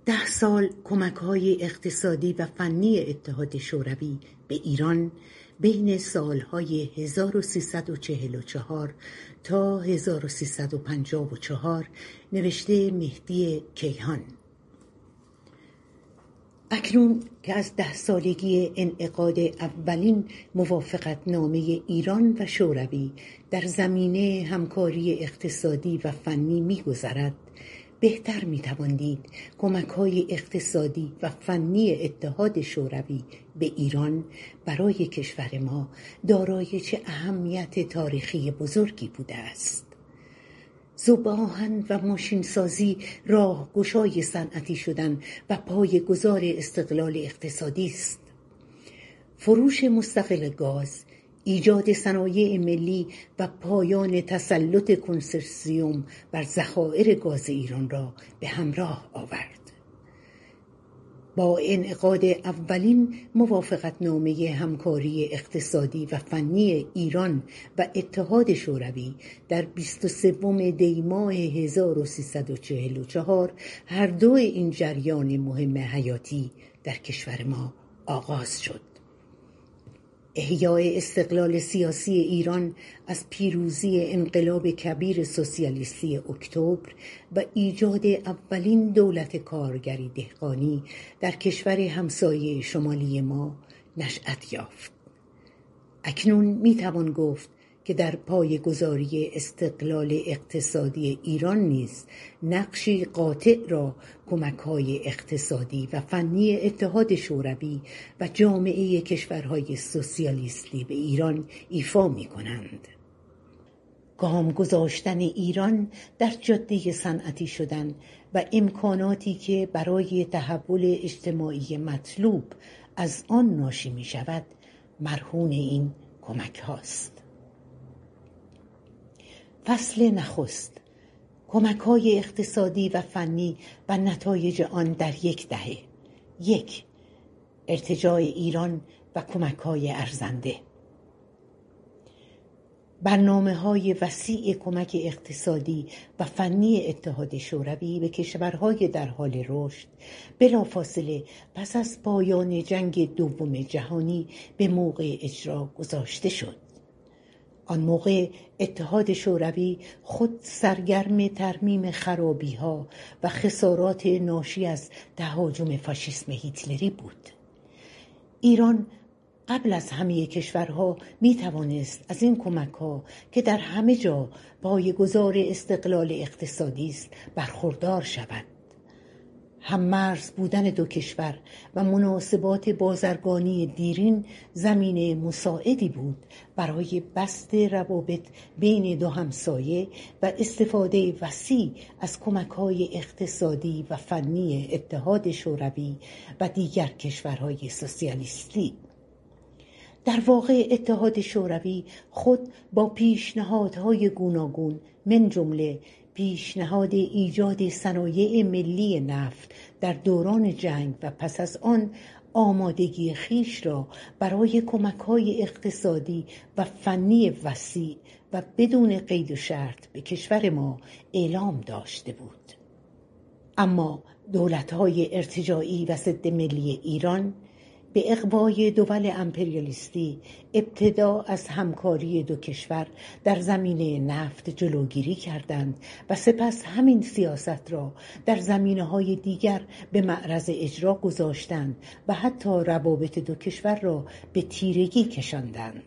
10 سال کمک‌های اقتصادی و فنی اتحاد شوروی به ایران بین سالهای 1344 تا 1354 نوشته مهدی کیهان. اکنون که از 10 سالگی انعقاد اولین موافقتنامه ایران و شوروی در زمینه همکاری اقتصادی و فنی می‌گذرد، بهتر می‌توان دید کمک‌های اقتصادی و فنی اتحاد شوروی به ایران برای کشور ما دارای چه اهمیت تاریخی بزرگی بوده است. ذوب آهن و ماشینسازی راهگشای صنعتی شدن و پایه‌گذار استقلال اقتصادی است. فروش مستقل گاز، ایجاد صنایع ملی و پایان تسلط کنسرسیوم بر ذخایر گاز ایران را به همراه آورد. با انعقاد اولین موافقتنامه همکاری اقتصادی و فنی ایران و اتحاد شوروی در 23 دی ماه 1344 هر دو این جریان مهم حیاتی در کشور ما آغاز شد. احیای استقلال سیاسی ایران از پیروزی انقلاب کبیر سوسیالیستی اکتبر و ایجاد اولین دولت کارگری دهقانی در کشور همسایه شمالی ما نشأت یافت. اکنون میتوان گفت که در پایه‌گذاری استقلال اقتصادی ایران نیز نقشی قاطع را کمک‌های اقتصادی و فنی اتحاد شوروی و جامعه کشورهای سوسیالیستی به ایران ایفا می‌کنند. گام گذاشتن ایران در جاده صنعتی شدن و امکاناتی که برای تحول اجتماعی مطلوب از آن ناشی می‌شود مرهون این کمک هاست. فصل نخست، کمک‌های اقتصادی و فنی و نتایج آن در یک دهه. 1. ارتجاع ایران و کمک‌های ارزنده. برنامه‌های وسیع کمک اقتصادی و فنی اتحاد شوروی به کشورهای در حال رشد بلافاصله پس از پایان جنگ دوم جهانی به موقع اجرا گذاشته شد. آن موقع اتحاد شوروی خود سرگرم ترمیم خرابی‌ها و خسارات ناشی از تهاجم فاشیسم هیتلری بود. ایران قبل از همه کشورها می توانست از این کمک‌ها که در همه جا پایه‌گذار استقلال اقتصادی است برخوردار شود. هم‌مرز بودن دو کشور و مناسبات بازرگانی دیرین زمینه مساعدی بود برای بسط روابط بین دو همسایه و استفاده وسیع از کمک‌های اقتصادی و فنی اتحاد شوروی و دیگر کشورهای سوسیالیستی. در واقع اتحاد شوروی خود با پیشنهادهای گوناگون من جمله پیشنهاد ایجاد صنایع ملی نفت در دوران جنگ و پس از آن آمادگی خویش را برای کمک‌های اقتصادی و فنی وسیع و بدون قید و شرط به کشور ما اعلام داشته بود. اما دولت‌های ارتجاعی و ضد ملی ایران به اغوای دول امپریالیستی ابتدا از همکاری دو کشور در زمینه نفت جلوگیری کردند و سپس همین سیاست را در زمینه‌های دیگر به معرض اجرا گذاشتند و حتی روابط دو کشور را به تیرگی کشاندند.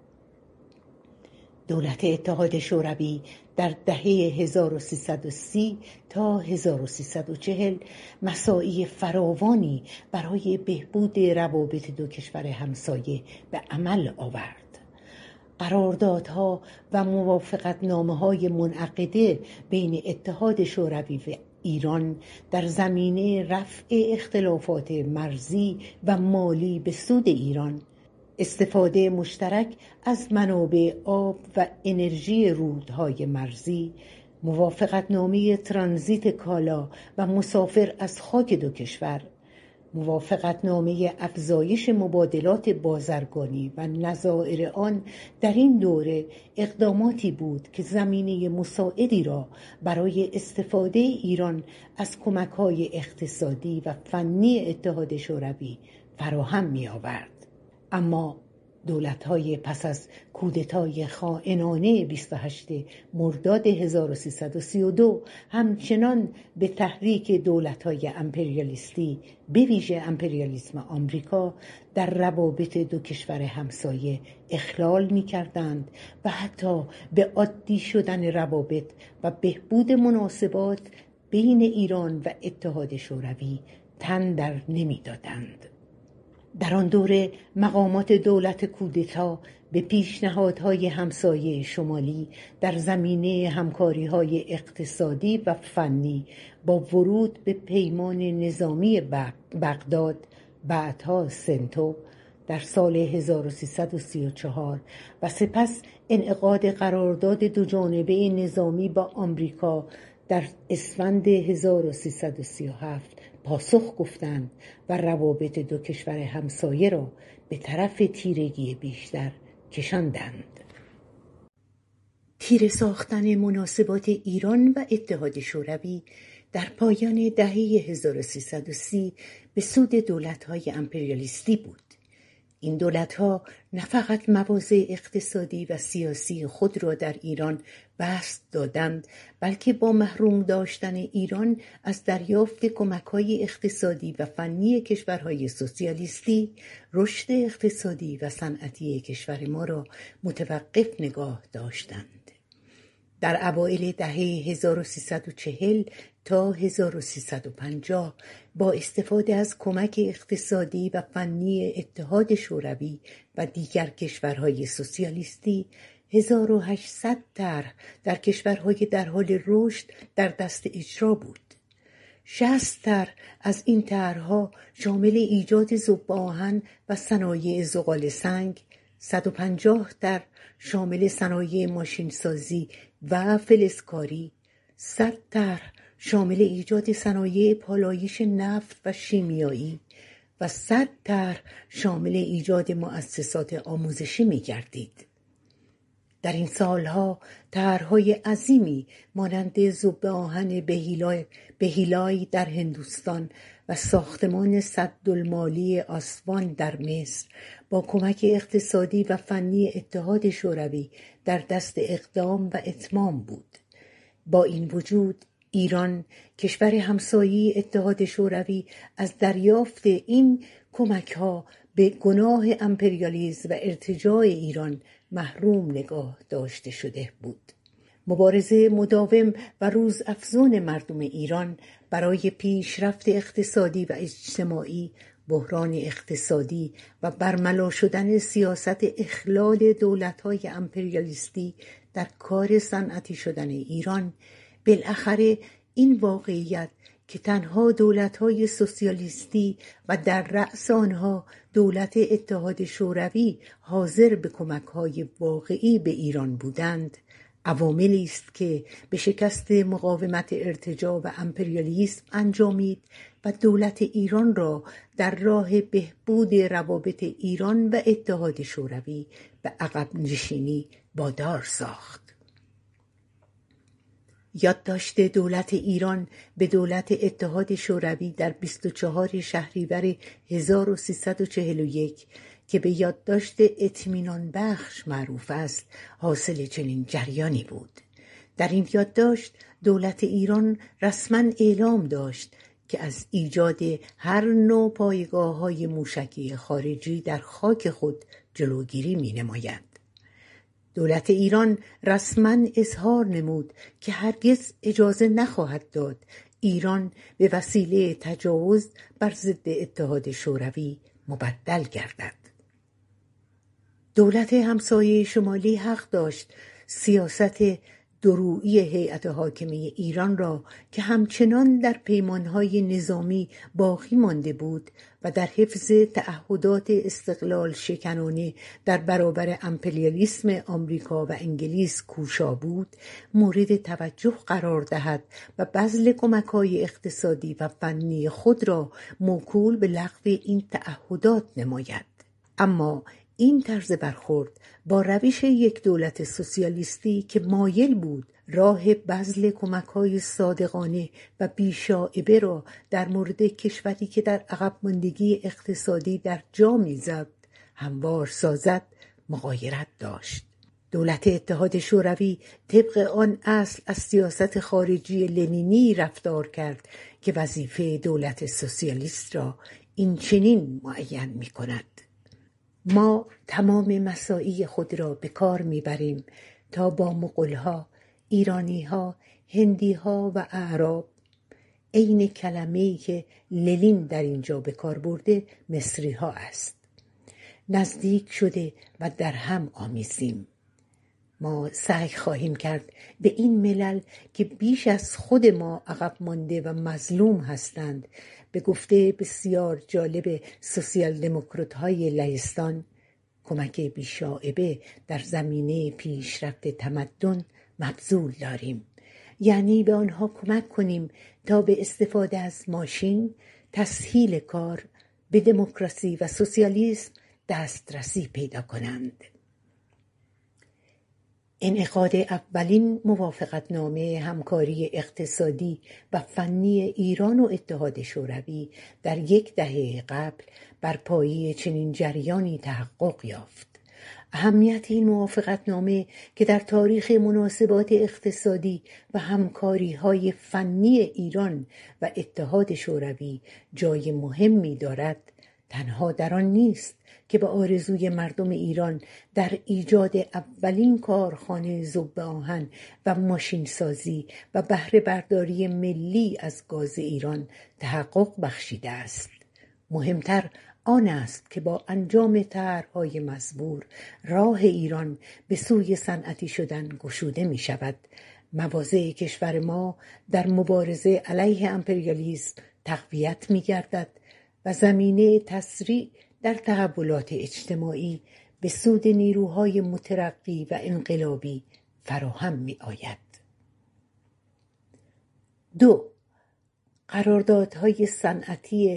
دولت اتحاد شوروی در دهه 1330 تا 1340 مساعی فراوانی برای بهبود روابط دو کشور همسایه به عمل آورد. قراردادها و موافقتنامه‌های منعقده بین اتحاد شوروی و ایران در زمینه رفع اختلافات مرزی و مالی به سود ایران، استفاده مشترک از منابع آب و انرژی رودهای مرزی، موافقتنامه ترانزیت کالا و مسافر از خاک دو کشور، موافقتنامه افزایش مبادلات بازرگانی و نظائر آن در این دوره اقداماتی بود که زمینه مساعدی را برای استفاده ایران از کمک‌های اقتصادی و فنی اتحاد شوروی فراهم می‌آورد. اما دولت‌های پس از کودتای خائنانه 28 مرداد 1332 همچنان به تحریک دولت‌های امپریالیستی به ویژه امپریالیسم آمریکا در روابط دو کشور همسایه اخلال می‌کردند و حتی به عادی شدن روابط و بهبود مناسبات بین ایران و اتحاد شوروی تن در نمی‌دادند. در آن دوره مقامات دولت کودتا به پیشنهادهای همسایه شمالی در زمینه همکاری‌های اقتصادی و فنی با ورود به پیمان نظامی بغداد، بعدها سنتو در سال 1334 و سپس انعقاد قرارداد دوجانبه نظامی با آمریکا در اسفند 1337 پاسخ گفتند و روابط دو کشور همسایه را به طرف تیرگی بیشتر کشاندند. تیره ساختن مناسبات ایران و اتحاد شوروی در پایان دهه 1330 به سود دولت‌های امپریالیستی بود. این دولت‌ها نه فقط مواضع اقتصادی و سیاسی خود را در ایران بسط دادند، بلکه با محروم داشتن ایران از دریافت کمک‌های اقتصادی و فنی کشورهای سوسیالیستی، رشد اقتصادی و صنعتی کشور ما را متوقف نگاه داشتند. در اوایل دهه 1340 تا 1350 با استفاده از کمک اقتصادی و فنی اتحاد شوروی و دیگر کشورهای سوسیالیستی 1800 طرح در کشورهای در حال رشد در دست اجرا بود. 60 طرح از این طرح‌ها شامل ایجاد ذوب آهن و صنایع زغال سنگ، 150 طرح شامل صنایع ماشینسازی و فلزکاری، 100 طرح شامل ایجاد صنایع پالایش نفت و شیمیایی و 100 طرح شامل ایجاد مؤسسات آموزشی می‌گردید. در این سالها طرح‌های عظیمی مانند ذوب آهن بهیلای در هندوستان و ساختمان سدالمالی آسوان در مصر با کمک اقتصادی و فنی اتحاد شوروی در دست اقدام و اتمام بود. با این وجود ایران، کشور همسایه اتحاد شوروی، از دریافت این کمک‌ها به گناه امپریالیسم و ارتجاع ایران محروم نگاه داشته شده بود. مبارزه مداوم و روزافزون مردم ایران برای پیشرفت اقتصادی و اجتماعی، بحران اقتصادی و برملا شدن سیاست اخلال دولت‌های امپریالیستی در کار صنعتی شدن ایران، بالاخره این واقعیت که تنها دولت‌های سوسیالیستی و در رأس آنها دولت اتحاد شوروی حاضر به کمک‌های واقعی به ایران بودند، عواملی است که به شکست مقاومت ارتجاع و امپریالیسم انجامید و دولت ایران را در راه بهبود روابط ایران و اتحاد شوروی به عقب نشینی وادار ساخت. یادداشت دولت ایران به دولت اتحاد شوروی در 24 شهریور 1341 که به یادداشت اطمینان بخش معروف است، حاصل چنین جریانی بود. در این یادداشت دولت ایران رسما اعلام داشت که از ایجاد هر نوع پایگاه‌های موشکی خارجی در خاک خود جلوگیری می‌نماید. دولت ایران رسما اظهار نمود که هرگز اجازه نخواهد داد ایران به وسیله تجاوز بر ضد اتحاد شوروی مبدل گردد. دولت همسایه شمالی حق داشت سیاست دورویی هیئت حاکمه ایران را که همچنان در پیمانهای نظامی باقی مانده بود و در حفظ تعهدات استقلال شکنانه در برابر امپریالیسم آمریکا و انگلیس کوشا بود، مورد توجه قرار دهد و بذل کمک‌های اقتصادی و فنی خود را موکول به لغو این تعهدات نماید. اما این طرز برخورد با روش یک دولت سوسیالیستی که مایل بود راه بذل کمک‌های صادقانه و بی‌شائبه را در مورد کشوری که در عقب ماندگی اقتصادی در جا می‌زد هموار سازد مغایرت داشت. دولت اتحاد شوروی طبق آن اصل از سیاست خارجی لنینی رفتار کرد که وظیفه دولت سوسیالیست را این چنین معین می‌کند: ما تمام مساعی خود را به کار میبریم تا با مغول‌ها، ایرانی‌ها، هندی‌ها و اعراب، عین کلمه‌ای که لنین در اینجا به کار برده مصری‌ها است، نزدیک شده و در هم آمیزیم. ما سعی خواهیم کرد به این ملل که بیش از خود ما عقب مانده و مظلوم هستند، به گفته بسیار جالب سوسیال دموکرات‌های لهستان، کمک بی‌شائبه در زمینه پیشرفت تمدن مبذول داریم. یعنی به آنها کمک کنیم تا به استفاده از ماشین، تسهیل کار، به دموکراسی و سوسیالیسم دسترسی پیدا کنند. انعقاد اولین موافقتنامه همکاری اقتصادی و فنی ایران و اتحاد شوروی در 10 دهه قبل بر پایه چنین جریانی تحقق یافت. اهمیت این موافقتنامه که در تاریخ مناسبات اقتصادی و همکاری‌های فنی ایران و اتحاد شوروی جای مهمی دارد، تنها در آن نیست که به آرزوی مردم ایران در ایجاد اولین کارخانه ذوب آهن و ماشین سازی و بهره برداری ملی از گاز ایران تحقق بخشیده است. مهمتر آن است که با انجام طرح‌های مزبور راه ایران به سوی صنعتی شدن گشوده می شود. مواضع کشور ما در مبارزه علیه امپریالیسم تقویت می گردد و زمینه تسریع در تحولات اجتماعی به سود نیروهای مترقی و انقلابی فراهم می آید. 2. قراردادهای صنعتی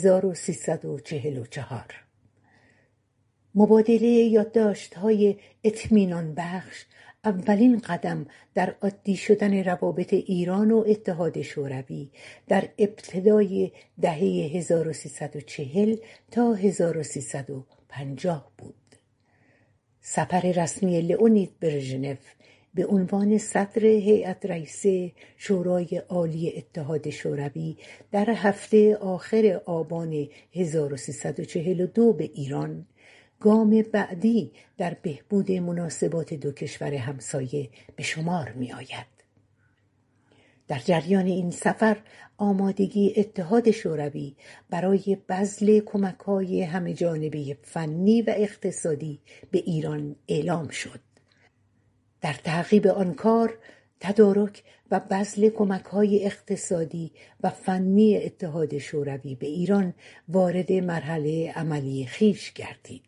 1344. مبادله یادداشت‌های اطمینان بخش اولین قدم در عادی شدن روابط ایران و اتحاد شوروی در ابتدای دهه 1340 تا 1350 بود. سفر رسمی لئونید برژنف به عنوان صدر هیئت رئیسه شورای عالی اتحاد شوروی در هفته آخر آبان 1342 به ایران، گام بعدی در بهبود مناسبات دو کشور همسایه به شمار می آید. در جریان این سفر آمادگی اتحاد شوروی برای بذل کمک‌های همه‌جانبه فنی و اقتصادی به ایران اعلام شد. در تعقیب آن کار، تدارک و بذل کمک‌های اقتصادی و فنی اتحاد شوروی به ایران وارد مرحله عملی خویش گردید.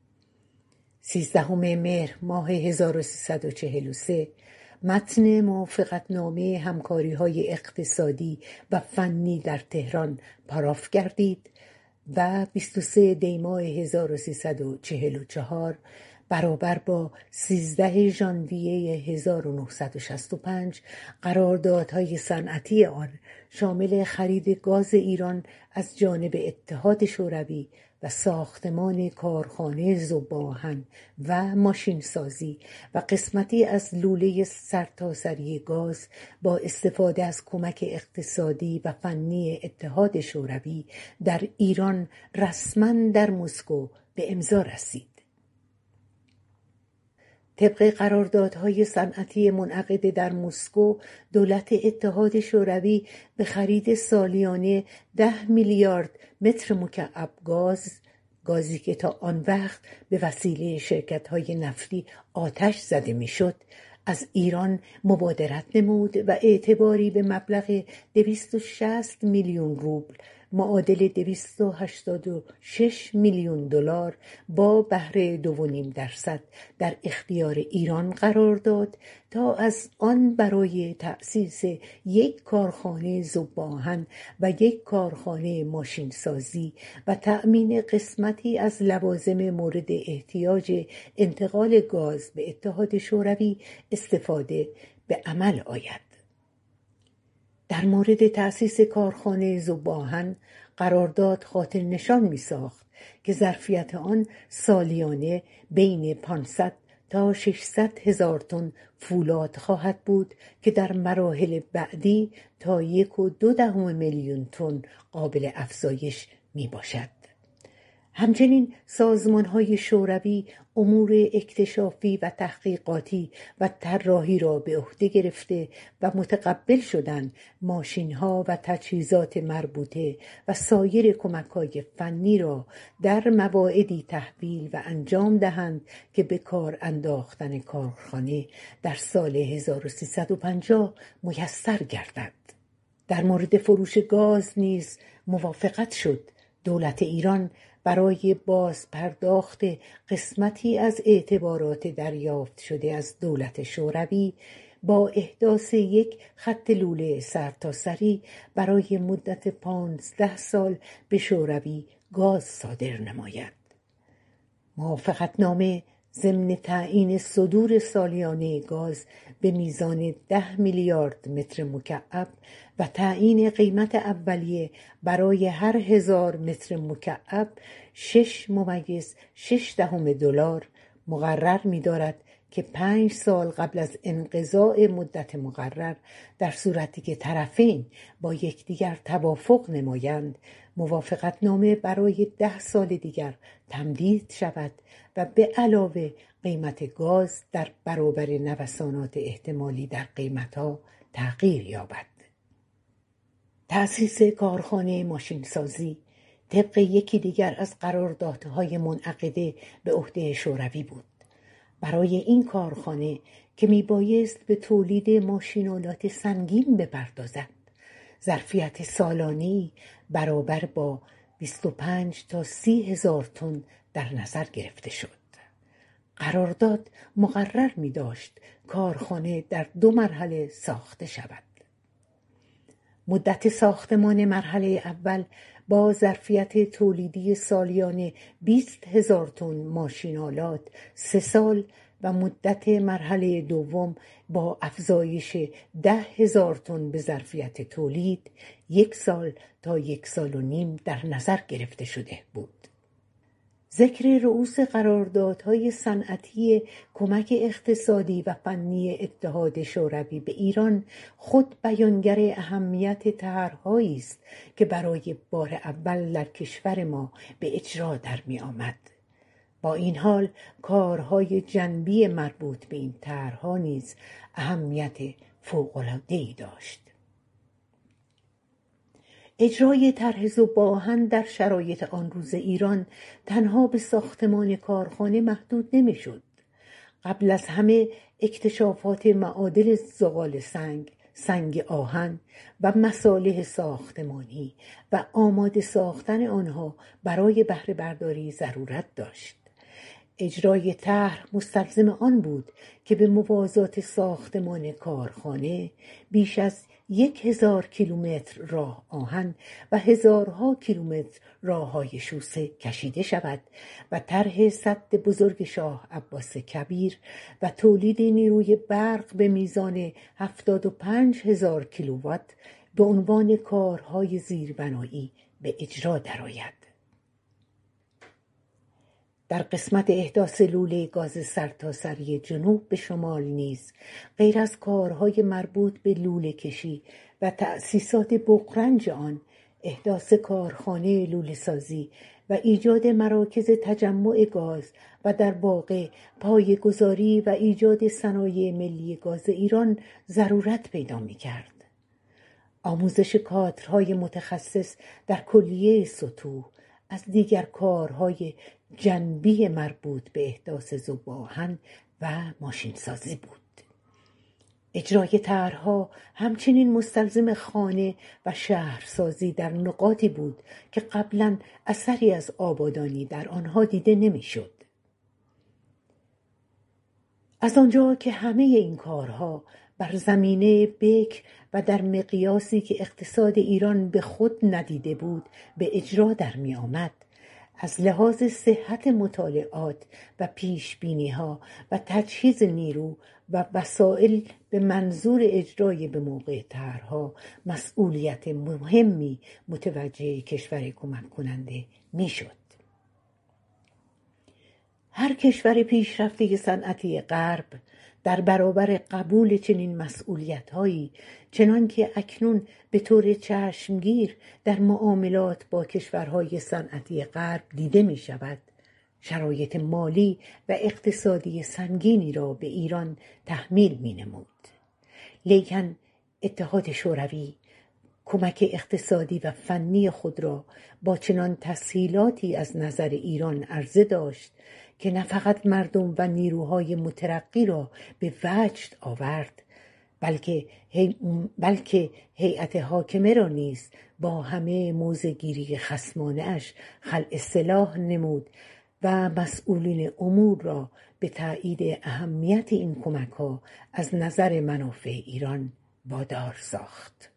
13 مهر ماه 1343 متن موافقتنامه همکاری‌های اقتصادی و فنی در تهران پاراف گردید و 23 دی ماه 1344 برابر با 13 ژانویه 1965 قراردادهای صنعتی آن شامل خرید گاز ایران از جانب اتحاد شوروی و ساختمان کارخانه ذوب آهن و ماشین سازی و قسمتی از لوله سرتاسری گاز با استفاده از کمک اقتصادی و فنی اتحاد شوروی در ایران رسما در مسکو به امضا رسید. طبق قراردادهای صنعتی منعقد در مسکو، دولت اتحاد شوروی به خرید سالیانه 10 میلیارد متر مکعب گازی که تا آن وقت به وسیله شرکت‌های نفتی آتش زده می‌شد، از ایران مبادرت نمود و اعتباری به مبلغ 260 میلیون روبل معادل 286 میلیون دلار با بهره 2.5% در اختیار ایران قرار داد تا از آن برای تأسیس یک کارخانه ذوب‌آهن و یک کارخانه ماشینسازی و تأمین قسمتی از لوازم مورد احتیاج انتقال گاز به اتحاد شوروی استفاده به عمل آید. در مورد تأسیس کارخانه ذوب‌آهن قرارداد خاطر نشان می ساخت که ظرفیت آن سالیانه بین 500 تا 600 هزار تن فولاد خواهد بود که در مراحل بعدی تا 1.2 میلیون تن قابل افزایش می باشد. همچنین سازمان‌های شوروی امور اکتشافی و تحقیقاتی و طراحی را به عهده گرفته و متقبل شدند ماشین‌ها و تجهیزات مربوطه و سایر کمک‌های فنی را در مواعیدی تحویل و انجام دهند که به کار انداختن کارخانه در سال 1350 میسر گردد. در مورد فروش گاز نیز موافقت شد. دولت ایران برای باز پرداخت قسمتی از اعتبارات دریافت شده از دولت شوروی با احداث یک خط لوله سرتاسری برای مدت 15 سال به شوروی گاز صادر نماید. موافقتنامه ضمن تعیین صدور سالیانه گاز به میزان 10 میلیارد متر مکعب و تعیین قیمت اولیه برای هر 1000 متر مکعب 6.6 دلار مقرر می‌دارد که 5 سال قبل از انقضاء مدت مقرر در صورتی که طرفین با یکدیگر توافق نمایند موافقتنامه برای 10 سال دیگر تمدید شود و به علاوه قیمت گاز در برابر نوسانات احتمالی در قیمت‌ها تغییر یابد. تأسیس کارخانه ماشینسازی طبق یکی دیگر از قراردادهای منعقده به عهده شوروی بود. برای این کارخانه که میبایست به تولید ماشین‌آلات سنگین بپردازد، ظرفیت سالانه‌ای برابر با 25 تا 30 هزار تن در نظر گرفته شد. قرارداد مقرر می داشت کارخانه در 2 مرحله ساخته شود. مدت ساختمان مرحله اول با ظرفیت تولیدی سالیانه 20 هزار تن ماشین‌آلات 3 سال و مدت مرحله دوم با افزایش 10 هزار تن به ظرفیت تولید 1 سال تا 1 سال و نیم در نظر گرفته شده بود. ذکر رؤوس قراردادهای صنعتی کمک اقتصادی و فنی اتحاد شوروی به ایران خود بیانگر اهمیت طرح‌هایی است که برای بار اول در کشور ما به اجرا در می آمد. با این حال کارهای جنبی مربوط به این طرح‌ها نیز اهمیت فوق‌العاده‌ای داشت. اجرای طرح ذوب‌آهن در شرایط آن روز ایران تنها به ساختمان کارخانه محدود نمی‌شد. قبل از همه اکتشافات معادن زغال سنگ آهن و مصالح ساختمانی و آماده ساختن آنها برای بهره برداری ضرورت داشت. اجرای طرح مستلزم آن بود که به موازات ساختمان کارخانه بیش از 1000 کیلومتر راه آهن و هزارها کیلومتر راه‌های شوسه کشیده شود و طرح سد بزرگ شاه عباس کبیر و تولید نیروی برق به میزان 75,000 کیلووات به عنوان کارهای زیربنایی به اجرا درآید. در قسمت احداث لوله گاز سرتاسری جنوب به شمال نیز غیر از کارهای مربوط به لوله کشی و تأسیسات بغرنج آن، احداث کارخانه لوله سازی و ایجاد مراکز تجمع گاز و در واقع پایه‌گذاری و ایجاد صنایع ملی گاز ایران ضرورت پیدا می‌کرد. آموزش کادرهای متخصص در کلیه سطوح از دیگر کارهای جنبی مربوط به احداث ذوب‌آهن و ماشینسازی بود. اجرای طرحها همچنین مستلزم خانه و شهرسازی در نقاطی بود که قبلاً اثری از آبادانی در آنها دیده نمی‌شد. از آنجا که همه این کارها بر زمینه بکر و در مقیاسی که اقتصاد ایران به خود ندیده بود به اجرا در می آمد، از لحاظ صحت مطالعات و پیشبینی‌ها و تجهیز نیرو و وسایل به منظور اجرای به موقع طرحها مسئولیت مهمی متوجه کشور کمک کننده می شد. هر کشور پیشرفته صنعتی غرب در برابر قبول چنین مسئولیت‌هایی، چنان که اکنون به طور چشمگیر در معاملات با کشورهای صنعتی غرب دیده می‌شود، شرایط مالی و اقتصادی سنگینی را به ایران تحمیل می‌نمود. لیکن اتحاد شوروی کمک اقتصادی و فنی خود را با چنان تسهیلاتی از نظر ایران عرضه داشت که نه فقط مردم و نیروهای مترقی را به وجد آورد، بلکه هیئت حاکمه را نیز با همه موضع‌گیری خصمانه اش خلع سلاح نمود و مسئولین امور را به تایید اهمیت این کمک‌ها از نظر منافع ایران وادار ساخت.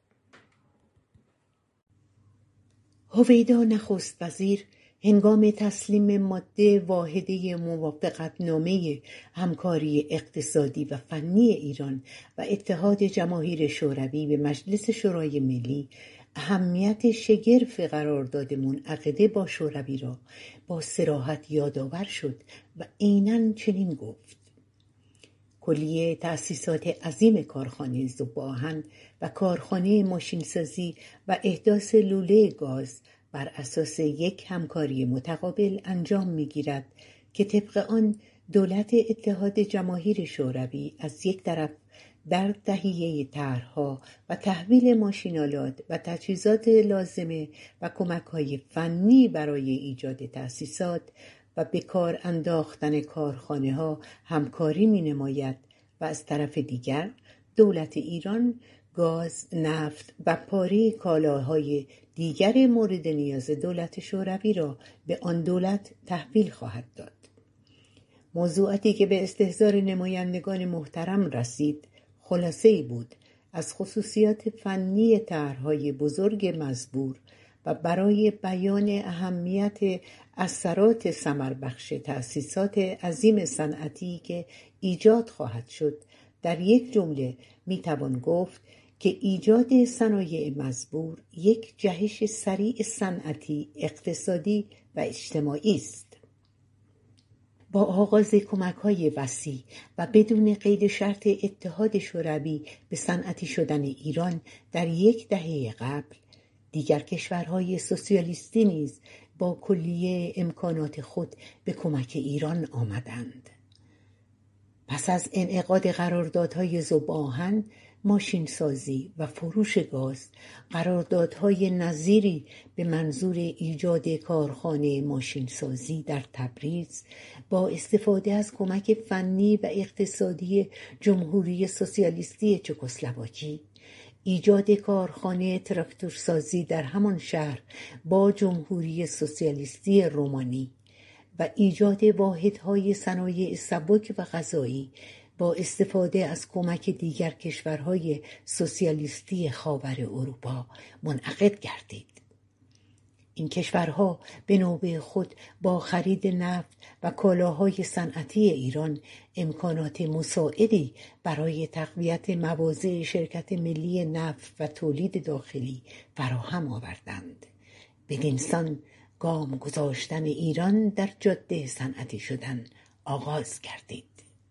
هویدا نخست وزیر هنگام تسلیم ماده واحده موافقتنامه همکاری اقتصادی و فنی ایران و اتحاد جماهیر شوروی به مجلس شورای ملی اهمیت شگرف قرارداد منعقده با شوروی را با صراحت یادآور شد و عیناً چنین گفت: کلیه تأسیسات عظیم کارخانه ذوب‌آهن و کارخانه ماشینسازی و احداث لوله گاز بر اساس یک همکاری متقابل انجام می‌گیرد که طبق آن دولت اتحاد جماهیر شوروی از یک طرف در تهیه طرح‌ها و تحویل ماشین‌آلات و تجهیزات لازمه و کمک‌های فنی برای ایجاد تأسیسات و به کار انداختن کارخانه‌ها همکاری می‌نماید و از طرف دیگر دولت ایران گاز، نفت و پاره کالاهای دیگر مورد نیاز دولت شوروی را به آن دولت تحویل خواهد داد. موضوعاتی که به استحضار نمایندگان محترم رسید خلاصه‌ای بود از خصوصیات فنی طرح‌های بزرگ مزبور و برای بیان اهمیت اثرات ثمربخش تأسیسات عظیم صنعتی که ایجاد خواهد شد، در یک جمله میتوان گفت که ایجاد صنایع مزبور یک جهش سریع صنعتی، اقتصادی و اجتماعی است. با آغاز کمک‌های وسیع و بدون قید شرط اتحاد شوروی به صنعتی شدن ایران در یک دهه قبل، دیگر کشورهای سوسیالیستی نیز با کلیه امکانات خود به کمک ایران آمدند. پس از انعقاد قراردادهای ذوب‌آهن، ماشینسازی و فروش گاز، قراردادهای نظیری به منظور ایجاد کارخانه ماشینسازی در تبریز با استفاده از کمک فنی و اقتصادی جمهوری سوسیالیستی چکسلواکی، ایجاد کارخانه تراکتورسازی در همان شهر با جمهوری سوسیالیستی رومانی و ایجاد واحدهای صنایع سبک و غذایی با استفاده از کمک دیگر کشورهای سوسیالیستی خاور اروپا منعقد گردید. این کشورها به نوبه خود با خرید نفت و کالاهای صنعتی ایران امکانات مساعدی برای تقویت مواضع شرکت ملی نفت و تولید داخلی فراهم آوردند. بدین سان گام گذاشتن ایران در جاده صنعتی شدن آغاز گردید.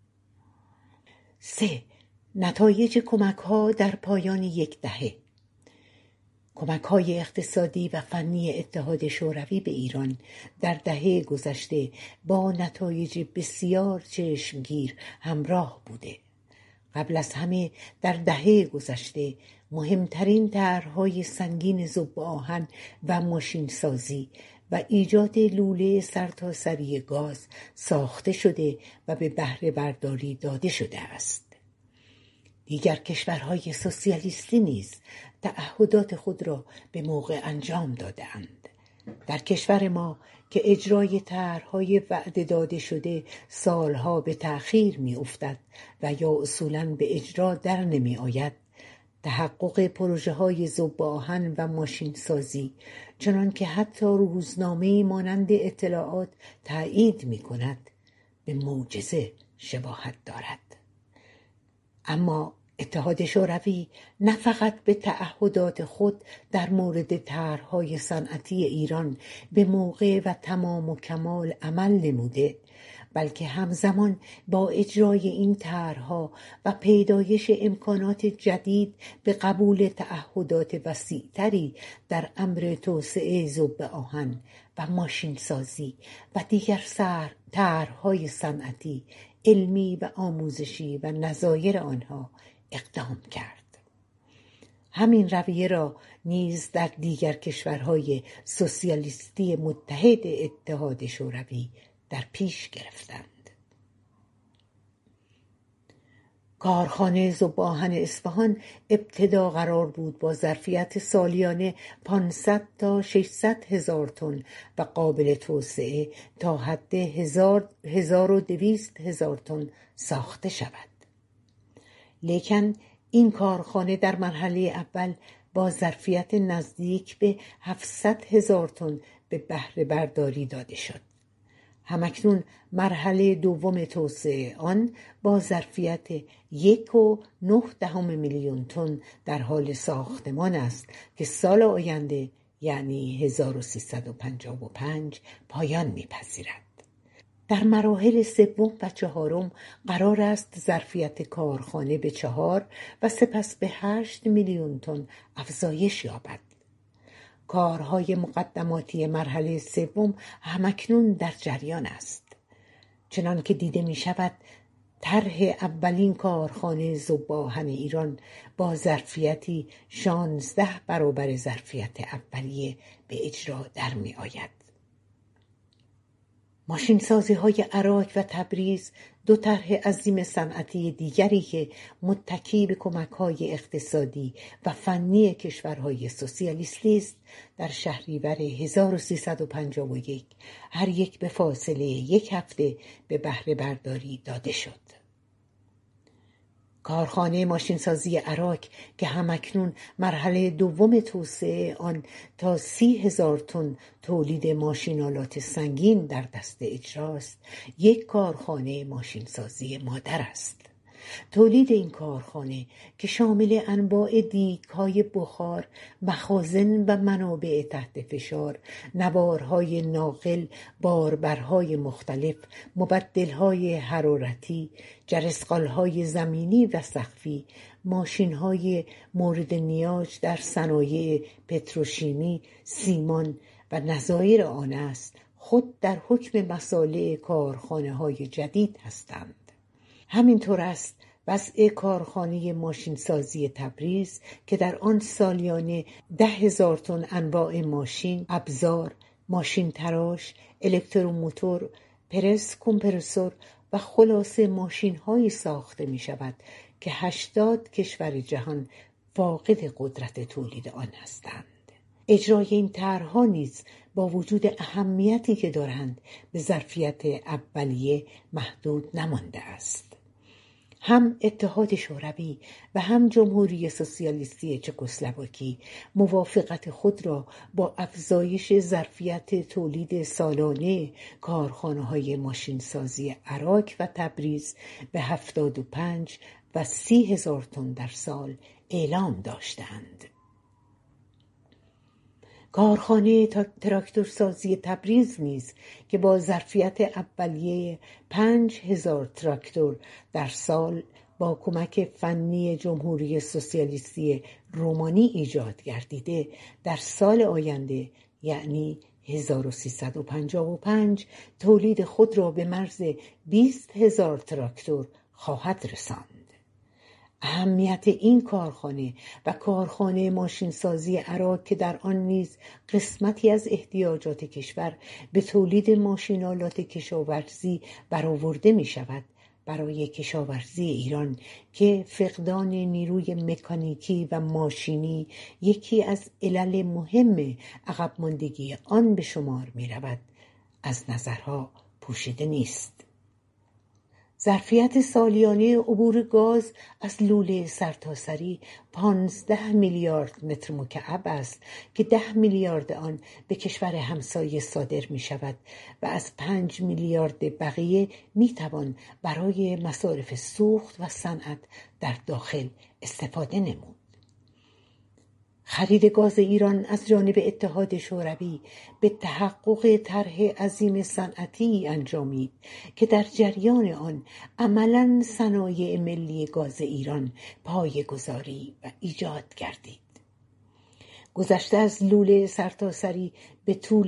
3. نتایج کمک‌ها در پایان یک دهه. کمک‌های اقتصادی و فنی اتحاد شوروی به ایران در دهه گذشته با نتایج بسیار چشمگیر همراه بوده. قبل از همه در دهه گذشته مهمترین طرح‌های سنگین ذوب‌آهن و ماشینسازی و ایجاد لوله سرتاسری گاز ساخته شده و به بهره برداری داده شده است. دیگر کشورهای سوسیالیستی نیز تعهدات خود را به موقع انجام داده‌اند. در کشور ما که اجرای طرح‌های وعده داده شده سالها به تأخیر می‌افتد و یا اصولاً به اجرا در نمی‌آید، تحقق پروژه‌های ذوب آهن و ماشین سازی چنان که حتی روزنامه‌ای مانند اطلاعات تأیید می‌کند به معجزه شباهت دارد. اما اتحاد شوروی نه فقط به تعهدات خود در مورد طرح‌های صنعتی ایران به موقع و تمام و کمال عمل نموده، بلکه همزمان با اجرای این طرح‌ها و پیدایش امکانات جدید به قبول تعهدات وسیع‌تری در امر توسعه ذوب آهن و ماشین سازی و دیگر طرح‌های صنعتی، علمی و آموزشی و نظایر آنها اقدام کرد. همین رویه را نیز در دیگر کشورهای سوسیالیستی متحد اتحاد شوروی در پیش گرفتند. کارخانه ذوب آهن اصفهان ابتدا قرار بود با ظرفیت سالیانه 500 تا 600 هزار تن و قابل توسعه تا حد 1200 هزار تن ساخته شود. لیکن این کارخانه در مرحله اول با ظرفیت نزدیک به 700 هزار تن به بهره برداری داده شد. همکنون مرحله دوم توسعه آن با ظرفیت 1.9 میلیون تن در حال ساختمان است که سال آینده یعنی 1355 پایان می‌پذیرد. در مراحل سوم و چهارم قرار است ظرفیت کارخانه به 4 و سپس به 8 میلیون تن افزایش یابد. کارهای مقدماتی مرحله سوم همکنون در جریان است. چنان که دیده می شود طرح اولین کارخانه ذوب آهن ایران با ظرفیتی 16 برابر ظرفیت اولیه به اجرا در می آید. ماشین سازی های عراق و تبریز دو طرح عظیم صنعتی دیگری که متکی به کمک های اقتصادی و فنی کشورهای سوسیالیستی است در شهریور 1351 هر یک به فاصله 1 هفته به بهره برداری داده شد. کارخانه ماشینسازی عراق که همکنون مرحله دوم توسعه آن تا 30,000 تن تولید ماشینالات سنگین در دست اجراست، یک کارخانه ماشینسازی مادر است. تولید این کارخانه که شامل انواع دیگ‌های بخار، مخازن و منابع تحت فشار، نوارهای ناقل، باربرهای مختلف، مبدل‌های حرارتی، جرثقال‌های زمینی و سقفی، ماشین‌های مورد نیاز در صنایع پتروشیمی، سیمان و نظایر آن است، خود در حکم مصالح کارخانه‌های جدید هستند. همینطور است وضع کارخانه ماشینسازی تبریز که در آن سالیانه 10,000 تن انواع ماشین، ابزار، ماشین تراش، الکتروموتور، پرس کمپرسور و خلاصه ماشین‌هایی ساخته می شود که 80 کشور جهان فاقد قدرت تولید آن هستند. اجرای این طرح‌ها نیز با وجود اهمیتی که دارند به ظرفیت اولیه محدود نمانده است. هم اتحاد شوروی و هم جمهوری سوسیالیستی چکسلواکی موافقت خود را با افزایش ظرفیت تولید سالانه کارخانه‌های ماشینسازی عراق و تبریز به 75 و 30,000 تن در سال اعلام داشتند. کارخانه تراکتورسازی تبریز نیز که با ظرفیت اولیه 5,000 تراکتور در سال با کمک فنی جمهوری سوسیالیستی رومانی ایجاد گردیده، در سال آینده یعنی 1355 تولید خود را به مرز 20,000 تراکتور خواهد رساند. اهمیت این کارخانه و کارخانه ماشینسازی عراق که در آن نیز قسمتی از احتیاجات کشور به تولید ماشینالات کشاورزی برآورده می شود برای کشاورزی ایران که فقدان نیروی مکانیکی و ماشینی یکی از علل مهم عقب ماندگی آن به شمار می رود، از نظرها پوشیده نیست. ظرفیت سالیانه عبور گاز از لوله سرتاسری 15 میلیارد متر مکعب است که 10 میلیارد آن به کشور همسایه صادر می شود و از 5 میلیارد بقیه می توان برای مصارف سوخت و صنعت در داخل استفاده نمود. خرید گاز ایران از جانب اتحاد شوروی به تحقق طرح عظیم صنعتی انجامید که در جریان آن عملاً صنایع ملی گاز ایران پایه‌گذاری و ایجاد گردید. گذشته از لوله سرتاسری به طول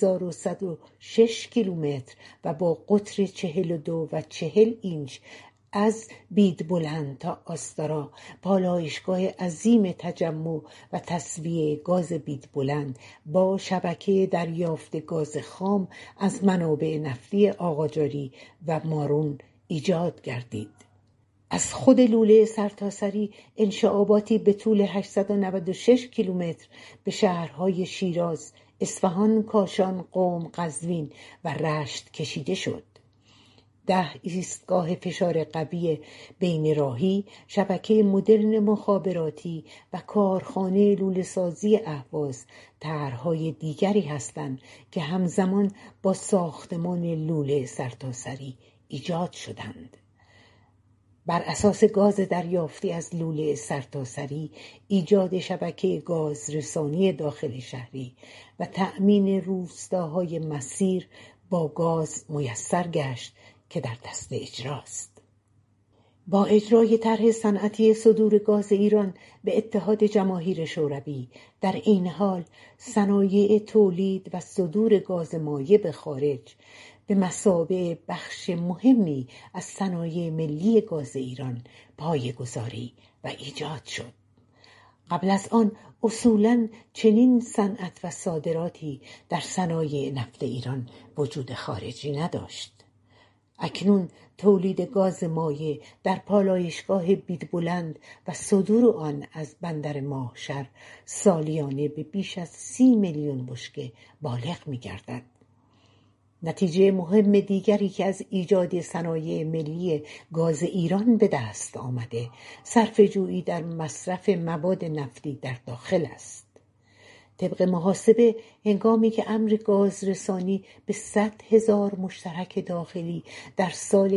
1106 کیلومتر و با قطر 42 و 40 اینچ از بیدبلند تا آستارا، پالایشگاه عظیم تجمع و تصفیه گاز بیدبلند با شبکه دریافت گاز خام از منابع نفتی آقاجاری و مارون ایجاد گردید. از خود لوله سرتاسری انشعاباتی به طول 896 کیلومتر به شهرهای شیراز، اصفهان، کاشان، قم، قزوین و رشت کشیده شد. 10 ایستگاه فشار قوی بین راهی، شبکه مدرن مخابراتی و کارخانه لوله سازی اهواز طرح‌های دیگری هستند که همزمان با ساختمان لوله سرتاسری ایجاد شدند. بر اساس گاز دریافتی از لوله سرتاسری، ایجاد شبکه گاز رسانی داخل شهری و تأمین روستاهای مسیر با گاز میسر گشت که در دست اجراست. با اجرای طرح صنعتی صدور گاز ایران به اتحاد جماهیر شوروی، در این حال صنایع تولید و صدور گاز مایع به خارج به مثابه بخش مهمی از صنایع ملی گاز ایران پایه‌گذاری و ایجاد شد. قبل از آن اصولاً چنین صنعت و صادراتی در صنایع نفت ایران وجود خارجی نداشت. اکنون تولید گاز مایع در پالایشگاه بیدبلند و صدور آن از بندر ماهشهر سالیانه به بیش از 30 میلیون بشکه بالغ می‌گردد. نتیجه مهم دیگری که از ایجاد صنایع ملی گاز ایران به دست آمده، صرفه‌جویی در مصرف مواد نفتی در داخل است. طبق محاسبه، هنگامی که امر گاز رسانی به 100,000 مشترک داخلی در سال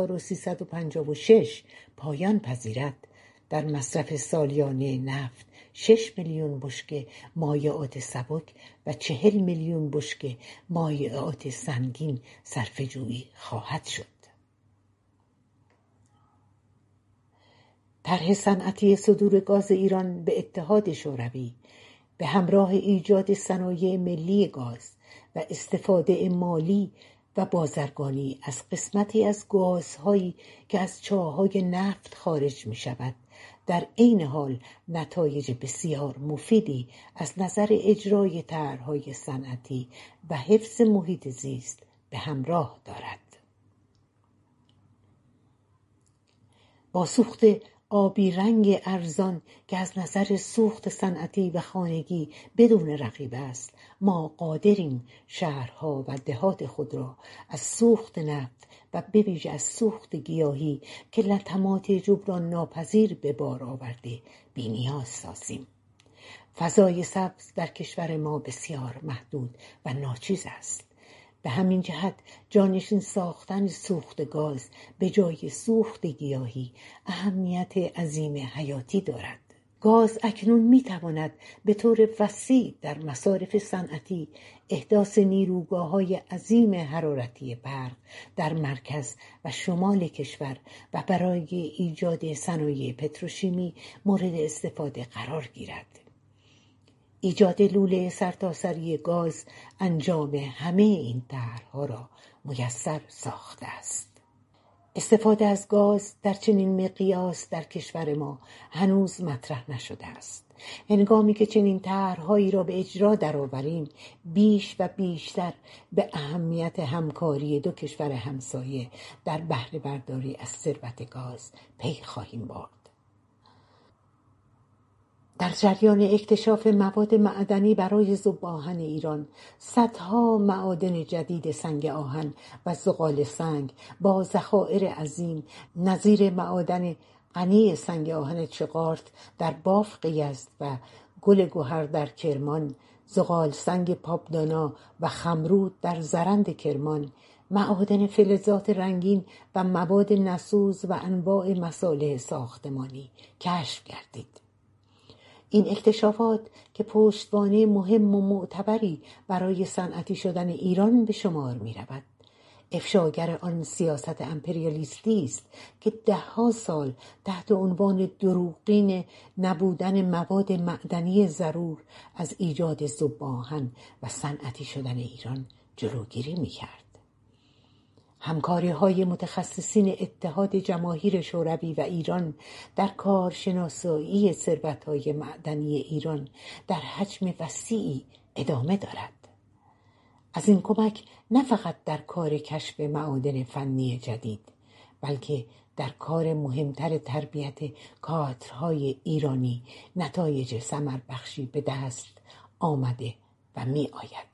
1356 پایان پذیرد، در مصرف سالیانه نفت 6 میلیون بشکه مایعات سبک و 40 میلیون بشکه مایعات سنگین صرفه‌جویی خواهد شد. طرح صنعتی صدور گاز ایران به اتحاد شوروی به همراه ایجاد صنایع ملی گاز و استفاده مالی و بازرگانی از قسمتی از گازهایی که از چاه‌های نفت خارج می شود، در عین حال نتایج بسیار مفیدی از نظر اجرای طرح‌های صنعتی و حفظ محیط زیست به همراه دارد. با سوخت آبی رنگ ارزان که از نظر سوخت صنعتی و خانگی بدون رقیب است، ما قادریم شهرها و دهات خود را از سوخت نفت و به ویژه از سوخت گیاهی که لطمات جبران ناپذیر به بار آورده بی‌نیاز سازیم. فضای سبز در کشور ما بسیار محدود و ناچیز است. به همین جهت جانشین ساختن سوخت گاز به جای سوخت گیاهی اهمیت عظیم حیاتی دارد. گاز اکنون میتواند به طور وسیع در مصارف صنعتی احداث نیروگاه‌های عظیم حرارتی برق در مرکز و شمال کشور و برای ایجاد صنایع پتروشیمی مورد استفاده قرار گیرد. ایجاد لوله سرتاسری گاز انجام همه این طرح‌ها را میسر ساخته است. استفاده از گاز در چنین مقیاس در کشور ما هنوز مطرح نشده است. هنگامی که چنین طرح‌هایی را به اجرا درآوریم، بیش و بیشتر به اهمیت همکاری دو کشور همسایه در بهره برداری از ثروت گاز پی خواهیم برد. در جریان اکتشاف مواد معدنی برای ذوب‌آهن ایران، صدها معادن جدید سنگ آهن و زغال سنگ با ذخایر عظیم نظیر معادن غنی سنگ آهن چغارت در بافق یزد و گل گوهر در کرمان، زغال سنگ پابدانا و خمرود در زرند کرمان، معادن فلزات رنگین و مواد نسوز و انواع مصالح ساختمانی کشف گردید. این اکتشافات که پشتوانه مهم و معتبری برای صنعتی شدن ایران به شمار می رود، افشاگر آن سیاست امپریالیستی است که 10 سال تحت عنوان دروغین نبودن مواد معدنی ضرور از ایجاد ذوب‌آهن و صنعتی شدن ایران جلوگیری می کرد. همکاری‌های متخصصین اتحاد جماهیر شوروی و ایران در کارشناسایی ثروت‌های معدنی ایران در حجم وسیعی ادامه دارد. از این کمک نه فقط در کار کشف معادن فنی جدید، بلکه در کار مهمتر تربیت کادرهای ایرانی نتایج ثمربخشی به دست آمده و می آید.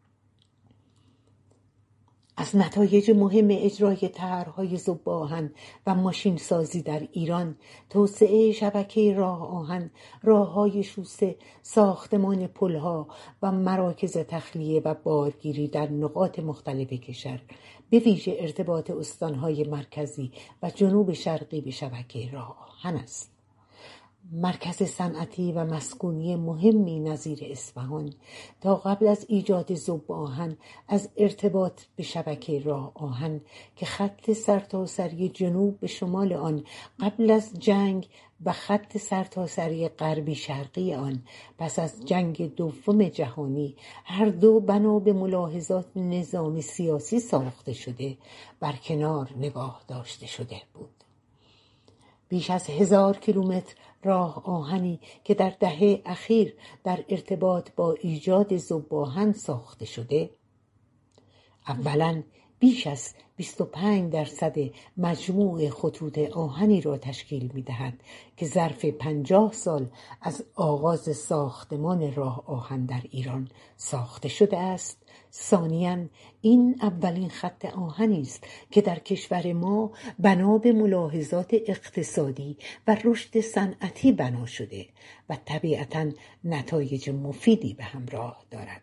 از نتایج مهم اجرای طرح‌های ذوب‌آهن و ماشین سازی در ایران، توسعه شبکه راه آهن، راه‌های شوسه، ساختمان پل‌ها و مراکز تخلیه و بارگیری در نقاط مختلف کشور، به ویژه ارتباط استان‌های مرکزی و جنوب شرقی به شبکه راه آهن است. مرکز صنعتی و مسکونی مهمی نظیر اصفهان تا قبل از ایجاد ذوب‌آهن از ارتباط به شبکه راه آهن که خط سرتاسری جنوب به شمال آن قبل از جنگ و خط سرتاسری غربی شرقی آن پس از جنگ دوم جهانی هر دو بنا به ملاحظات نظامی سیاسی ساخته شده برکنار نگاه داشته شده بود. بیش از 1000 کیلومتر راه آهنی که در دهه اخیر در ارتباط با ایجاد ذوب‌آهن ساخته شده، اولاً بیش از 25% مجموع خطوط آهنی را تشکیل می‌دهد که ظرف 50 سال از آغاز ساختمان راه آهن در ایران ساخته شده است. ثانیاً این اولین خط آهنی است که در کشور ما بنا به ملاحظات اقتصادی و رشد صنعتی بنا شده و طبیعتاً نتایج مفیدی به همراه دارد.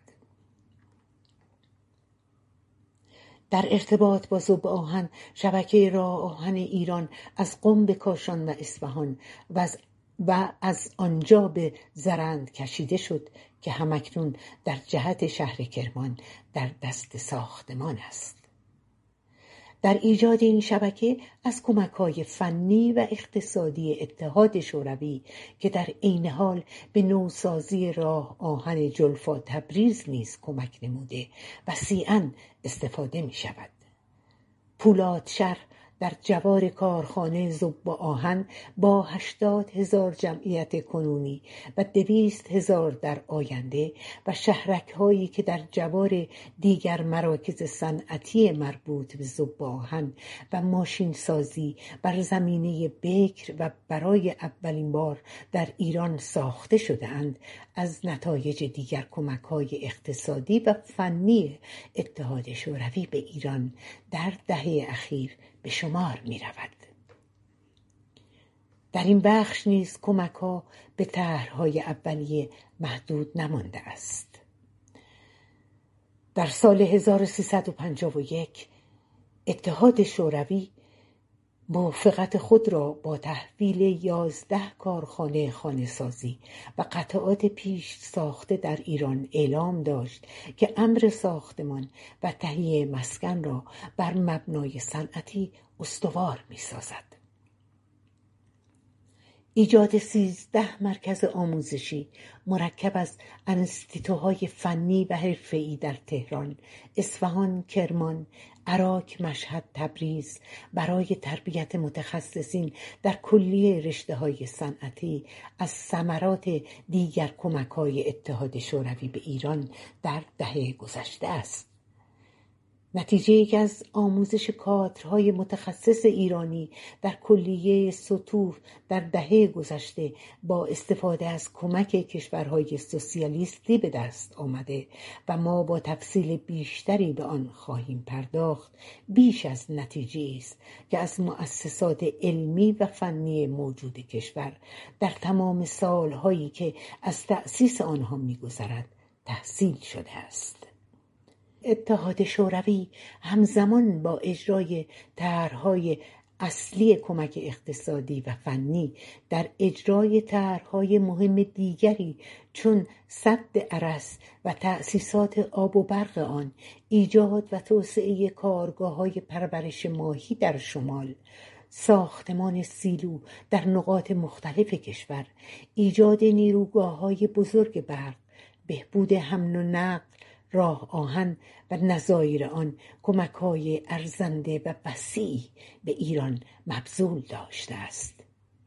در ارتباط با ذوب‌آهن، شبکه راه آهن ایران از قم به کاشان و اصفهان و از آنجا به زرند کشیده شد که همکنون در جهت شهر کرمان در دست ساختمان است. در ایجاد این شبکه از کمک‌های فنی و اقتصادی اتحاد شوروی که در عین حال به نوسازی راه آهن جلفا تبریز نیز کمک نموده وسیعاً استفاده می‌شود. پولادشهر در جوار کارخانه ذوب‌آهن با 80,000 جمعیت کنونی و 200,000 در آینده و شهرک‌هایی که در جوار دیگر مراکز صنعتی مربوط به ذوب‌آهن و ماشین سازی بر زمینه بکر و برای اولین بار در ایران ساخته شده‌اند، از نتایج دیگر کمک‌های اقتصادی و فنی اتحاد شوروی به ایران در دهه اخیر به شمار می رود. در این بخش نیز کمک‌ها به طرح‌های اولیه محدود نمانده است. در سال 1351 اتحاد شوروی موافقت خود را با تحویل 11 کارخانه خانه‌سازی و قطعات پیش ساخته در ایران اعلام داشت که امر ساختمان و تهیه مسکن را بر مبنای صنعتی استوار می‌سازد. ایجاد 13 مرکز آموزشی مرکب از انستیتوهای فنی و حرفه‌ای در تهران، اصفهان، کرمان، عراق، مشهد، تبریز برای تربیت متخصصین در کلیه رشته‌های صنعتی از ثمرات دیگر کمک‌های اتحاد شوروی به ایران در دهه گذشته است. نتیجه که از آموزش کادرهای متخصص ایرانی در کلیه سطوح در دهه گذشته با استفاده از کمک کشورهای سوسیالیستی به دست آمده و ما با تفصیل بیشتری به آن خواهیم پرداخت، بیش از نتیجه است که از مؤسسات علمی و فنی موجود کشور در تمام سالهایی که از تأسیس آنها می‌گذرد تحصیل شده است. اتحاد شوروی همزمان با اجرای طرح‌های اصلی کمک اقتصادی و فنی در اجرای طرح‌های مهم دیگری چون سد ارس و تأسیسات آب و برق آن، ایجاد و توسعه کارگاه‌های پرورش ماهی در شمال، ساختمان سیلو در نقاط مختلف کشور، ایجاد نیروگاه‌های بزرگ برق، بهبود حمل و نقل، راه آهن و نظایر آن کمک‌های ارزنده و وسیعی به ایران مبذول داشته است.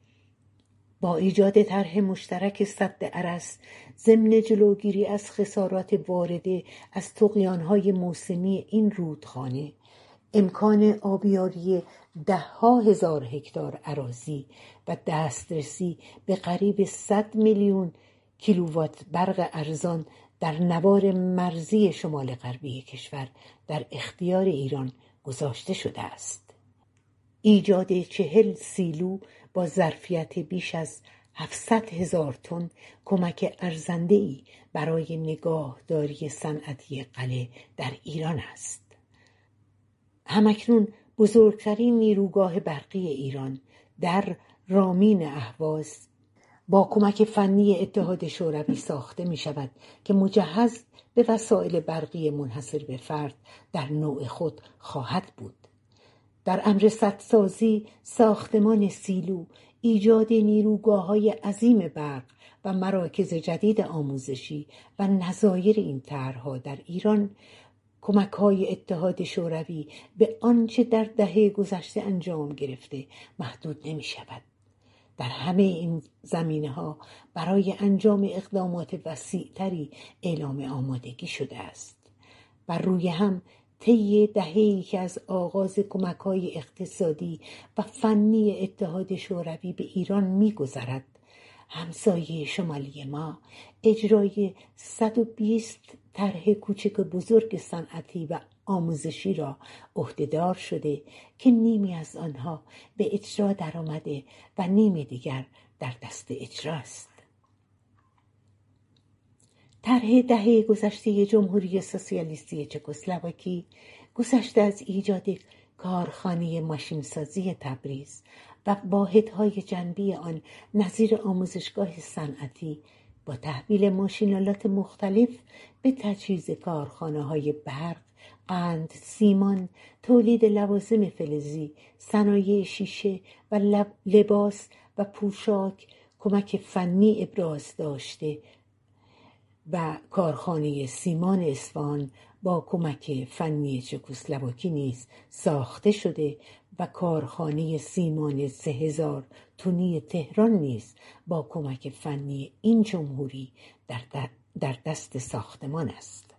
با ایجاد طرح مشترک سد ارس ضمن جلوگیری از خسارات وارده از طغیان‌های موسمی این رودخانه، امکان آبیاری 10,000 هکتار اراضی و دسترسی به قریب 100 میلیون کیلووات برق ارزان در نوار مرزی شمال غربی کشور در اختیار ایران گذاشته شده است. ایجاد 40 سیلو با ظرفیت بیش از 700,000 تن کمک ارزنده‌ای برای نگاهداری صنعتی قلعه در ایران است. همکنون بزرگترین نیروگاه برقی ایران در رامین اهواز با کمک فنی اتحاد شوروی ساخته می شود که مجهز به وسایل برقی منحصر به فرد در نوع خود خواهد بود. در امر سدسازی، ساختمان سیلو، ایجاد نیروگاه‌های عظیم برق و مراکز جدید آموزشی و نظایر این طرح‌ها در ایران، کمک‌های اتحاد شوروی به آنچه در دهه گذشته انجام گرفته محدود نمی شود. در همه این زمینه‌ها برای انجام اقدامات وسیع‌تری اعلام آمادگی شده است. بر روی هم طی دهه‌ای که از آغاز کمک‌های اقتصادی و فنی اتحاد شوروی به ایران می‌گذرد، همسایه شمالی ما اجرای 120 طرح کوچک و بزرگ صنعتی و آموزشی را عهده‌دار شده که نیمی از آنها به اجرا درآمده و نیم دیگر در دست اجرا است. طرح دهه گذشته جمهوری سوسیالیستی چکسلواکی گذشته از ایجاد کارخانه ماشینسازی تبریز و واحدهای جنبی آن نظیر آموزشگاه صنعتی با تحویل ماشینالات مختلف به تجهیز کارخانه‌های برق، قند، سیمان، تولید لوازم فلزی، صنایع شیشه و لباس و پوشاک کمک فنی ابراز داشته و کارخانه سیمان اصفهان با کمک فنی چکسلواکی نیز ساخته شده و کارخانه سیمان 3000 تنی تهران نیز با کمک فنی این جمهوری در دست ساختمان است.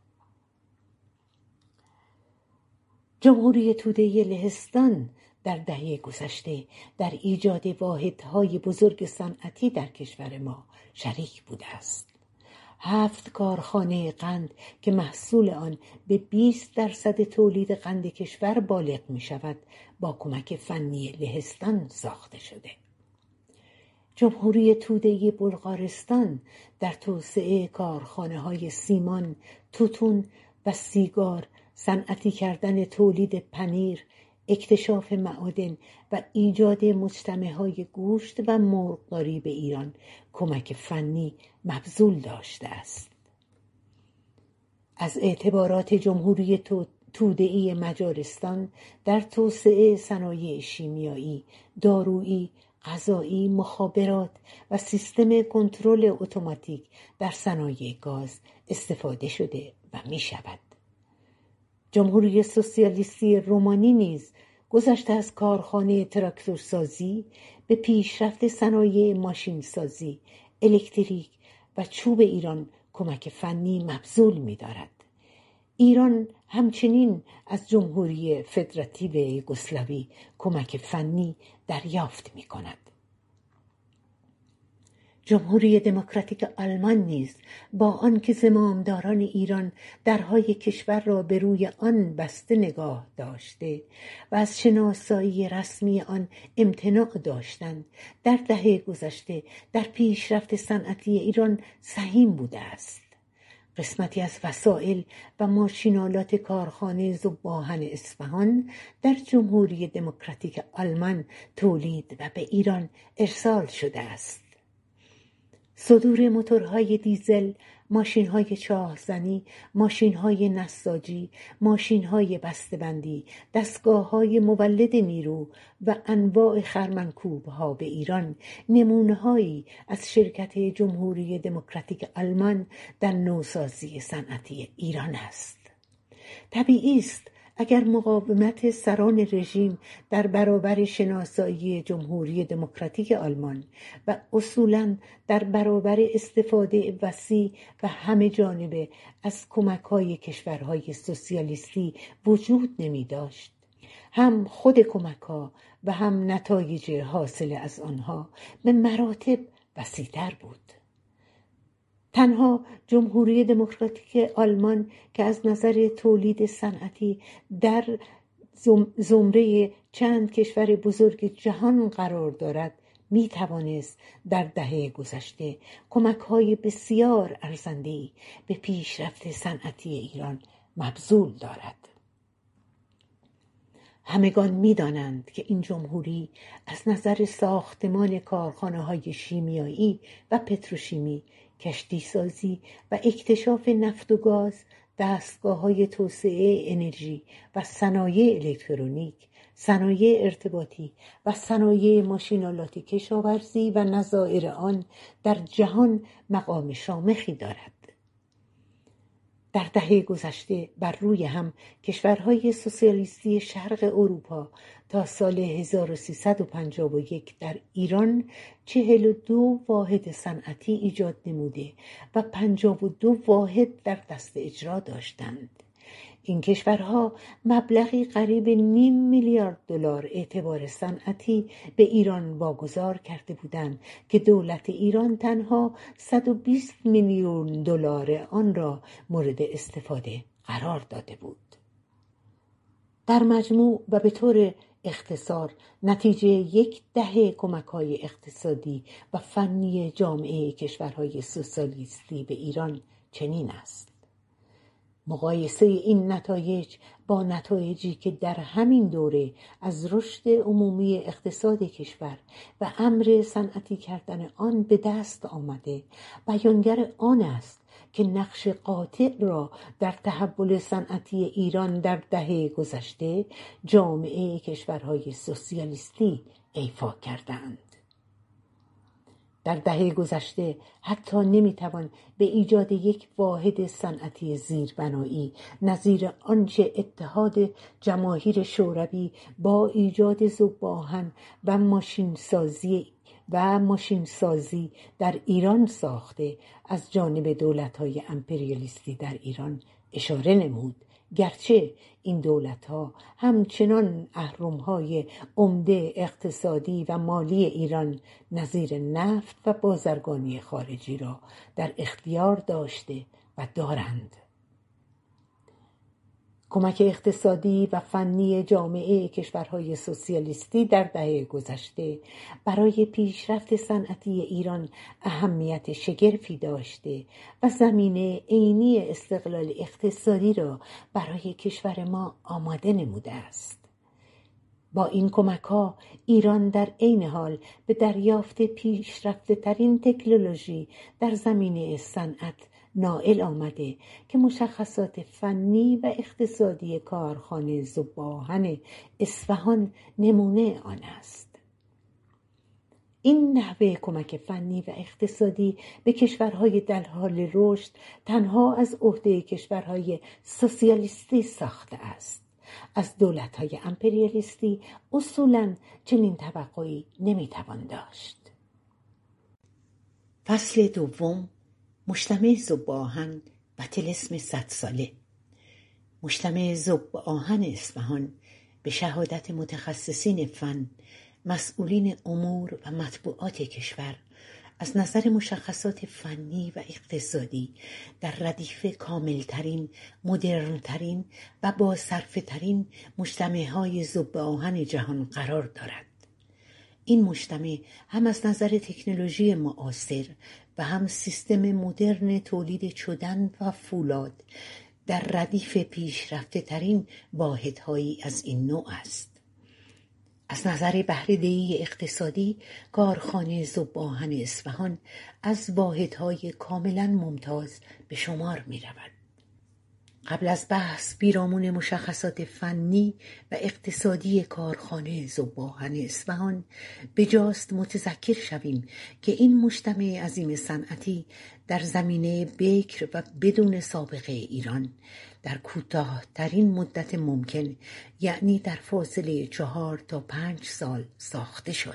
جمهوری توده لهستان در دهه گذشته در ایجاد واحدهای بزرگ صنعتی در کشور ما شریک بوده است. 7 کارخانه قند که محصول آن به 20% تولید قند کشور بالغ می شود با کمک فنی لهستان ساخته شده. جمهوری توده بلغارستان در توسعه کارخانه‌های سیمان، توتون و سیگار، صنعتی کردن تولید پنیر، اکتشاف معادن و ایجاد مجتمع‌های گوشت و مرغداری به ایران کمک فنی مبذول داشته است. از اعتبارات جمهوری توده‌ای مجارستان در توسعه صنایع شیمیایی، دارویی، غذایی، مخابرات و سیستم کنترل اتوماتیک در صنایع گاز استفاده شده و می شود. جمهوری سوسیالیستی رومانی نیز گذشته از کارخانه تراکتورسازی به پیشرفت صنایع ماشینسازی، الکتریک و چوب ایران کمک فنی مبذول می دارد. ایران همچنین از جمهوری فدراتیو یوگسلاوی کمک فنی دریافت می کند. جمهوری دموکراتیک آلمان نیز با آنکه زمامداران ایران درهای کشور را به روی آن بسته نگاه داشته و از شناسایی رسمی آن امتناع داشتند، در دهه گذشته در پیشرفت صنعتی ایران سهیم بوده است. قسمتی از وسایل و ماشینالات کارخانه ذوب‌آهن اصفهان در جمهوری دموکراتیک آلمان تولید و به ایران ارسال شده است. صدور موتورهای دیزل، ماشین‌های چاه‌زنی، ماشین‌های نساجی، ماشین‌های بسته‌بندی، دستگاه‌های مولد نیرو و انواع خرمنکوب‌ها به ایران نمونه‌هایی از شرکت جمهوری دموکراتیک آلمان در نوسازی صنعتی ایران است. طبیعی است اگر مقاومت سران رژیم در برابر شناسایی جمهوری دموکراتیک آلمان و اصولاً در برابر استفاده وسیع و همه جانبه از کمک‌های کشورهای سوسیالیستی وجود نمی داشت، هم خود کمک‌ها و هم نتایج حاصل از آنها به مراتب وسیع‌تر بود. تنها جمهوری دموکراتیک آلمان که از نظر تولید صنعتی در زمره چند کشور بزرگ جهان قرار دارد، می توانست در دهه گذشته کمک‌های بسیار ارزنده‌ای به پیشرفت صنعتی ایران مبذول دارد. همگان می دانند که این جمهوری از نظر ساختمان کارخانه‌های شیمیایی و پتروشیمی، کشتی سازی و اکتشاف نفت و گاز، دستگاه‌های توسعه انرژی و صنایع الکترونیک، صنایع ارتباطی و صنایع ماشین‌آلات کشاورزی و نظائر آن در جهان مقام شامخی دارد. در دهه گذشته بر روی هم کشورهای سوسیالیستی شرق اروپا تا سال 1351 در ایران 42 واحد صنعتی ایجاد نموده و 52 واحد در دست اجرا داشتند. این کشورها مبلغی قریب $500,000,000 اعتبار صنعتی به ایران واگذار کرده بودند که دولت ایران تنها $120,000,000 آن را مورد استفاده قرار داده بود. در مجموع و به طور اختصار نتیجه 10 دهه کمک‌های اقتصادی و فنی جامعه کشورهای سوسیالیستی به ایران چنین است. مقایسه این نتایج با نتایجی که در همین دوره از رشد عمومی اقتصاد کشور و امر صنعتی کردن آن به دست آمده بیانگر آن است که نقش قاطع را در تحول صنعتی ایران در دهه گذشته جامعه کشورهای سوسیالیستی ایفا کردند. در دهه گذشته حتی نمیتوان به ایجاد یک واحد صنعتی زیربنایی نظیر آنچه اتحاد جماهیر شوروی با ایجاد ذوب‌آهن و ماشینسازی در ایران ساخته از جانب دولت‌های امپریالیستی در ایران اشاره نمود، گرچه این دولت‌ها همچنان اهرم‌های عمده اقتصادی و مالی ایران نظیر نفت و بازرگانی خارجی را در اختیار داشته و دارند. کمک اقتصادی و فنی جامعه کشورهای سوسیالیستی در دهه گذشته برای پیشرفت صنعتی ایران اهمیت شگرفی داشته و زمینه عینی استقلال اقتصادی را برای کشور ما آماده نموده است. با این کمک‌ها ایران در عین حال به دریافت پیشرفته‌ترین تکنولوژی در زمینه صنعت نائل آمده که مشخصات فنی و اقتصادی کارخانه ذوب‌آهن اصفهان نمونه آن است. این نحوه کمک فنی و اقتصادی به کشورهای در حال رشد تنها از عهده کشورهای سوسیالیستی ساخته است. از دولت‌های امپریالیستی اصولاً چنین توقعی نمی‌توان داشت. فصل دوم، مجتمع ذوب‌آهن و طلسم 100 ساله. مجتمع ذوب‌آهن اصفهان به شهادت متخصصین فن، مسئولین امور و مطبوعات کشور از نظر مشخصات فنی و اقتصادی در ردیف کاملترین، مدرنترین و با صرفه‌ترین مجتمع‌های ذوب‌آهن جهان قرار دارد. این مجتمع هم از نظر تکنولوژی معاصر و هم سیستم مدرن تولید چدن و فولاد در ردیف پیشرفته ترین واحدهایی از این نوع است. از نظر بهره‌دهی اقتصادی، کارخانه ذوب‌آهن اصفهان از واحدهای کاملا ممتاز به شمار می رود. قبل از بحث پیرامون مشخصات فنی و اقتصادی کارخانه ذوب‌آهن اصفهان بجاست متذکر شویم که این مجتمع عظیم صنعتی در زمینه بکر و بدون سابقه ایران در کوتاه‌ترین مدت ممکن، یعنی در فاصله 4 تا 5 سال ساخته شد.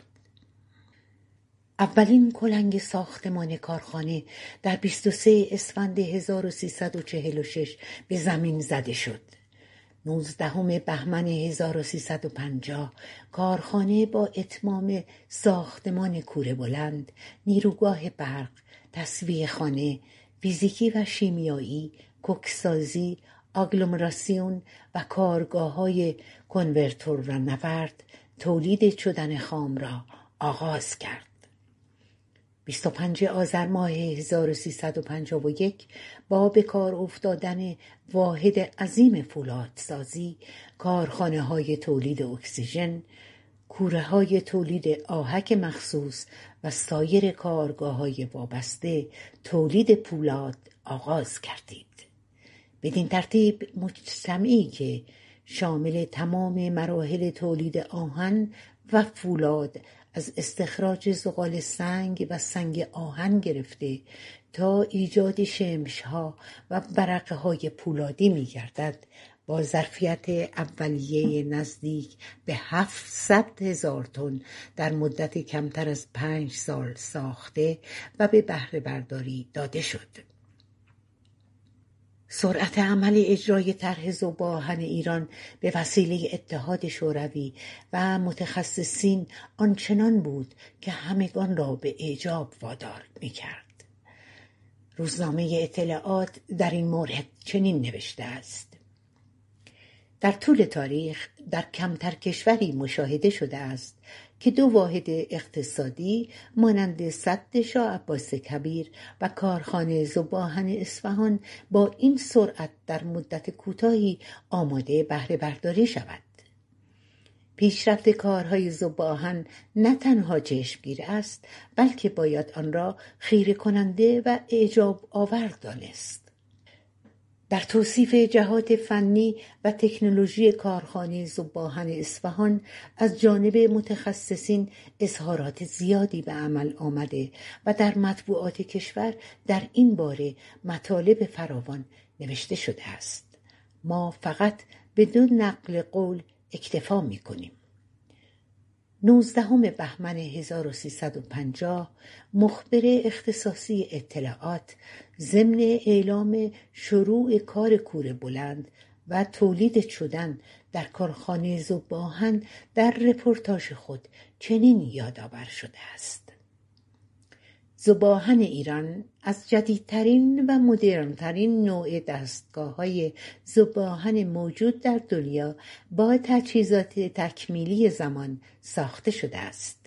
اولین کلنگ ساختمان کارخانه در 23 اسفند 1346 به زمین زده شد. 19 بهمن 1350 کارخانه با اتمام ساختمان کوره بلند، نیروگاه برق، تصفیه خانه، فیزیکی و شیمیایی، کوکسازی، آگلومراسیون و کارگاه‌های کنورتور و نورد تولید چدن خام را آغاز کرد. 25 آذر ماه 1351 با به کار افتادن واحد عظیم فولادسازی، کارخانه‌های تولید اکسیژن، کوره‌های تولید آهک مخصوص و سایر کارگاه‌های وابسته تولید پولاد آغاز کردید. بدین ترتیب مجتمعی که شامل تمام مراحل تولید آهن و فولاد، از استخراج زغال سنگ و سنگ آهن گرفته تا ایجاد شمش‌ها و برقه‌های پولادی می‌گردد، با ظرفیت اولیه نزدیک به 700,000 تن در مدت کمتر از 5 سال ساخته و به بهره برداری داده شد. سرعت عمل اجرای طرح ذوب‌آهن ایران به وسیله اتحاد شوروی و متخصصین آنچنان بود که همگان را به اعجاب وادار می‌کرد. روزنامه اطلاعات در این مورد چنین نوشته است: در طول تاریخ در کمتر کشوری مشاهده شده است که دو واحد اقتصادی مانند سد شاه عباس کبیر و کارخانه ذوب‌آهن اصفهان با این سرعت در مدت کوتاهی آماده بهره برداری شود. پیشرفت کارهای ذوب‌آهن نه تنها چشمگیر است، بلکه باید آن را خیره کننده و اعجاب آور دانست. در توصیف جهات فنی و تکنولوژی کارخانه ذوب‌آهن اصفهان از جانب متخصصین اظهارات زیادی به عمل آمده و در مطبوعات کشور در این باره مطالب فراوان نوشته شده است. ما فقط بدون نقل قول اکتفا می‌کنیم. 19 بهمن 1350 مخبر اختصاصی اطلاعات ضمن اعلام شروع کار کوره بلند و تولید چدن در کارخانه ذوب‌آهن در رپورتاژ خود چنین یادآور شده است: ذوب‌آهن ایران از جدیدترین و مدرنترین نوع دستگاه‌های ذوب‌آهن موجود در دنیا با تجهیزات تکمیلی زمان ساخته شده است.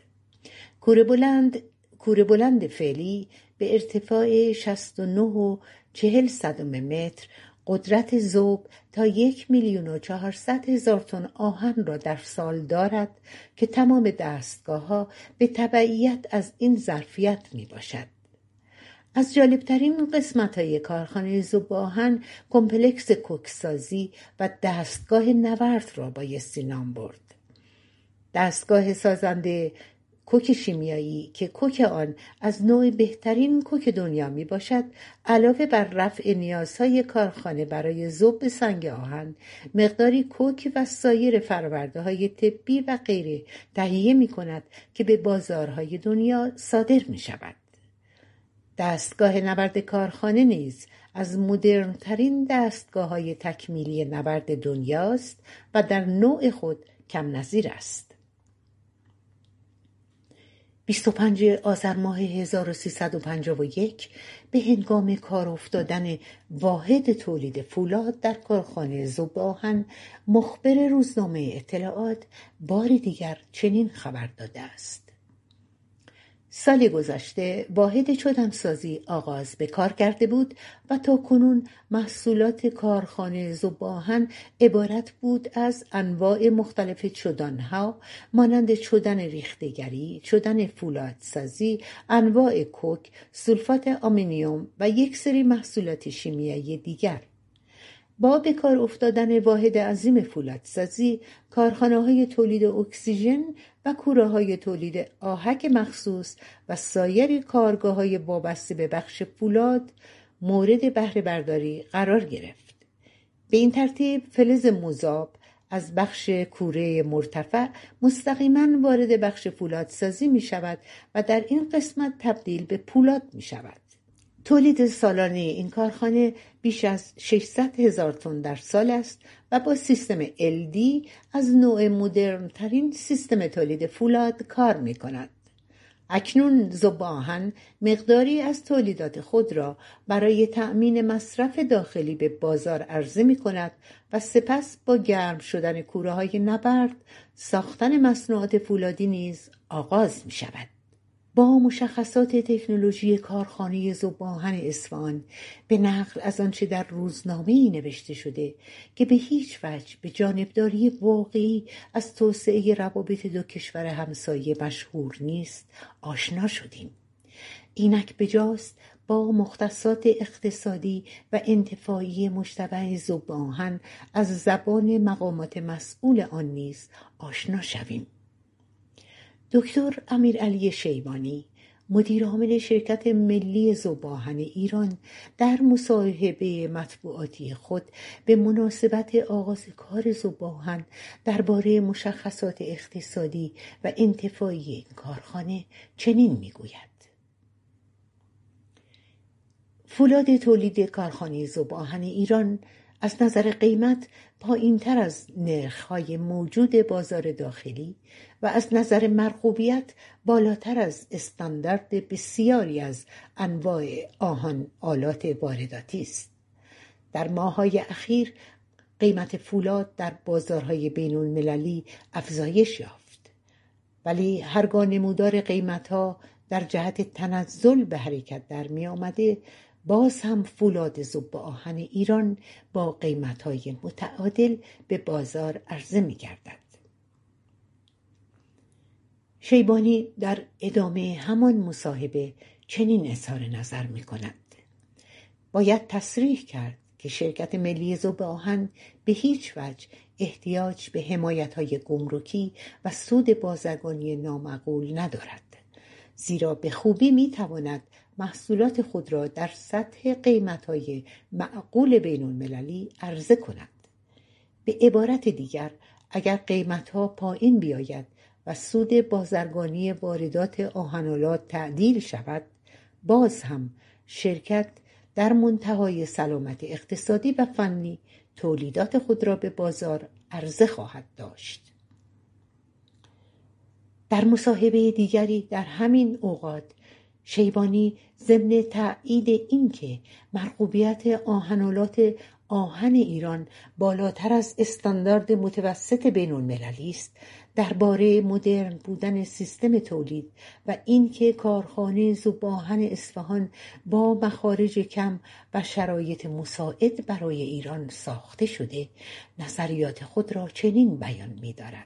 کوره بلند فعلی به ارتفاع 69.40 متر قدرت ذوب تا 1,400,000 تن آهن را در سال دارد که تمام دستگاه‌ها به تبعیت از این ظرفیت می باشد. از جالبترین قسمت‌های کارخانه ذوب‌آهن کمپلکس کوکسازی و دستگاه نورد را بایستی نام برد. دستگاه سازنده کوک شیمیایی که کوک آن از نوع بهترین کوک دنیا می باشد، علاوه بر رفع نیازهای کارخانه برای ذوب سنگ آهن، مقداری کوک و سایر فرآورده های طبی و غیره تهیه می کند که به بازارهای دنیا صادر می شود. دستگاه نبرد کارخانه نیز از مدرن‌ترین دستگاه‌های تکمیلی نبرد دنیاست و در نوع خود کم نظیر است. 25 آذر ماه 1351 به هنگام کار افتادن واحد تولید فولاد در کارخانه ذوب آهن، مخبر روزنامه اطلاعات بار دیگر چنین خبر داده است: سال گذشته واحد چدنسازی آغاز به کار کرده بود و تا کنون محصولات کارخانه ذوب آهن عبارت بود از انواع مختلف چدن‌ها مانند چدن ریختگری، چدن فولادسازی، انواع کوک، سولفات آمونیوم و یک سری محصولات شیمیایی دیگر. با به کار افتادن واحد عظیم فولادسازی، کارخانه‌های تولید اکسیژن و کوره‌های تولید آهک مخصوص و سایر کارگاه‌های وابسته به بخش فولاد مورد بهره برداری قرار گرفت. به این ترتیب فلز مذاب از بخش کوره مرتفع مستقیما وارد بخش فولادسازی می شود و در این قسمت تبدیل به پولاد می شود. تولید سالانه این کارخانه بیش از 600,000 تن در سال است و با سیستم LD از نوع مدرن ترین سیستم تولید فولاد کار می کند. اکنون ذوب آهن مقداری از تولیدات خود را برای تأمین مصرف داخلی به بازار عرضه می کند و سپس با گرم شدن کوره‌های نبرد ساختن مصنوعات فولادی نیز آغاز می شود. با مشخصات تکنولوژی کارخانه ذوب آهن اصفهان به نقل از آنچه در روزنامه‌ای نوشته شده که به هیچ وجه به جانبداری واقعی از توسعه روابط دو کشور همسایه مشهور نیست آشنا شدیم. اینک بجاست با مختصات اقتصادی و انتفاعی مشتبه ذوب آهن از زبان مقامات مسئول آن نیز آشنا شویم. دکتر امیرعلی شیبانی، مدیر عامل شرکت ملی ذوب آهن ایران، در مصاحبه مطبوعاتی خود به مناسبت آغاز کار ذوب آهن درباره مشخصات اقتصادی و انتفاعی این کارخانه چنین میگوید: فولاد تولید کارخانه ذوب آهن ایران از نظر قیمت پایین‌تر از نرخ‌های موجود بازار داخلی و از نظر مرغوبیت بالاتر از استاندارد بسیاری از انواع آهن آلات وارداتی است. در ماه‌های اخیر قیمت فولاد در بازارهای بین‌المللی افزایش یافت، ولی هرگاه نمودار قیمت‌ها در جهت تنزل به حرکت در می آمده، باز هم فولاد ذوب آهن ایران با قیمت‌های متعادل به بازار عرضه می‌گردد. شیبانی در ادامه همان مصاحبه چنین اظهار نظر می‌کند: باید تصریح کرد که شرکت ملی ذوب آهن به هیچ وجه احتیاج به حمایت‌های گمرکی و سود بازرگانی نامعقول ندارد، زیرا به خوبی می‌تواند محصولات خود را در سطح قیمت‌های معقول بین‌المللی عرضه کند. به عبارت دیگر، اگر قیمت‌ها پایین بیاید و سود بازرگانی واردات آهن‌آلات تعدیل شود، باز هم شرکت در منتهای سلامت اقتصادی و فنی تولیدات خود را به بازار عرضه خواهد داشت. در مصاحبه دیگری در همین اوقات، شیبانی ضمن تأیید اینکه مرغوبیت آهن‌آلات آهن ایران بالاتر از استاندارد متوسط بین‌المللی است، درباره مدرن بودن سیستم تولید و اینکه کارخانه ذوب آهن اصفهان با مخارج کم و شرایط مساعد برای ایران ساخته شده، نظریات خود را چنین بیان می‌دارد: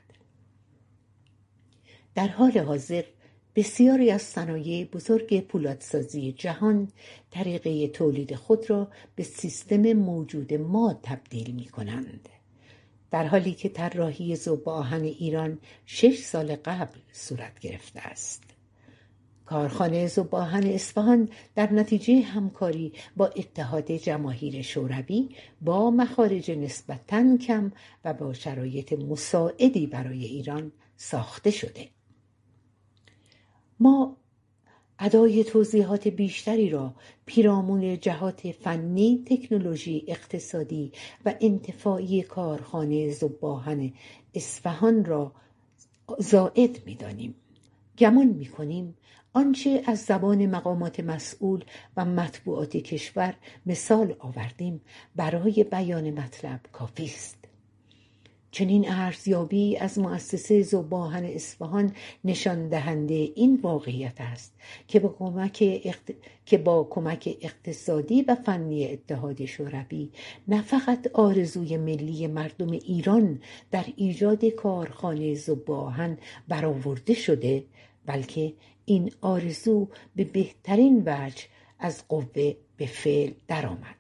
در حال حاضر بسیاری از صنایع بزرگ پولادسازی جهان طریقه تولید خود را به سیستم موجود ما تبدیل می کنند. در حالی که طراحی ذوب آهن ایران 6 سال قبل صورت گرفته است. کارخانه ذوب آهن اصفهان در نتیجه همکاری با اتحاد جماهیر شوروی با مخارج نسبتاً کم و با شرایط مساعدی برای ایران ساخته شده. ما ادای توضیحات بیشتری را پیرامون جهات فنی، تکنولوژی، اقتصادی و انتفاعی کارخانه ذوب آهن اصفهان را زائد می‌دانیم. گمان می‌کنیم آنچه از زبان مقامات مسئول و مطبوعات کشور مثال آوردیم برای بیان مطلب کافی است. چنین ارزیابی از مؤسسه ذوب آهن اصفهان نشان دهنده این واقعیت است که با کمک اقتصادی و فنی اتحاد شوروی نه فقط آرزوی ملی مردم ایران در ایجاد کارخانه ذوب آهن برآورده شده، بلکه این آرزو به بهترین وجه از قوه به فعل درآمد.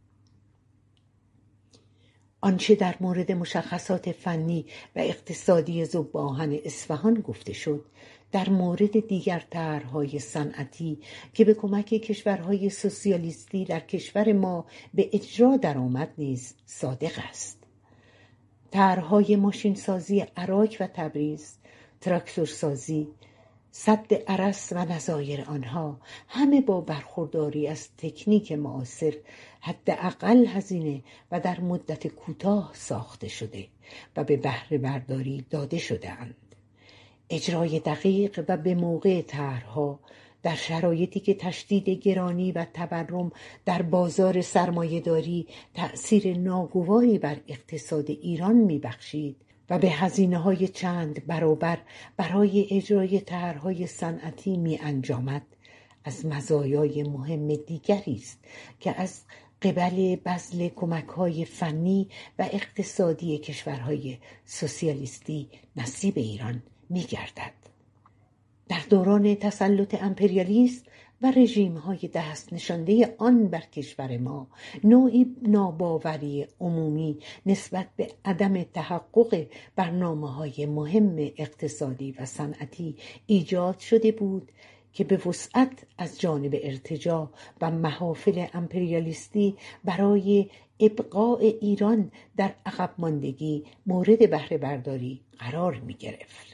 آنچه در مورد مشخصات فنی و اقتصادی ذوب آهن اصفهان گفته شد، در مورد دیگر طرح‌های صنعتی که به کمک کشورهای سوسیالیستی در کشور ما به اجرا درآمد نیز صادق است. طرح‌های ماشینسازی عراق و تبریز، تراکتورسازی، سد ارس و نظایر آنها همه با برخورداری از تکنیک معاصر حداقل هزینه و در مدت کوتاه ساخته شده و به بهره برداری داده شده‌اند. اجرای دقیق و به موقع طرح‌ها در شرایطی که تشدید گرانی و تورم در بازار سرمایه‌داری تأثیر ناگواری بر اقتصاد ایران می‌بخشید و به هزینه‌های چند برابر برای اجرای طرح‌های صنعتی می‌انجامد، از مزایای مهم دیگری است که از قبل بذل کمک‌های فنی و اقتصادی کشورهای سوسیالیستی نصیب ایران می‌گردد. در دوران تسلط امپریالیسم و رژیم‌های دست نشانده آن بر کشور ما نوعی ناباوری عمومی نسبت به عدم تحقق برنامه‌های مهم اقتصادی و صنعتی ایجاد شده بود که به وسعت از جانب ارتجاع و محافل امپریالیستی برای ابقاء ایران در عقب ماندگی مورد بهره برداری قرار می‌گرفت.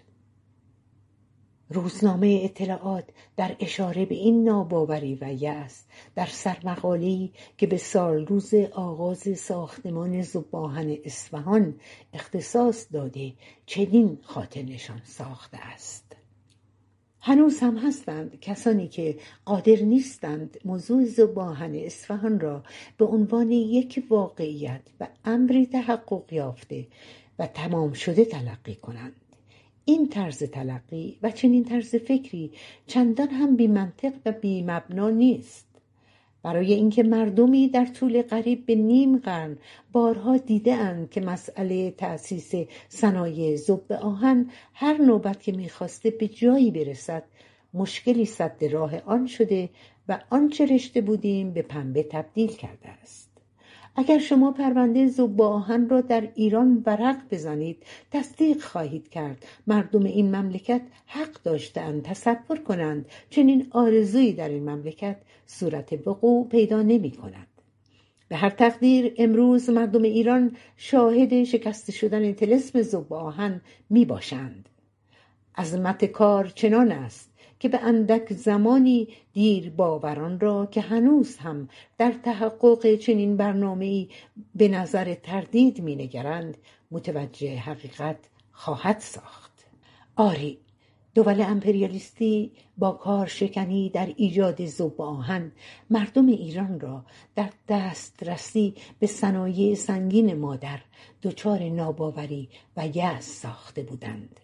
روزنامه اطلاعات در اشاره به این ناباوری و یأس در سرمقاله‌ای که به سال روز آغاز ساختمان ذوب آهن اصفهان اختصاص داده چنین خاطر نشان ساخته است: هنوز هم هستند کسانی که قادر نیستند موضوع ذوب آهن اصفهان را به عنوان یک واقعیت و امری تحقق یافته و تمام شده تلقی کنند. این طرز تلقی و چنین طرز فکری چندان هم بی منطق و بی مبنا نیست. برای اینکه مردمی در طول قریب به نیم قرن بارها دیده‌اند که مسئله تأسیس صنایع ذوب آهن هر نوبت که می‌خواسته به جایی برسد مشکلی سد راه آن شده و آنچه رشته بودیم به پنبه تبدیل کرده است. اگر شما پرونده ذوب آهن را در ایران ورق بزنید تصدیق خواهید کرد مردم این مملکت حق داشتند تصور کنند چنین آرزویی در این مملکت صورت وقوع پیدا نمی کند. به هر تقدیر امروز مردم ایران شاهد شکسته شدن طلسم ذوب آهن می باشند. عظمت کار چنان است که به اندک زمانی دیر باوران را که هنوز هم در تحقق چنین برنامه‌ای به نظر تردید می‌نگرند متوجه حقیقت خواهد ساخت. آری، دول امپریالیستی با کارشکنی در ایجاد ذوب آهن مردم ایران را در دسترسی به صنایع سنگین مادر دچار ناباوری و یأس ساخته بودند.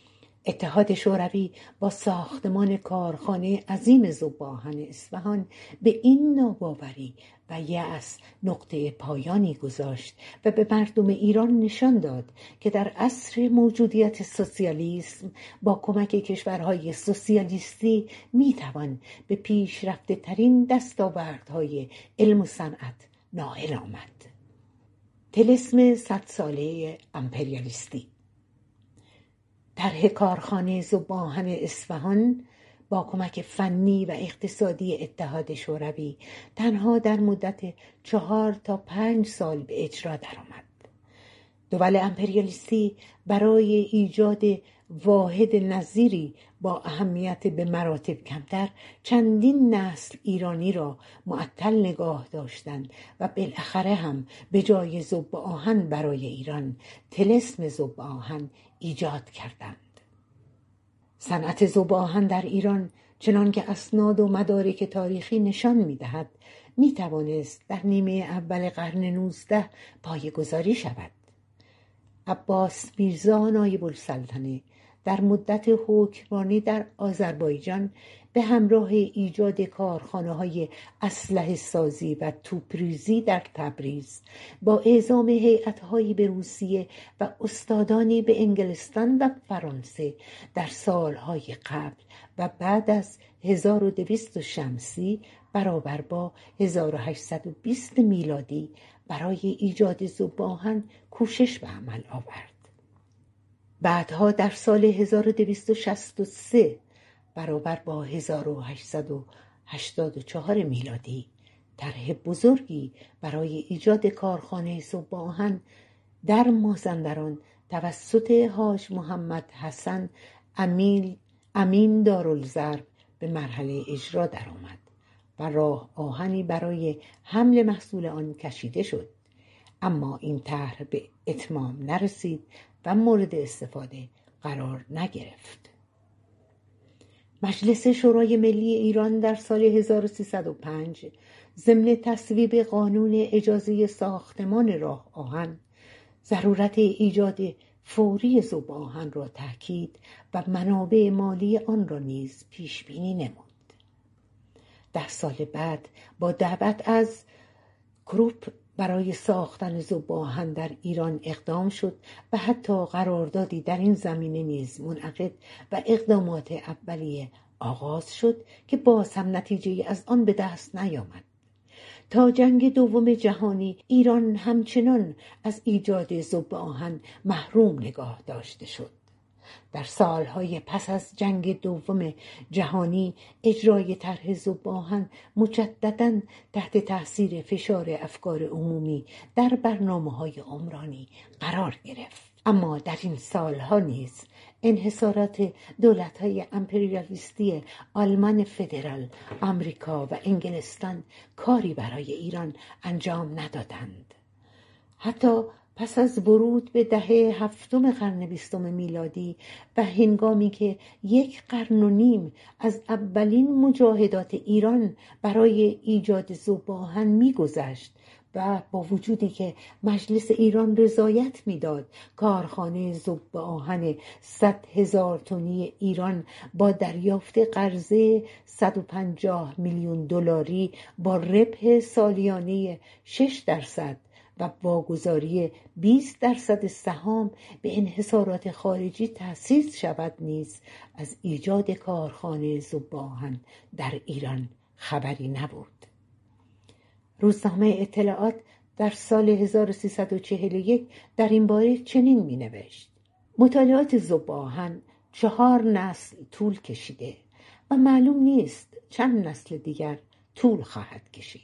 اتحاد شوروی با ساختمان کارخانه عظیم ذوب آهن اصفهان به این ناباوری و یأس نقطه پایانی گذاشت و به مردم ایران نشان داد که در عصر موجودیت سوسیالیسم با کمک کشورهای سوسیالیستی میتوان به پیشرفته ترین دستاوردهای علم و صنعت نائل آمد. طلسم 100 ساله امپریالیستی. طرح کارخانه ذوب‌آهن اصفهان با کمک فنی و اقتصادی اتحاد شوروی تنها در مدت 4 تا 5 سال به اجرا درآمد. دول امپریالیستی برای ایجاد واحد نظیری با اهمیت به مراتب کمتر چندین نسل ایرانی را معطل نگاه داشتند و بالاخره هم به جای ذوب‌آهن برای ایران طلسم ذوب‌آهن ایجاد کردند. صنعت ذوب‌آهن در ایران چنان که اسناد و مدارک تاریخی نشان می‌دهد می‌توانست در نیمه اول قرن 19 پایه‌گذاری شود. عباس میرزا نایب السلطنه در مدت حکمرانی در آذربایجان به همراه ایجاد کارخانه‌های اسلحه سازی و توپریزی در تبریز با اعزام هیئت‌هایی به روسیه و استادانی به انگلستان و فرانسه در سالهای قبل و بعد از 1200 شمسی برابر با 1820 میلادی برای ایجاد ذوب‌آهن کوشش به عمل آورد. بعدها در سال 1263 برابر با 1884 میلادی طرح بزرگی برای ایجاد کارخانه ذوب‌آهن در مازندران توسط حاج محمد حسن امین دارالضرب به مرحله اجرا درآمد و راه آهنی برای حمل محصول آن کشیده شد، اما این طرح به اتمام نرسید و مورد استفاده قرار نگرفت. مجلس شورای ملی ایران در سال 1305 ضمن تصویب قانون اجازه ساختمان راه آهن ضرورت ایجاد فوری ذوب‌آهن را تاکید و منابع مالی آن را نیز پیش بینی نمود. 10 سال بعد با دعوت از کروپ برای ساختن ذوب‌آهن در ایران اقدام شد و حتی قراردادی در این زمینه نیز منعقد و اقدامات اولیه آغاز شد که باز هم نتیجه از آن به دست نیامد. تا جنگ دوم جهانی ایران همچنان از ایجاد ذوب‌آهن محروم نگاه داشته شد. در سالهای پس از جنگ دوم جهانی اجرای طرح ذوب‌آهن مجدداً تحت تاثیر فشار افکار عمومی در برنامه‌های عمرانی قرار گرفت. اما در این سالها نیز انحصارات دولت‌های امپریالیستی آلمان فدرال، آمریکا و انگلستان کاری برای ایران انجام ندادند. حتی پس از ورود به دهه 7 قرن 20 میلادی و هنگامی که 1 قرن و نیم از اولین مجاهدات ایران برای ایجاد ذوب‌آهن می‌گذشت و با وجودی که مجلس ایران رضایت می‌داد کارخانه ذوب‌آهن 100,000 تنی ایران با دریافت قرضه 150 میلیون دلاری با ربح سالیانه 6% و واگذاری 20% سهام به انحصارات خارجی تأسیس شود نیز از ایجاد کارخانه ذوب‌آهن در ایران خبری نبود. روزنامه اطلاعات در سال 1341 در این باره چنین می‌نوشت: مطالعات ذوب‌آهن 4 نسل طول کشیده و معلوم نیست چند نسل دیگر طول خواهد کشید.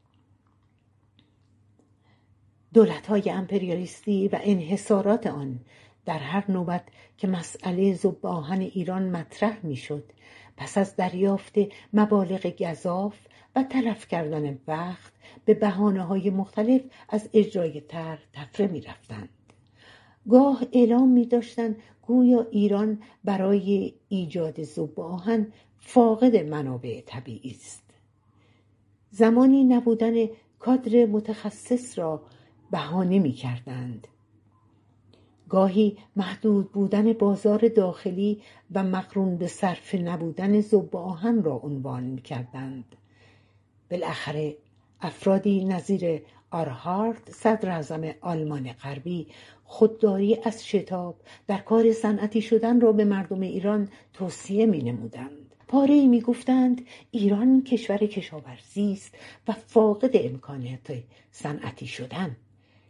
دولت‌های امپریالیستی و انحصارات آن در هر نوبت که مسئله ذوب‌آهن ایران مطرح می‌شد پس از دریافت مبالغ گزاف و تلف کردن وقت به بهانه‌های مختلف از اجرای طرح تفره می‌رفتند. گاه اعلام می‌داشتند گویا ایران برای ایجاد ذوب‌آهن فاقد منابع طبیعی است. زمانی نبودن کادر متخصص را بهانه می‌کردند. گاهی محدود بودن بازار داخلی و مقرون به صرف نبودن ذوب‌آهن را عنوان می‌کردند. بالاخره افرادی نظیر آرهارد صدراعظم آلمان غربی خودداری از شتاب در کار صنعتی شدن را به مردم ایران توصیه می‌نمودند. پاره‌ای می‌گفتند ایران کشور کشاورزی است و فاقد امکانات صنعتی شدن.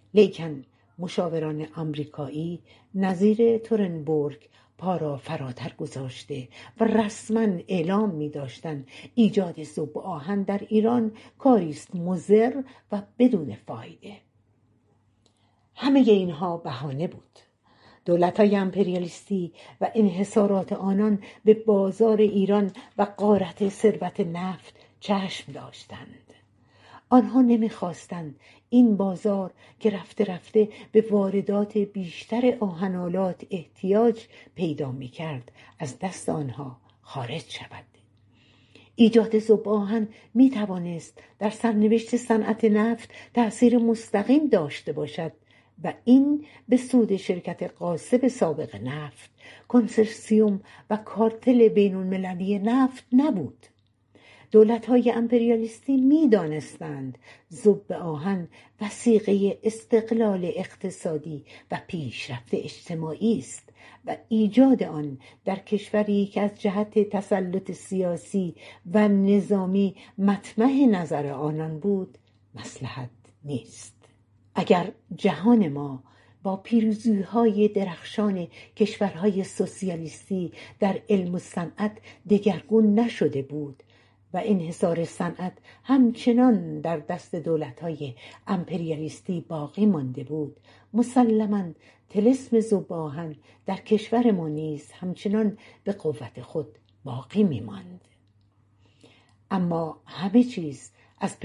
لیکن مشاوران آمریکایی نظیر تورنبورگ پا را فراتر گذاشته و رسما اعلام می داشتند ایجاد ذوب آهن در ایران کاری است مضر و بدون فایده. همه اینها بهانه بود. دولت‌های امپریالیستی و انحصارات آنان به بازار ایران و غارت ثروت نفت چشم داشتند. آنها نمی‌خواستند این بازار که رفته رفته به واردات بیشتر آهن‌آلات احتیاج پیدا می‌کرد از دست آنها خارج شود. ایجاد ذوب آهن می‌توانست در سرنوشت صنعت نفت تأثیر مستقیم داشته باشد و این به سود شرکت غاصب سابق نفت، کنسرسیوم و کارتل بین‌المللی نفت نبود. دولت‌های امپریالیستی می‌دانستند ذوب آهن وثیقه استقلال اقتصادی و پیشرفت اجتماعی است و ایجاد آن در کشوری که از جهت تسلط سیاسی و نظامی مطمح نظر آنان بود مصلحت نیست. اگر جهان ما با پیروزی‌های درخشان کشورهای سوسیالیستی در علم و صنعت دگرگون نشده بود و انحصار صنعت همچنان در دست دولت‌های امپریالیستی باقی مانده بود، مسلماً طلسم ذوب آهن در کشور ما نیز همچنان به قوت خود باقی می‌ماند. اما همه چیز از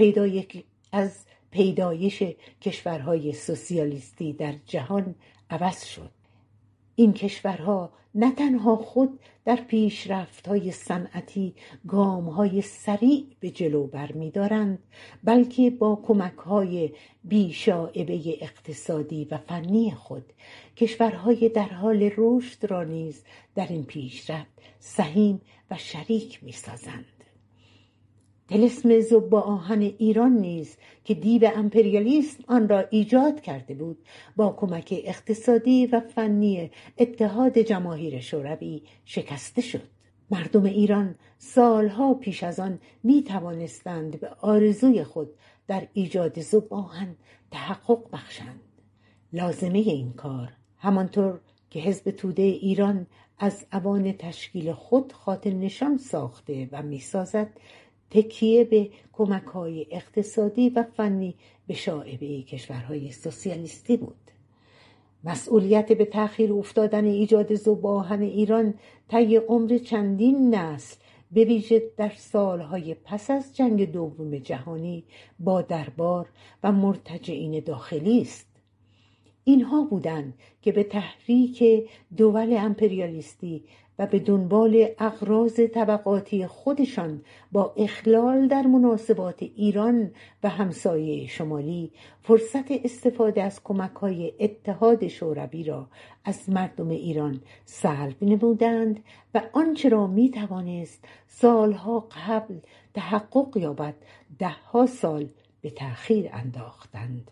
پیدایش کشورهای سوسیالیستی در جهان عوض شد. این کشورها نه تنها خود در پیشرفت‌های صنعتی گام‌های سریع به جلو برمی‌دارند، بلکه با کمک‌های بی‌شائبه اقتصادی و فنی خود کشورهای در حال رشد را نیز در این پیشرفت سهیم و شریک می‌سازند. طلسم ذوب آهن ایران نیز که دیو امپریالیسم آن را ایجاد کرده بود، با کمک اقتصادی و فنی اتحاد جماهیر شوروی شکسته شد. مردم ایران سالها پیش از آن می توانستند به آرزوی خود در ایجاد ذوب آهن تحقق بخشند. لازمه این کار، همانطور که حزب توده ایران از اوان تشکیل خود خاطر نشان ساخته و می سازد، تکیه به کمک‌های اقتصادی و فنی به شائبه کشورهای سوسیالیستی بود. مسئولیت به تأخیر افتادن ایجاد ذوب آهن ایران طی عمر چندین نسل، به ویژه در سالهای پس از جنگ دوم جهانی، با دربار و مرتجعین داخلی است. اینها بودند که به تحریک دول امپریالیستی و به دنبال اغراض طبقاتی خودشان با اخلال در مناسبات ایران و همسایه شمالی فرصت استفاده از کمک‌های اتحاد شوروی را از مردم ایران سلب نمودند و آنچه را می‌توانست سالها قبل تحقق یابد 10 سال به تأخیر انداختند.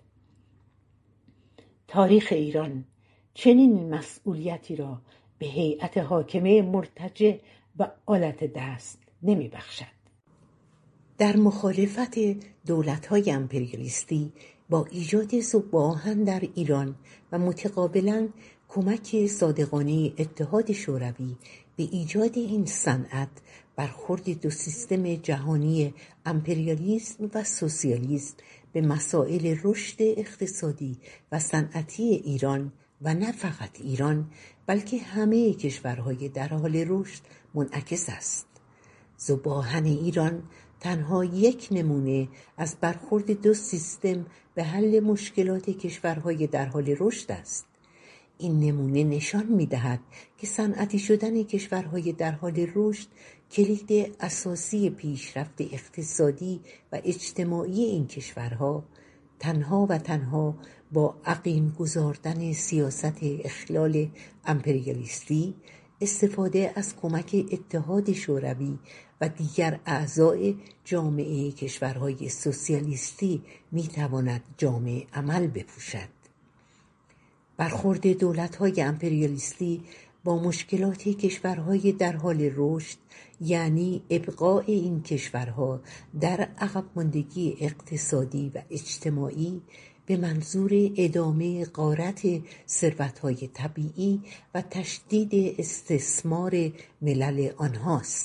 تاریخ ایران چنین مسئولیتی را به هیئت حاکمه مرتجع و آلت دست نمی بخشد. در مخالفت دولت‌های امپریالیستی با ایجاد ذوب آهن در ایران و متقابلاً کمک صادقانه اتحاد شوروی به ایجاد این صنعت، برخورد دو سیستم جهانی امپریالیسم و سوسیالیسم به مسائل رشد اقتصادی و صنعتی ایران و نه فقط ایران بلکه همه کشورهای در حال رشد منعکس است. ذوب آهن ایران تنها یک نمونه از برخورد دو سیستم به حل مشکلات کشورهای در حال رشد است. این نمونه نشان می‌دهد که صنعتی شدن کشورهای در حال رشد کلید اساسی پیشرفت اقتصادی و اجتماعی این کشورها تنها با عقیم گذاردن سیاست اخلال امپریالیستی، استفاده از کمک اتحاد شوروی و دیگر اعضای جامعه کشورهای سوسیالیستی میتواند جامع عمل بپوشد. برخورد دولت‌های امپریالیستی با مشکلات کشورهای در حال رشد یعنی ابقاء این کشورها در عقب ماندگی اقتصادی و اجتماعی، به منظور ادامه غارت ثروت‌های طبیعی و تشدید استثمار ملل آنهاست.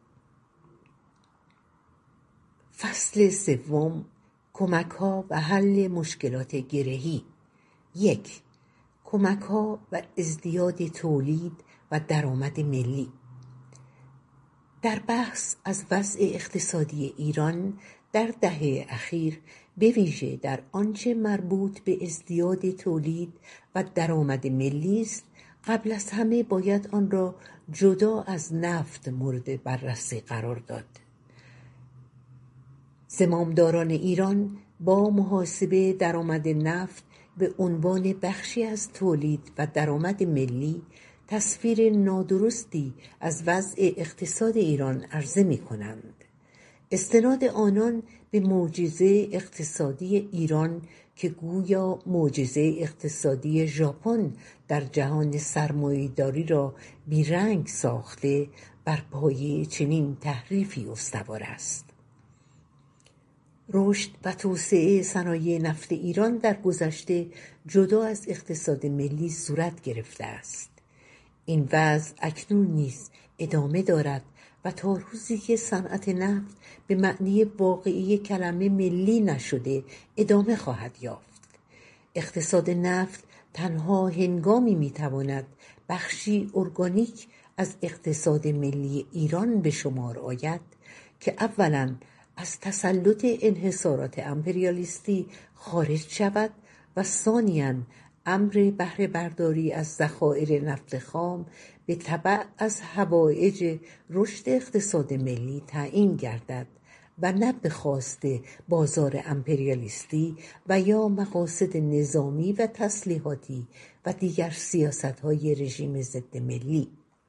فصل سوم، کمک‌ها و حل مشکلات گرهی. 1. کمک‌ها و ازدیاد تولید و درآمد ملی. در بحث از وضع اقتصادی ایران در دهه اخیر، به ویژه در آنچه مربوط به ازدیاد تولید و درآمد ملی است، قبل از همه باید آن را جدا از نفت مورد بررسی قرار داد. زمامداران ایران با محاسبه درآمد نفت به عنوان بخشی از تولید و درآمد ملی تصویر نادرستی از وضع اقتصاد ایران عرضه می‌کنند. استناد آنان به معجزه اقتصادی ایران که گویا معجزه اقتصادی ژاپن در جهان سرمایه‌داری را بیرنگ ساخته، بر پایه چنین تحریفی استوار است. رشد و توسعه صنایع نفت ایران در گذشته جدا از اقتصاد ملی صورت گرفته است. این وضع اکنون نیز ادامه دارد و تا روزی که صنعت نفت به معنی واقعی کلمه ملی نشده ادامه خواهد یافت. اقتصاد نفت تنها هنگامی میتواند بخشی ارگانیک از اقتصاد ملی ایران به شمار آید که اولاً از تسلط انحصارات امپریالیستی خارج شود و ثانیاً امر بهره برداری از ذخایر نفت خام به تبع از حوایج رشد اقتصاد ملی تعیین گردد و نه به خواست بازار امپریالیستی و یا مقاصد نظامی و تسلیحاتی و دیگر سیاست‌های رژیم ضد ملی.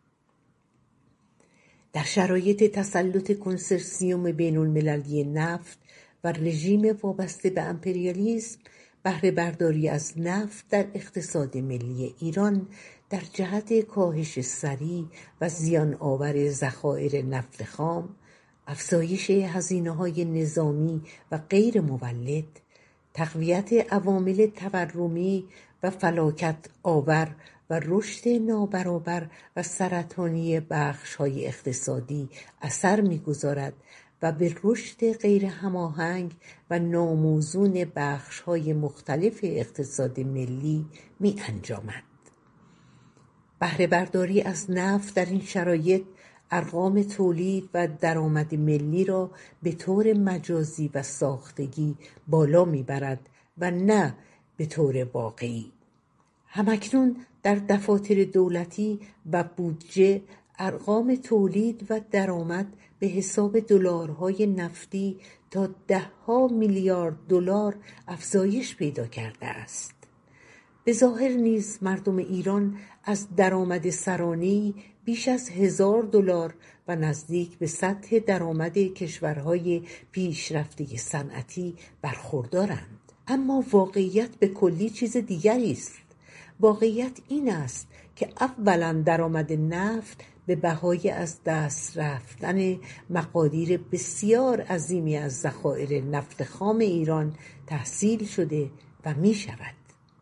در شرایط تسلط کنسرسیوم بین المللی نفت و رژیم وابسته به امپریالیسم، بهره برداری از نفت در اقتصاد ملی ایران در جهت کاهش سریع و زیان آور ذخایر نفت خام، افزایش هزینه‌های نظامی و غیر مولد، تقویت عوامل تورمی و فلاکت آور و رشد نابرابر و سرطانی بخش‌های اقتصادی اثر می‌گذارد و به رشد غیر هماهنگ و ناموزون بخش‌های مختلف اقتصاد ملی می‌انجامد. بهره برداری از نفت در این شرایط ارقام تولید و درآمد ملی را به طور مجازی و ساختگی بالا می‌برد و نه به طور واقعی. همکنون در دفاتر دولتی و بودجه ارقام تولید و درآمد به حساب دلارهای نفتی تا 10 میلیارد دلار افزایش پیدا کرده است. به ظاهر نیز مردم ایران از درآمد سرانه‌ای بیش از $1000 و نزدیک به سطح درآمد کشورهای پیشرفته صنعتی برخوردارند. اما واقعیت به کلی چیز دیگری است. واقعیت این است که اولاً درآمد نفت به بهای از دست رفتن مقادیر بسیار عظیمی از ذخایر نفت خام ایران تحصیل شده و می شود.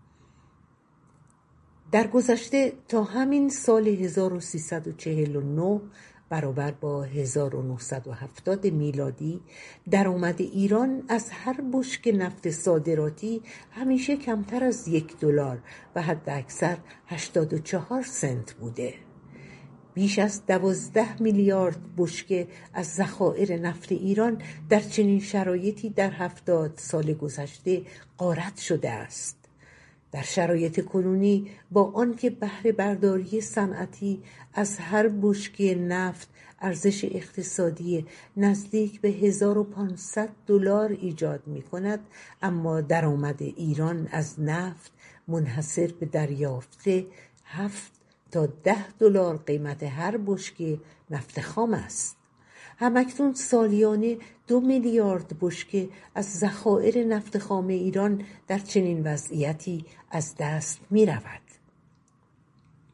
در گذشته تا همین سال 1349 برابر با 1970 میلادی درآمد ایران از هر بشکه نفت صادراتی همیشه کمتر از $1 و حداکثر 84 سنت بوده. بیش از 12 میلیارد بشکه از ذخایر نفت ایران در چنین شرایطی در 70 سال گذشته غارت شده است. در شرایط کنونی با آنکه بهره برداری صنعتی از هر بشکه نفت ارزش اقتصادی نزدیک به $1500 ایجاد می کند، اما درآمد ایران از نفت منحصر به دریافت 7 تا $10 قیمت هر بشکه نفت خام است. همکنون سالیانه 2 میلیارد بشکه از ذخایر نفت خام ایران در چنین وضعیتی از دست می رود.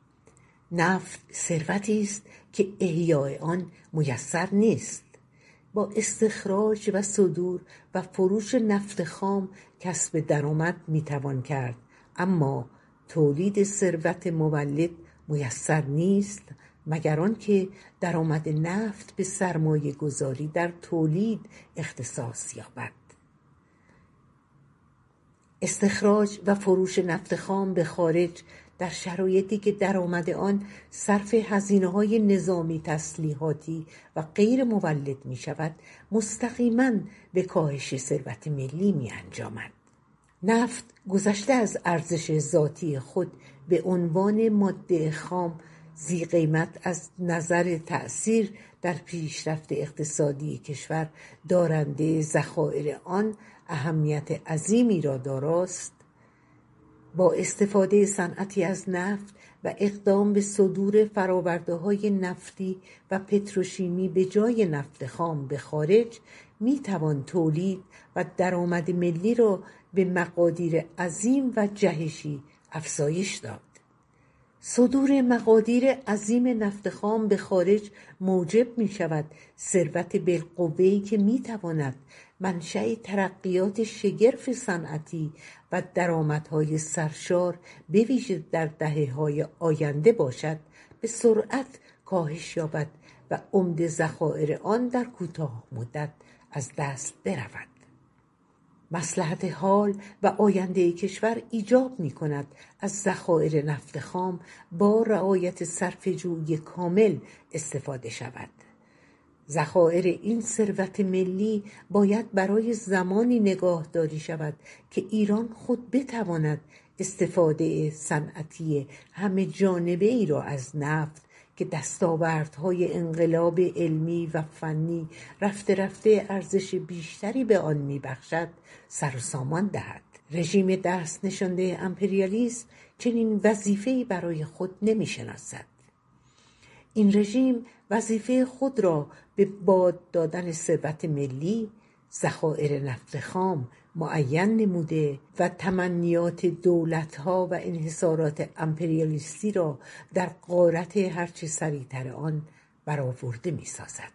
نفت ثروتی است که احیای آن میسر نیست. با استخراج و صدور و فروش نفت خام کسب درآمد میتوان کرد، اما تولید ثروت مولد میسر نیست مگر آنکه درآمد نفت به سرمایه گذاری در تولید اختصاص یابد. استخراج و فروش نفت خام به خارج در شرایطی که درآمد آن صرف هزینه‌های نظامی، تسلیحاتی و غیر مولد می شود، مستقیماً به کاهش ثروت ملی می انجامد. نفت گذشته از ارزش ذاتی خود به عنوان ماده خام ذی قیمت از نظر تأثیر در پیشرفت اقتصادی کشور دارنده ذخایر آن اهمیت عظیمی را داراست، با استفاده صنعتی از نفت و اقدام به صدور فرآورده‌های نفتی و پتروشیمی به جای نفت خام به خارج می توان تولید و درآمد ملی را به مقادیر عظیم و جهشی افزایش داد. صدور مقادیر عظیم نفت خام به خارج موجب می شود ثروت بالقوه‌ای که می تواند منشأ ترقیات شگرف صنعتی و درآمدهای سرشار به ویژه در دهه‌های آینده باشد، به سرعت کاهش یابد و عمده ذخایر آن در کوتاه مدت از دست برود. مصلحت حال و آینده کشور ایجاب می کند از ذخایر نفت خام با رعایت صرفه‌جویی کامل استفاده شود. ذخایر این ثروت ملی باید برای زمانی نگاهداری شود که ایران خود بتواند استفاده صنعتی همه جانبه ای را از نفت که دستاوردهای انقلاب علمی و فنی رفته رفته ارزش بیشتری به آن میبخشد سر و سامان دهد. رژیم دست نشانده امپریالیسم چنین وظیفه‌ای برای خود نمیشناسد. این رژیم وظیفه خود را به باد دادن ثروت ملی، ذخایر نفت خام معین نموده و تمنیات دولت‌ها و انحصارات امپریالیستی را در غارت هرچه سریعتر آن برآورده می‌سازد.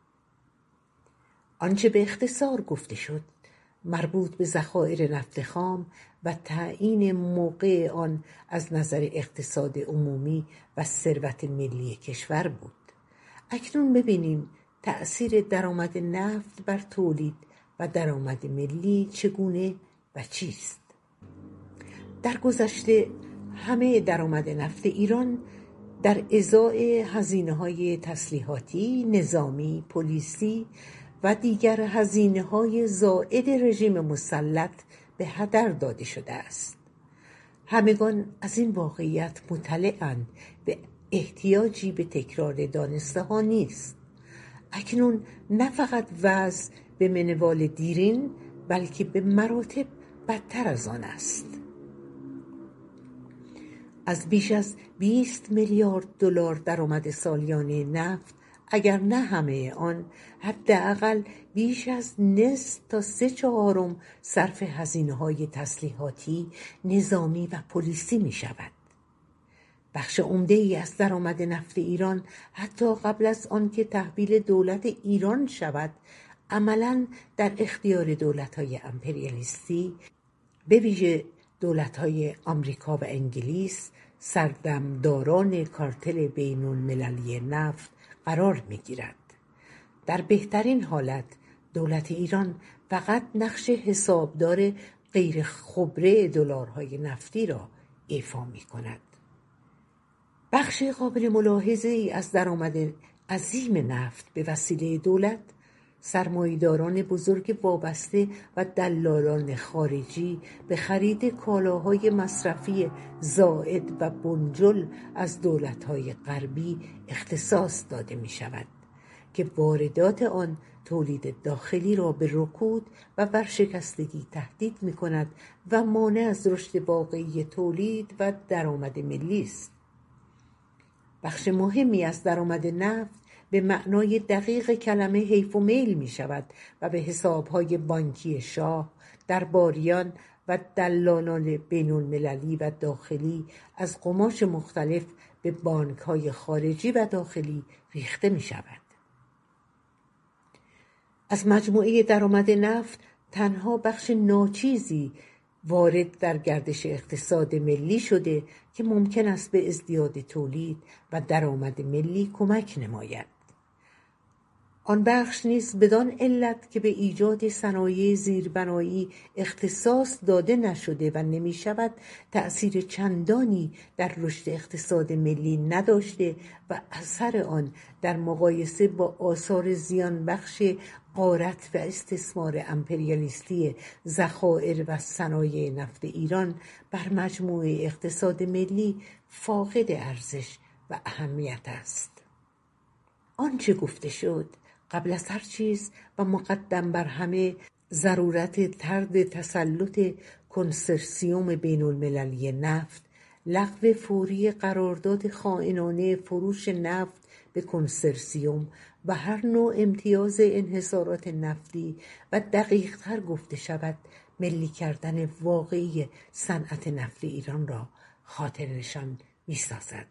آنچه به اختصار گفته شد مربوط به ذخایر نفت خام و تعیین موقع آن از نظر اقتصاد عمومی و ثروت ملی کشور بود. اکنون ببینیم تأثیر درآمد نفت بر تولید و درآمد ملی چگونه و چیست. در گذشته همه درآمد نفت ایران در ازای هزینه‌های تسلیحاتی، نظامی، پلیسی و دیگر هزینه‌های زائد رژیم مسلط به هدر داده شده است. همگان از این واقعیت مطلع‌اند و احتیاجی به تکرار دانسته ها نیست. اکنون نه فقط وضع به منوال دیرین بلکه به مراتب بدتر از آن است. از بیش از 20 میلیارد دلار درآمد سالیانه نفت، اگر نه همه آن، حداقل بیش از نصف تا 3/4 صرف هزینه‌های تسلیحاتی، نظامی و پلیسی می شود. بخش عمده‌ای از درآمد نفت ایران حتی قبل از آن که تحویل دولت ایران شود، عملاً در اختیار دولت‌های امپریالیستی، به ویژه دولت‌های آمریکا و انگلیس، سردمداران کارتل بین‌المللی نفت قرار می‌گیرد. در بهترین حالت دولت ایران فقط نقش حسابدار غیر خبره دلارهای نفتی را ایفا می‌کند. بخش قابل ملاحظه‌ای از درآمد عظیم نفت به وسیله دولت، سرمایه‌داران بزرگ وابسته و دلالان خارجی به خرید کالاهای مصرفی زائد و بنجل از دولت‌های غربی اختصاص داده می‌شود که واردات آن تولید داخلی را به رکود و ورشکستگی تهدید می‌کند و مانع از رشد واقعی تولید و درآمد ملی است. بخش مهمی از درآمد نفت به معنای دقیق کلمه حیف و میل می شود و به حسابهای بانکی شاه، درباریان و دلالان بین المللی و داخلی از قماش مختلف به بانک‌های خارجی و داخلی ریخته می شود. از مجموعه درآمد نفت تنها بخش ناچیزی وارد در گردش اقتصاد ملی شده که ممکن است به ازدیاد تولید و درآمد ملی کمک نماید. آن بخش نیز بدان علت که به ایجاد صنایع زیربنایی اختصاص داده نشده و نمی شود تأثیر چندانی در رشد اقتصاد ملی نداشته و اثر آن در مقایسه با آثار زیان بخش غارت و استثمار امپریالیستی ذخایر و صنایع نفت ایران بر مجموعه اقتصاد ملی فاقد ارزش و اهمیت است. آنچه گفته شد قبل از هر چیز و مقدم بر همه ضرورت طرد تسلط کنسرسیوم بین المللی نفت، لغو فوری قرارداد خائنانه فروش نفت به کنسرسیوم و هر نوع امتیاز انحصارات نفتی و دقیق تر گفته شود ملی کردن واقعی صنعت نفت ایران را خاطرنشان می‌سازد.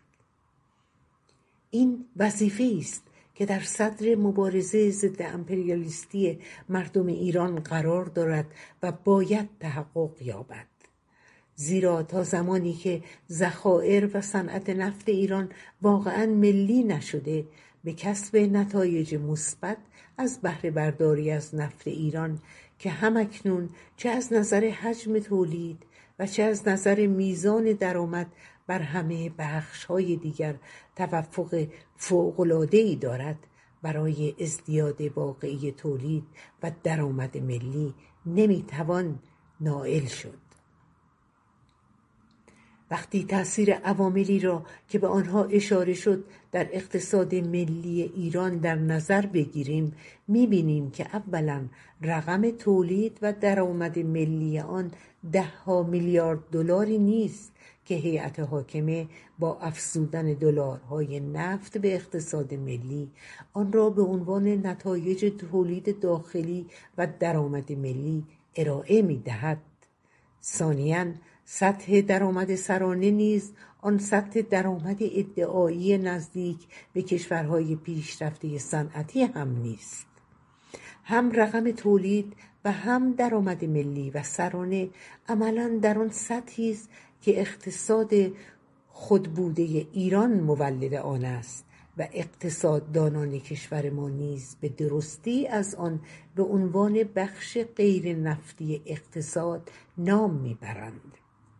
این وظیفه است که در صدر مبارزه ضد امپریالیستی مردم ایران قرار دارد و باید تحقق یابد. زیرا تا زمانی که ذخایر و صنعت نفت ایران واقعاً ملی نشده، به کسب نتایج مثبت از بهره برداری از نفت ایران که همکنون چه از نظر حجم تولید و چه از نظر میزان درآمد بر همه بخش‌های دیگر توفق فوق‌العاده‌ای دارد، برای ازدیاد واقعی تولید و درآمد ملی نمیتوان نائل شد. وقتی تأثیر عواملی را که به آنها اشاره شد در اقتصاد ملی ایران در نظر بگیریم، می‌بینیم که اولاً رقم تولید و درآمد ملی آن 10 میلیارد دلاری نیست که هیئت حاکمه با افزودن دلارهای نفت به اقتصاد ملی آن را به عنوان نتایج تولید داخلی و درآمد ملی ارائه می‌دهد. ثانیاً سطح درآمد سرانه نیز آن سطح درآمد ادعایی نزدیک به کشورهای پیشرفته صنعتی هم نیست. هم رقم تولید و هم درآمد ملی و سرانه عملاً در آن سطحی است که اقتصاد خودبوده ایران مولد آن است و اقتصاددانان کشور ما نیز به درستی از آن به عنوان بخش غیر نفتی اقتصاد نام میبرند.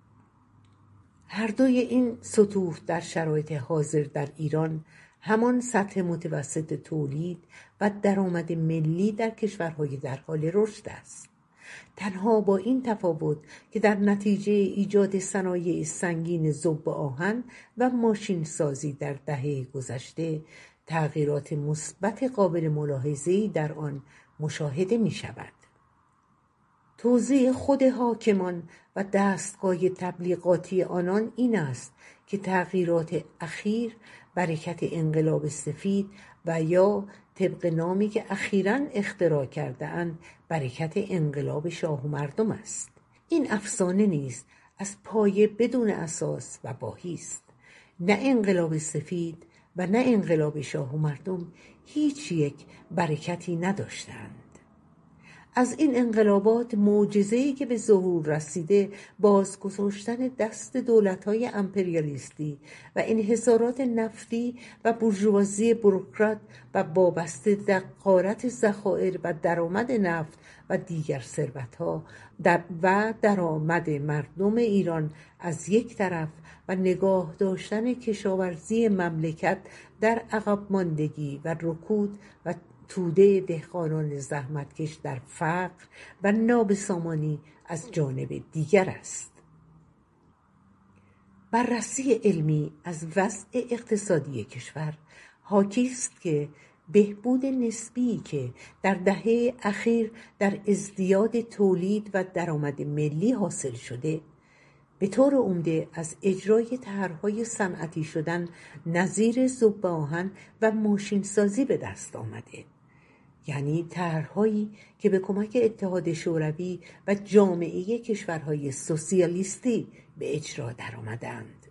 هر دوی این سطوح در شرایط حاضر در ایران همان سطح متوسط تولید و درآمد ملی در کشورهای در حال رشد است. تنها با این تفاوت که در نتیجه ایجاد صنایع سنگین ذوب آهن و ماشین سازی در دهه گذشته تغییرات مثبت قابل ملاحظه‌ای در آن مشاهده می شود. توضیح خود حاکمان و دستگاه تبلیغاتی آنان این است که تغییرات اخیر برکت انقلاب سفید و یا طبق نامی که اخیراً اختراع کرده اند برکت انقلاب شاه و مردم است. این افسانه نیز از پایه بدون اساس و باهی است. نه انقلاب سفید و نه انقلاب شاه و مردم هیچ یک برکتی نداشتند. از این انقلابات معجزه‌ای که به ظهور رسیده بازگذاشتن دست دولت‌های امپریالیستی و انحصارات نفتی و بورژوازی بوروکرات و وابسته در غارت ذخایر و درآمد نفت و دیگر ثروت‌ها و درآمد مردم ایران از یک طرف و نگاه داشتن کشاورزی مملکت در عقب ماندگی و رکود و توده دهقانان زحمتکش در فقر و نابسامانی از جانب دیگر است. بررسی علمی از وضع اقتصادی کشور حاکی است که بهبود نسبی که در دهه اخیر در ازدیاد تولید و درآمد ملی حاصل شده به طور عمده از اجرای طرح‌های صنعتی شدن نظیر ذوب آهن و ماشین سازی به دست آمده، یعنی طرح‌هایی که به کمک اتحاد شوروی و جامعه کشورهای سوسیالیستی به اجرا درآمدند.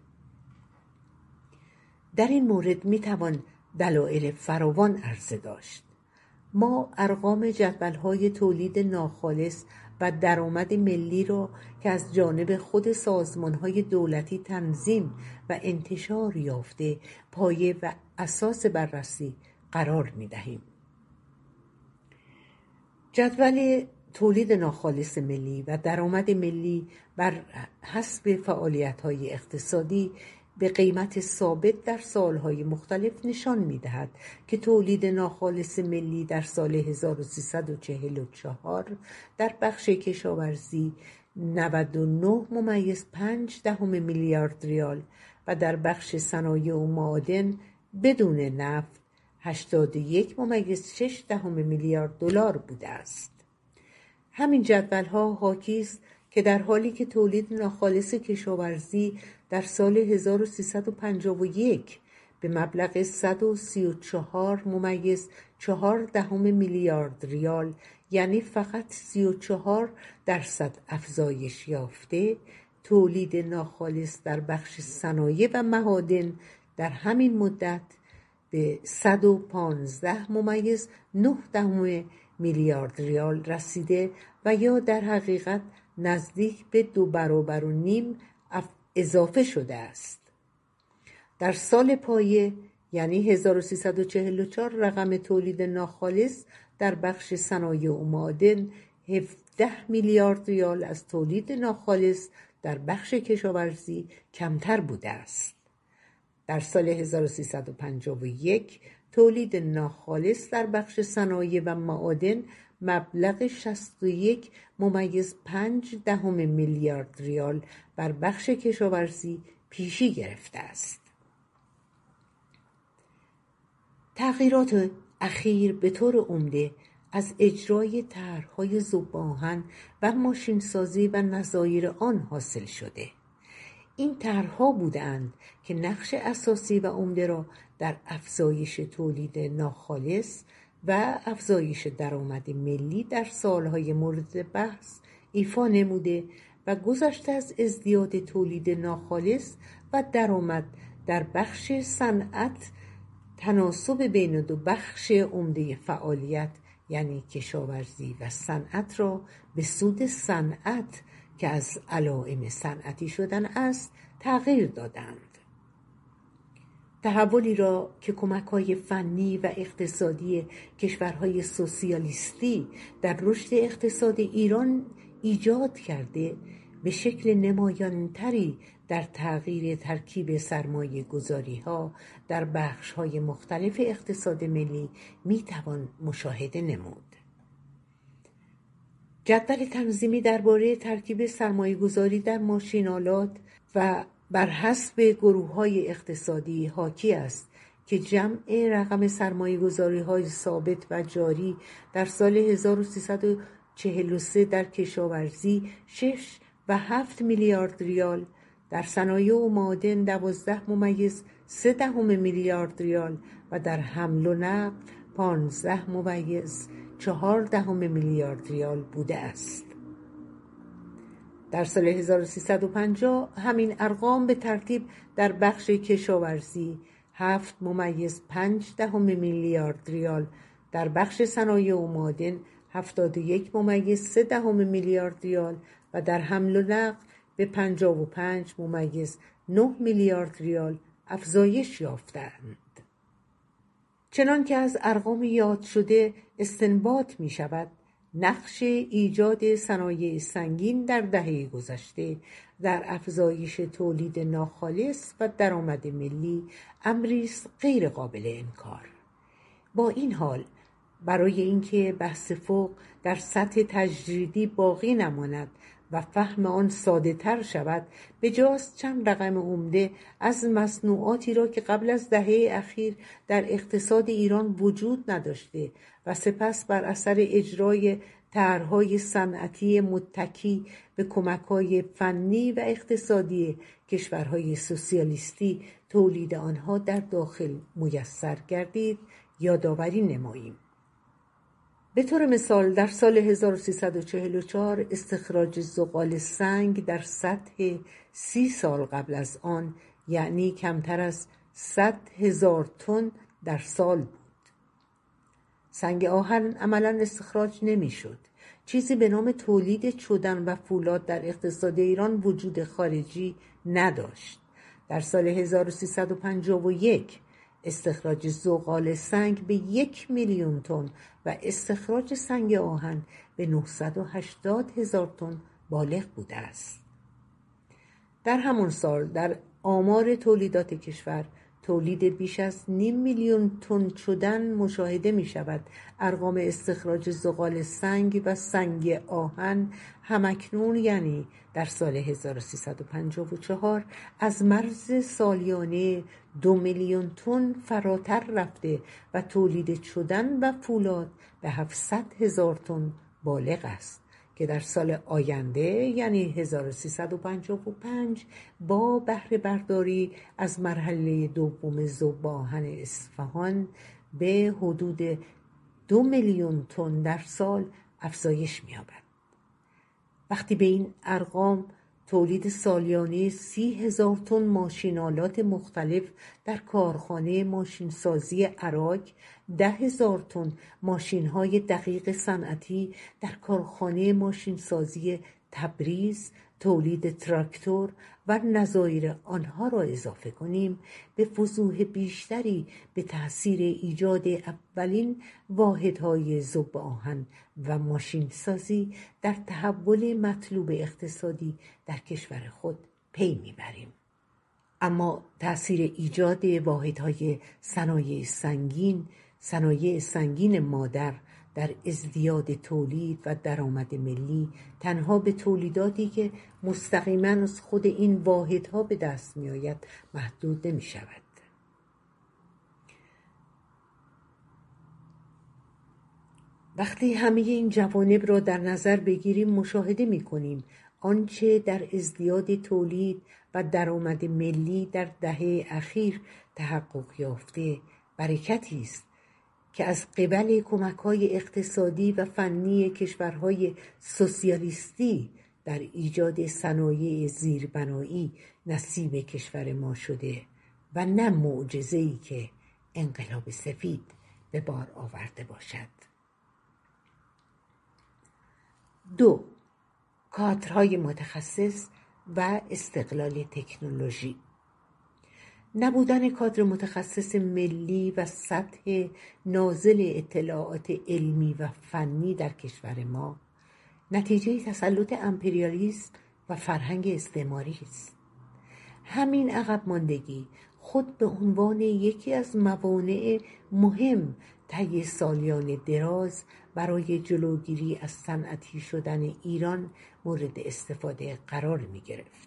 در این مورد میتوان دلایل فراوان عرضه داشت. ما ارقام جدول‌های تولید ناخالص و درآمد ملی را که از جانب خود سازمان‌های دولتی تنظیم و انتشار یافته پایه و اساس بررسی قرار می‌دهیم. جدول تولید ناخالص ملی و درآمد ملی بر حسب فعالیت‌های اقتصادی به قیمت ثابت در سالهای مختلف نشان می‌دهد که تولید ناخالص ملی در سال 1344 در بخش کشاورزی 99.5 میلیارد ریال و در بخش صنایع و معادن بدون نفت 81.6 میلیارد دلار بوده است. همین جدول‌ها حاکی است که در حالی که تولید ناخالص کشاورزی در سال 1351 به مبلغ 134.4 میلیارد ریال یعنی فقط 34% افزایش یافته، تولید ناخالص در بخش صنایع و معادن در همین مدت به 115.9 میلیارد ریال رسیده و یا در حقیقت نزدیک به 2.5 برابر اضافه شده است. در سال پایه یعنی 1344 رقم تولید ناخالص در بخش صنایع و معادن 17 میلیارد ریال از تولید ناخالص در بخش کشاورزی کمتر بوده است. در سال 1351 تولید ناخالص در بخش صنایع و معادن مبلغ 61.5 میلیارد ریال بر بخش کشاورزی پیشی گرفته است. تغییرات اخیر به طور عمده از اجرای طرح‌های ذوب‌آهن و ماشینسازی و نظایر آن حاصل شده. این طرح‌ها بودند که نقش اساسی و عمده را در افزایش تولید ناخالص و افزایش درآمد ملی در سالهای مورد بحث ایفا نموده و گذشته از ازدیاد تولید ناخالص و درآمد در بخش صنعت تناسب بین دو بخش عمده فعالیت یعنی کشاورزی و صنعت را به سود صنعت که از علائم صنعتی شدن است تغییر دادند. تحولی را که کمک‌های فنی و اقتصادی کشورهای سوسیالیستی در رشد اقتصاد ایران ایجاد کرده به شکل نمایانتری در تغییر ترکیب سرمایه گذاری‌ها در بخش‌های مختلف اقتصاد ملی می‌توان مشاهده نمود. جدول تنظیمی درباره ترکیب سرمایه‌گذاری در ماشین‌آلات و بر حسب گروه‌های اقتصادی حاکی است که جمع رقم سرمایه‌گذاری‌های ثابت و جاری در سال 1343 در کشاورزی 6.7 میلیارد ریال، در صنایع و معادن 12.3 میلیارد ریال و در حمل و نقل 15.4 میلیارد ریال بوده است. در سال 1350 همین ارقام به ترتیب در بخش کشاورزی 7.5 میلیارد ریال، در بخش صنایع و معادن 71.3 میلیارد ریال و در حمل و نقل به 55.9 میلیارد ریال افزایش یافتند. چنان که از ارقام یاد شده استنباط می شود نقش ایجاد صنایع سنگین در دهه گذشته در افزایش تولید ناخالص و درآمد ملی امری است غیر قابل انکار. با این حال برای اینکه بحث فوق در سطح تجریدی باقی نماند و فهم آن ساده تر شود بجاست چند رقم عمده از مصنوعاتی را که قبل از دهه اخیر در اقتصاد ایران وجود نداشته و سپس بر اثر اجرای طرح‌های صنعتی متکی به کمک‌های فنی و اقتصادی کشورهای سوسیالیستی تولید آنها در داخل میسر گردید یادآوری نماییم. به طور مثال در سال 1344 استخراج زغال سنگ در سطح 30 سال قبل از آن یعنی کمتر از 100,000 تن در سال بود. سنگ آهن عملاً استخراج نمی‌شد. چیزی به نام تولید چدن و فولاد در اقتصاد ایران وجود خارجی نداشت. در سال 1351 استخراج زغال سنگ به 1,000,000 تن و استخراج سنگ آهن به 980,000 تن بالغ بوده است. در همان سال در آمار تولیدات کشور تولید بیش از 500,000 تن چدن مشاهده می شود. ارقام استخراج زغال سنگ و سنگ آهن همکنون، یعنی در سال 1354، از مرز سالیانه 2,000,000 تن فراتر رفته و تولید چدن و فولاد به 700,000 تن بالغ است که در سال آینده، یعنی 1355، با بهره برداری از مرحله دوم ذوب آهن اصفهان به حدود 2,000,000 تن در سال افزایش می‌یابد. وقتی به این ارقام تولید سالیانه 30,000 تن ماشین‌آلات مختلف در کارخانه ماشینسازی عراق، 10,000 تن ماشین‌های دقیق صنعتی در کارخانه ماشینسازی تبریز، تولید تراکتور و نظایر آنها را اضافه کنیم، به وضوح بیشتری به تأثیر ایجاد اولین واحدهای ذوب آهن و ماشینسازی در تحول مطلوب اقتصادی در کشور خود پی میبریم. اما تأثیر ایجاد واحدهای صنایع سنگین مادر در ازدیاد تولید و درآمد ملی تنها به تولیداتی که مستقیما از خود این واحدها به دست می آید محدود نمی شود. وقتی همه این جوانب را در نظر بگیریم مشاهده می کنیم آنچه در ازدیاد تولید و درآمد ملی در دهه اخیر تحقق یافته برکتی است که از قبل کمک‌های اقتصادی و فنی کشورهای سوسیالیستی در ایجاد صنایع زیربنایی نصیب کشور ما شده و نه معجزه‌ای که انقلاب سفید به بار آورده باشد. 2. کادرهای متخصص و استقلال تکنولوژی. نبودن کادر متخصص ملی و سطح نازل اطلاعات علمی و فنی در کشور ما نتیجه تسلط امپریالیسم و فرهنگ استعماری است. همین عقب ماندگی خود به عنوان یکی از موانع مهم طی سالیان دراز برای جلوگیری از صنعتی شدن ایران مورد استفاده قرار می گرفت.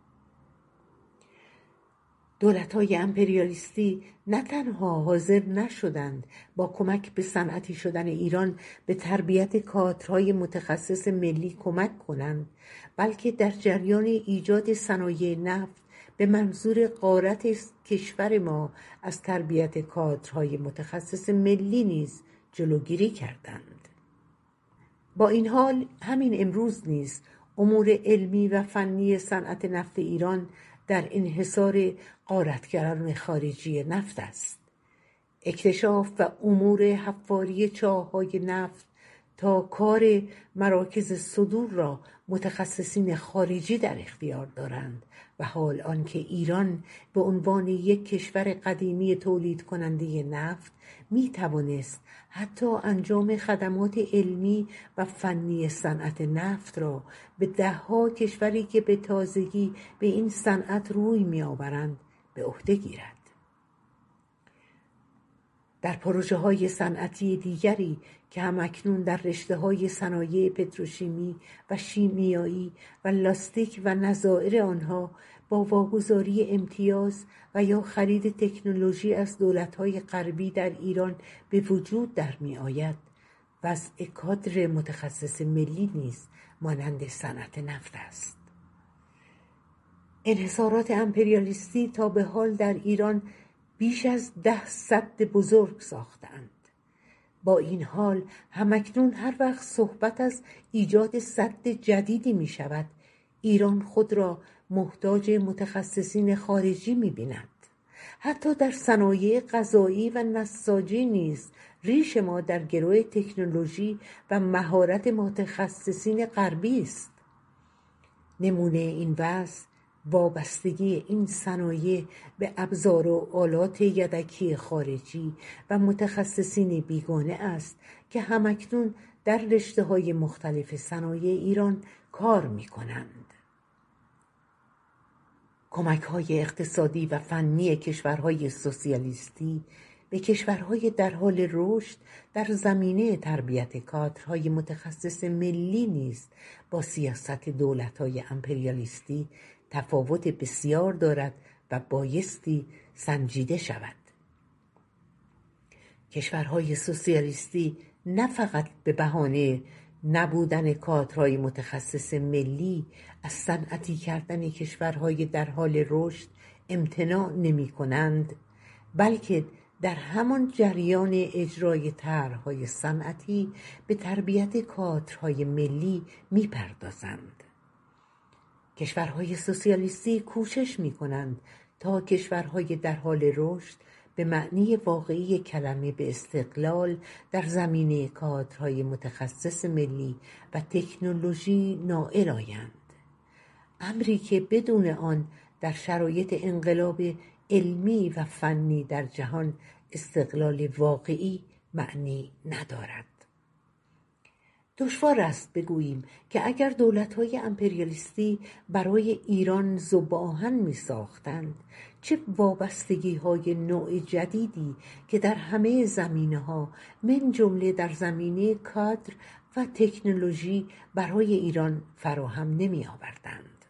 دولت‌های امپریالیستی نه تنها حاضر نشدند با کمک به صنعتی شدن ایران به تربیت کادرهای متخصص ملی کمک کنند، بلکه در جریان ایجاد صنایع نفت به منظور غارت کشور ما از تربیت کادرهای متخصص ملی نیز جلوگیری کردند. با این حال همین امروز نیز امور علمی و فنی صنعت نفت ایران در انحصار غارتگران خارجی نفت است. اکتشاف و امور حفاری چاه‌های نفت تا کار مراکز صدور را متخصصین خارجی در اختیار دارند و حال آنکه ایران به عنوان یک کشور قدیمی تولید کننده نفت می توانست حتی انجام خدمات علمی و فنی صنعت نفت را به ده‌ها کشوری که به تازگی به این صنعت روی می آورند به عهده گیرد. در پروژه‌های صنعتی دیگری که همکنون در رشته‌های صنایع پتروشیمی و شیمیایی و لاستیک و نظائر آنها با واگذاری امتیاز و یا خرید تکنولوژی از دولت‌های غربی در ایران به وجود در می‌آید، وضع کادر متخصص ملی نیز مانند صنعت نفت است. انحصارات امپریالیستی تا به حال در ایران بیش از 10 سد بزرگ ساختند. با این حال همکنون هر وقت صحبت از ایجاد سد جدیدی می شود، ایران خود را محتاج متخصصین خارجی می بیند. حتی در صنایع غذایی و نساجی نیز ریش ما در گروه تکنولوژی و مهارت متخصصین غربی است. نمونه این وضع وابستگی این صنایع به ابزار و آلات یدکی خارجی و متخصصین بیگانه است که همکنون در رشته‌های مختلف صنایع ایران کار می‌کنند. کمک‌های اقتصادی و فنی کشورهای سوسیالیستی به کشورهای در حال رشد در زمینه تربیت کادرهای متخصص ملی نیز با سیاست دولت‌های امپریالیستی تفاوت بسیار دارد و بایستی سنجیده شود. کشورهای سوسیالیستی نه فقط به بهانه نبودن کادرهای متخصص ملی از صنعتی کردن کشورهای در حال رشد امتناع نمی کنند، بلکه در همان جریان اجرای طرح‌های صنعتی به تربیت کادرهای ملی می پردازند. کشورهای سوسیالیستی کوشش می کنند تا کشورهای در حال رشد به معنی واقعی کلمه به استقلال در زمینه کادرهای متخصص ملی و تکنولوژی نائل آیند، امری که بدون آن در شرایط انقلاب علمی و فنی در جهان استقلال واقعی معنی ندارد. دشوار است بگوییم که اگر دولت‌های امپریالیستی برای ایران ذوب آهن می‌ساختند، چه وابستگی‌های نوع جدیدی که در همه زمینه‌ها من جمله در زمینه کادر و تکنولوژی برای ایران فراهم نمی‌آوردند.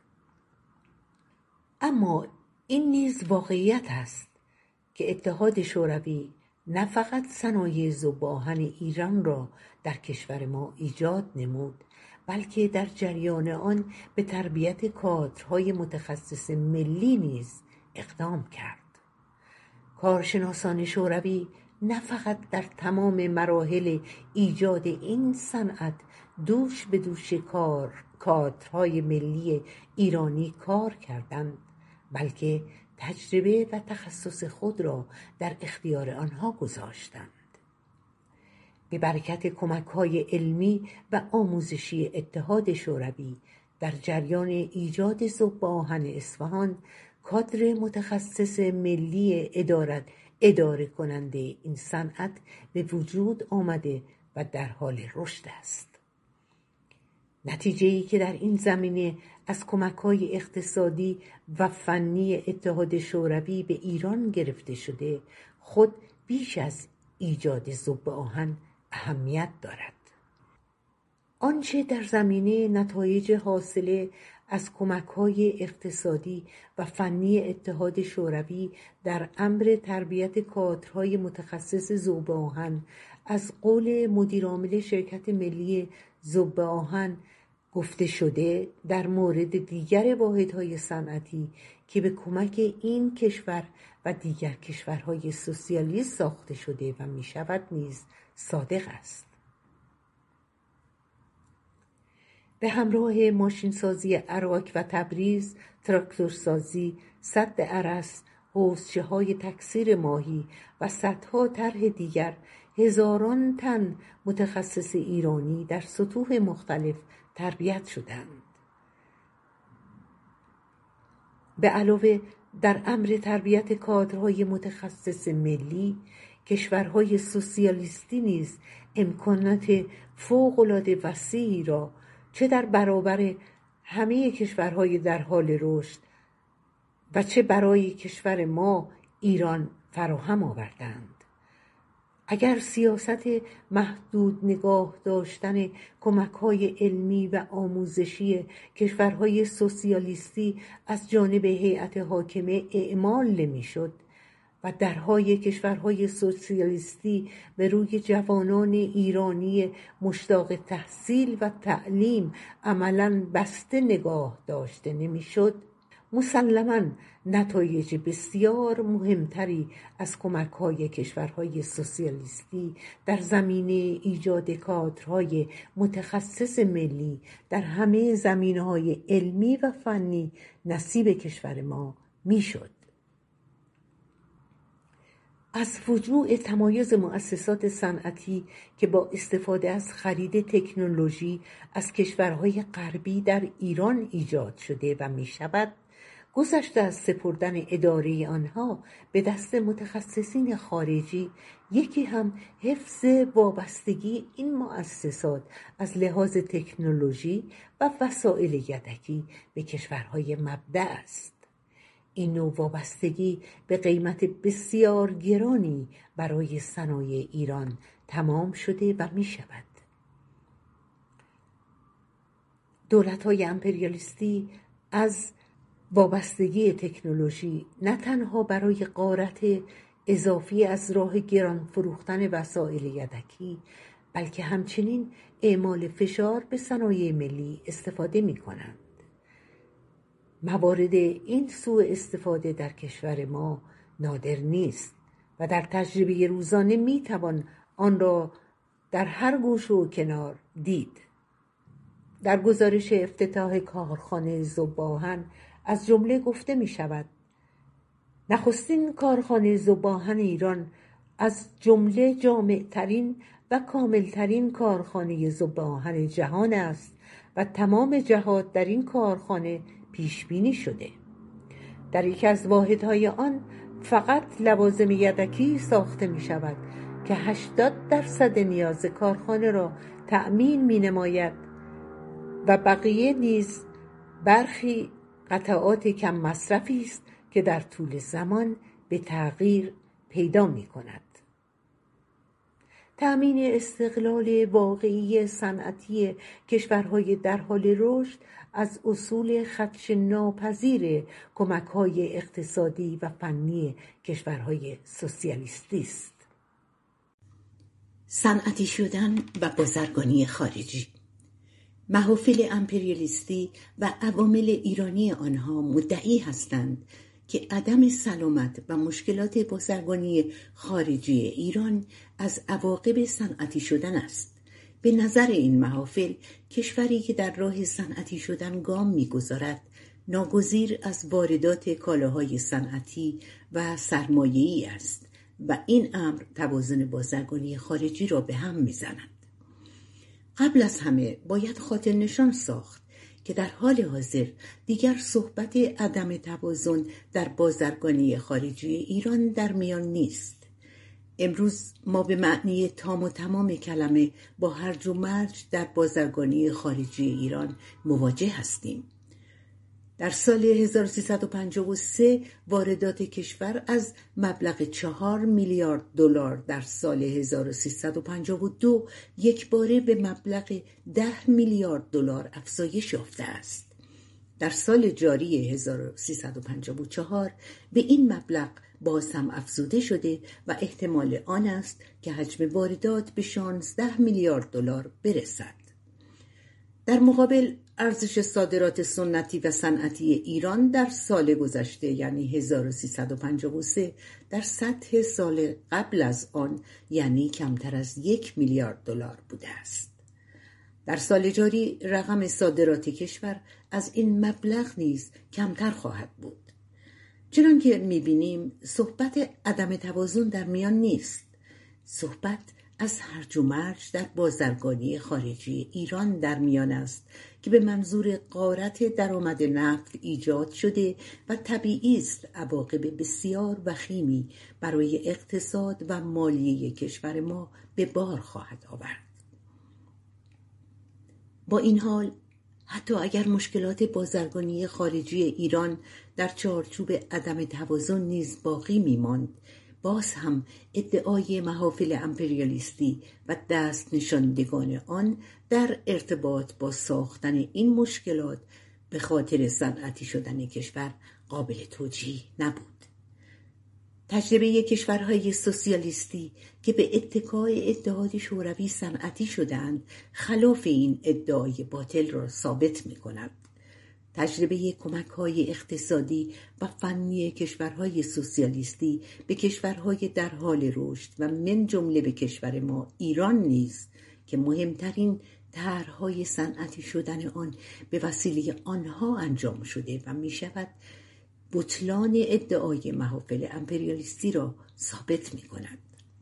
اما این نیز واقعیت است که اتحاد شوروی نه فقط صنایع ذوب آهن ایران را در کشور ما ایجاد نمود، بلکه در جریان آن به تربیت کادرهای متخصص ملی نیز اقدام کرد. کارشناسان شوروی نه فقط در تمام مراحل ایجاد این صنعت دوش به دوش کادرهای ملی ایرانی کار کردند، بلکه تجربه و تخصص خود را در اختیار آنها گذاشتند. به برکت کمک‌های علمی و آموزشی اتحاد شوروی در جریان ایجاد ذوب آهن اصفهان، کادر متخصص ملی اداره کننده این صنعت به وجود آمده و در حال رشد است. نتیجه‌ای که در این زمینه از کمک‌های اقتصادی و فنی اتحاد شوروی به ایران گرفته شده، خود بیش از ایجاد ذوب آهن اهمیت دارد. آنچه در زمینه نتایج حاصله از کمک‌های اقتصادی و فنی اتحاد شوروی در امر تربیت کادرهای متخصص ذوب آهن از قول مدیرعامل شرکت ملی ذوب آهن گفته شده، در مورد دیگر واحدهای صنعتی که به کمک این کشور و دیگر کشورهای سوسیالیست ساخته شده و می شود نیز صادق است. به همراه ماشینسازی عراق و تبریز، تراکتورسازی، سد ارس، حوضچه‌های تکثیر ماهی و صدها طرح دیگر، هزاران تن متخصص ایرانی در سطوح مختلف تربیت شدند. به علاوه در امر تربیت کادرهای متخصص ملی، کشورهای سوسیالیستی نیز امکانات فوق‌العاده وسیعی را چه در برابر همه کشورهای در حال رشد و چه برای کشور ما ایران فراهم آوردند. اگر سیاست محدود نگاه داشتن کمک‌های علمی و آموزشی کشورهای سوسیالیستی از جانب هیئت حاکمه اعمال نمی‌شد و درهای کشورهای سوسیالیستی به روی جوانان ایرانی مشتاق تحصیل و تعلیم عملاً بسته نگاه داشته نمی‌شد، مسلماً نتایج بسیار مهمتری از کمک‌های کشورهای سوسیالیستی در زمینه ایجاد کادرهای متخصص ملی در همه زمینه‌های علمی و فنی نصیب کشور ما میشد. از فجوع تمایز مؤسسات صنعتی که با استفاده از خرید تکنولوژی از کشورهای غربی در ایران ایجاد شده و می شود، گذشته از سپردن اداره آنها به دست متخصصین خارجی، یکی هم حفظ وابستگی این مؤسسات از لحاظ تکنولوژی و وسایل یدکی به کشورهای مبدأ است. این نوع وابستگی به قیمت بسیار گرانی برای صنایع ایران تمام شده و می شود. دولت‌های امپریالیستی از وابستگی تکنولوژی نه تنها برای غارت اضافی از راه گران فروختن وسایل یدکی، بلکه همچنین اعمال فشار به صنایع ملی استفاده می کنند. موارد این سوء استفاده در کشور ما نادر نیست و در تجربه روزانه می توان آن را در هر گوشه و کنار دید. در گزارش افتتاح کارخانه ذوب‌آهن از جمله گفته می شود: نخستین کارخانه ذوب‌آهن ایران از جمله جامع‌ترین و کاملترین کارخانه ذوب‌آهن جهان است و تمام جهات در این کارخانه پیش بینی شده. در یکی از واحدهای آن فقط لوازم یدکی ساخته می شود که 80% نیاز کارخانه را تأمین می نماید و بقیه نیز برخی قطعات کم مصرفی است که در طول زمان به تغییر پیدا می کند. تأمین استقلال واقعی صنعتی کشورهای در حال رشد از اصول خدشه‌ناپذیر کمک‌های اقتصادی و فنی کشورهای سوسیالیستی است. صنعتی شدن و بازرگانی خارجی. محافل امپریالیستی و عوامل ایرانی آنها مدعی هستند که عدم سلامت و مشکلات بازرگانی خارجی ایران از عواقب صنعتی شدن است. به نظر این محافل، کشوری که در راه صنعتی شدن گام می‌گذارد، ناگزیر از واردات کالاهای صنعتی و سرمایه‌ای است و این امر توازن بازرگانی خارجی را به هم می‌زند. قبل از همه باید خاطر نشان ساخت که در حال حاضر دیگر صحبت عدم توازن در بازرگانی خارجی ایران در میان نیست. امروز ما به معنی تام و تمام کلمه با هرج و مرج در بازرگانی خارجی ایران مواجه هستیم. در سال 1353 واردات کشور از مبلغ 4 میلیارد دلار در سال 1352 یکباره به مبلغ 10 میلیارد دلار افزایش یافته است. در سال جاری 1354 به این مبلغ باز هم افزوده شده و احتمال آن است که حجم واردات به 16 میلیارد دلار برسد. در مقابل ارزش صادرات سنتی و صنعتی ایران در سال گذشته یعنی 1353 در سطح سال قبل از آن یعنی کمتر از 1 میلیارد دلار بوده است. در سال جاری رقم صادرات کشور از این مبلغ نیز کمتر خواهد بود. چنانکه می‌بینیم صحبت عدم توازن در میان نیست. صحبت از هرج و مرج در بازرگانی خارجی ایران در میان است که به منظور غارت درآمد نفت ایجاد شده و طبیعی است عواقب بسیار وخیمی برای اقتصاد و مالیه کشور ما به بار خواهد آورد. با این حال حتی اگر مشکلات بازرگانی خارجی ایران در چارچوب عدم توازن نیز باقی می‌ماند، باز هم ادعای محافل امپریالیستی و دست نشاندگان آن در ارتباط با ساختن این مشکلات به خاطر صنعتی شدن کشور قابل توجیه نبود. تجربه کشورهای سوسیالیستی که به اتکای اتحاد شوروی صنعتی شدند خلاف این ادعای باطل را ثابت می‌کند. تجربه کمک‌های اقتصادی و فنی کشورهای سوسیالیستی به کشورهای در حال رشد و من جمله به کشور ما ایران نیز که مهمترین طرح‌های صنعتی شدن آن به وسیله آنها انجام شده و می‌شود، بطلان ادعای محافل امپریالیستی را ثابت می کند.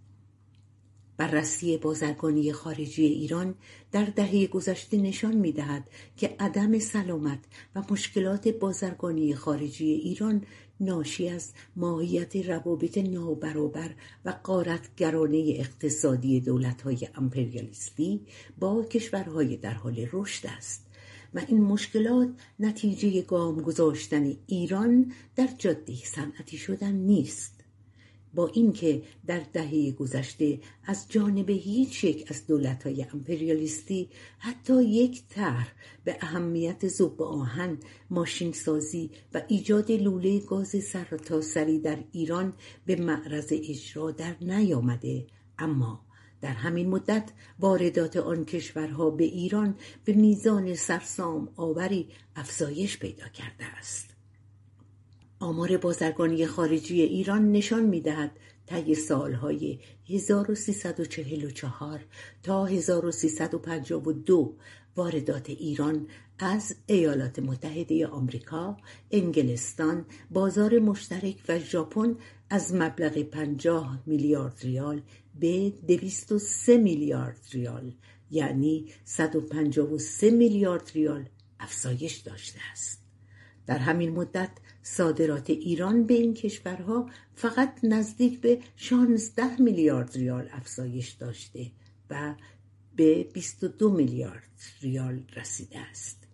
بررسی بازرگانی خارجی ایران در دهه گذشته نشان می‌دهد که عدم سلامت و مشکلات بازرگانی خارجی ایران ناشی از ماهیت روابط نابرابر و غارتگرانه اقتصادی دولت‌های امپریالیستی با کشورهای در حال رشد است و این مشکلات نتیجه گام گذاشتن ایران در جاده صنعتی شدن نیست. با اینکه در دهه گذشته از جانب هیچ یک از دولت‌های امپریالیستی حتی یک طرح به اهمیت ذوب آهن، ماشین سازی و ایجاد لوله گاز سرتاسری در ایران به معرض اجرا در نیامده، اما در همین مدت واردات آن کشورها به ایران به میزان سرسام آوری افزایش پیدا کرده است. آمار بازرگانی خارجی ایران نشان می‌دهد طی سالهای 1344 تا 1352 واردات ایران از ایالات متحده آمریکا، انگلستان، بازار مشترک و ژاپن از مبلغ 50 میلیارد ریال به 203 میلیارد ریال یعنی 153 میلیارد ریال افزایش داشته است. در همین مدت صادرات ایران به این کشورها فقط نزدیک به 16 میلیارد ریال افزایش داشته و به 22 میلیارد ریال رسیده است.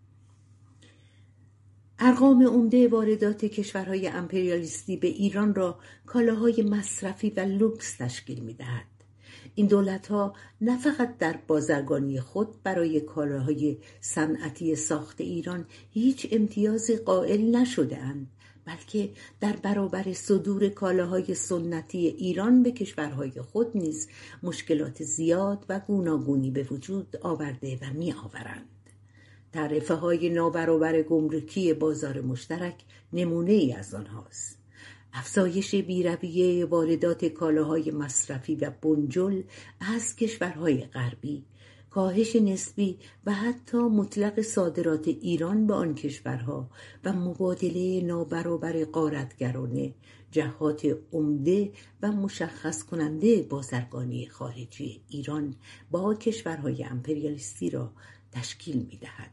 ارقام عمده واردات کشورهای امپریالیستی به ایران را کالاهای مصرفی و لوکس تشکیل می‌دهد. این دولت‌ها نه فقط در بازرگانی خود برای کالاهای صنعتی ساخت ایران هیچ امتیازی قائل نشده‌اند، بلکه در برابر صدور کالاهای سنتی ایران به کشورهای خود نیز مشکلات زیاد و گوناگونی به وجود آورده و می‌آورند. تعرفه‌های نابرابر گمرکی بازار مشترک نمونه ای از آنهاست. افزایش بی‌رویه واردات کالاهای مصرفی و بنجل از کشورهای غربی، کاهش نسبی و حتی مطلق صادرات ایران به آن کشورها و مبادله نابرابر غارتگرانه جهات عمده و مشخص کننده بازرگانی خارجی ایران با کشورهای امپریالیستی را تشکیل می‌دهد.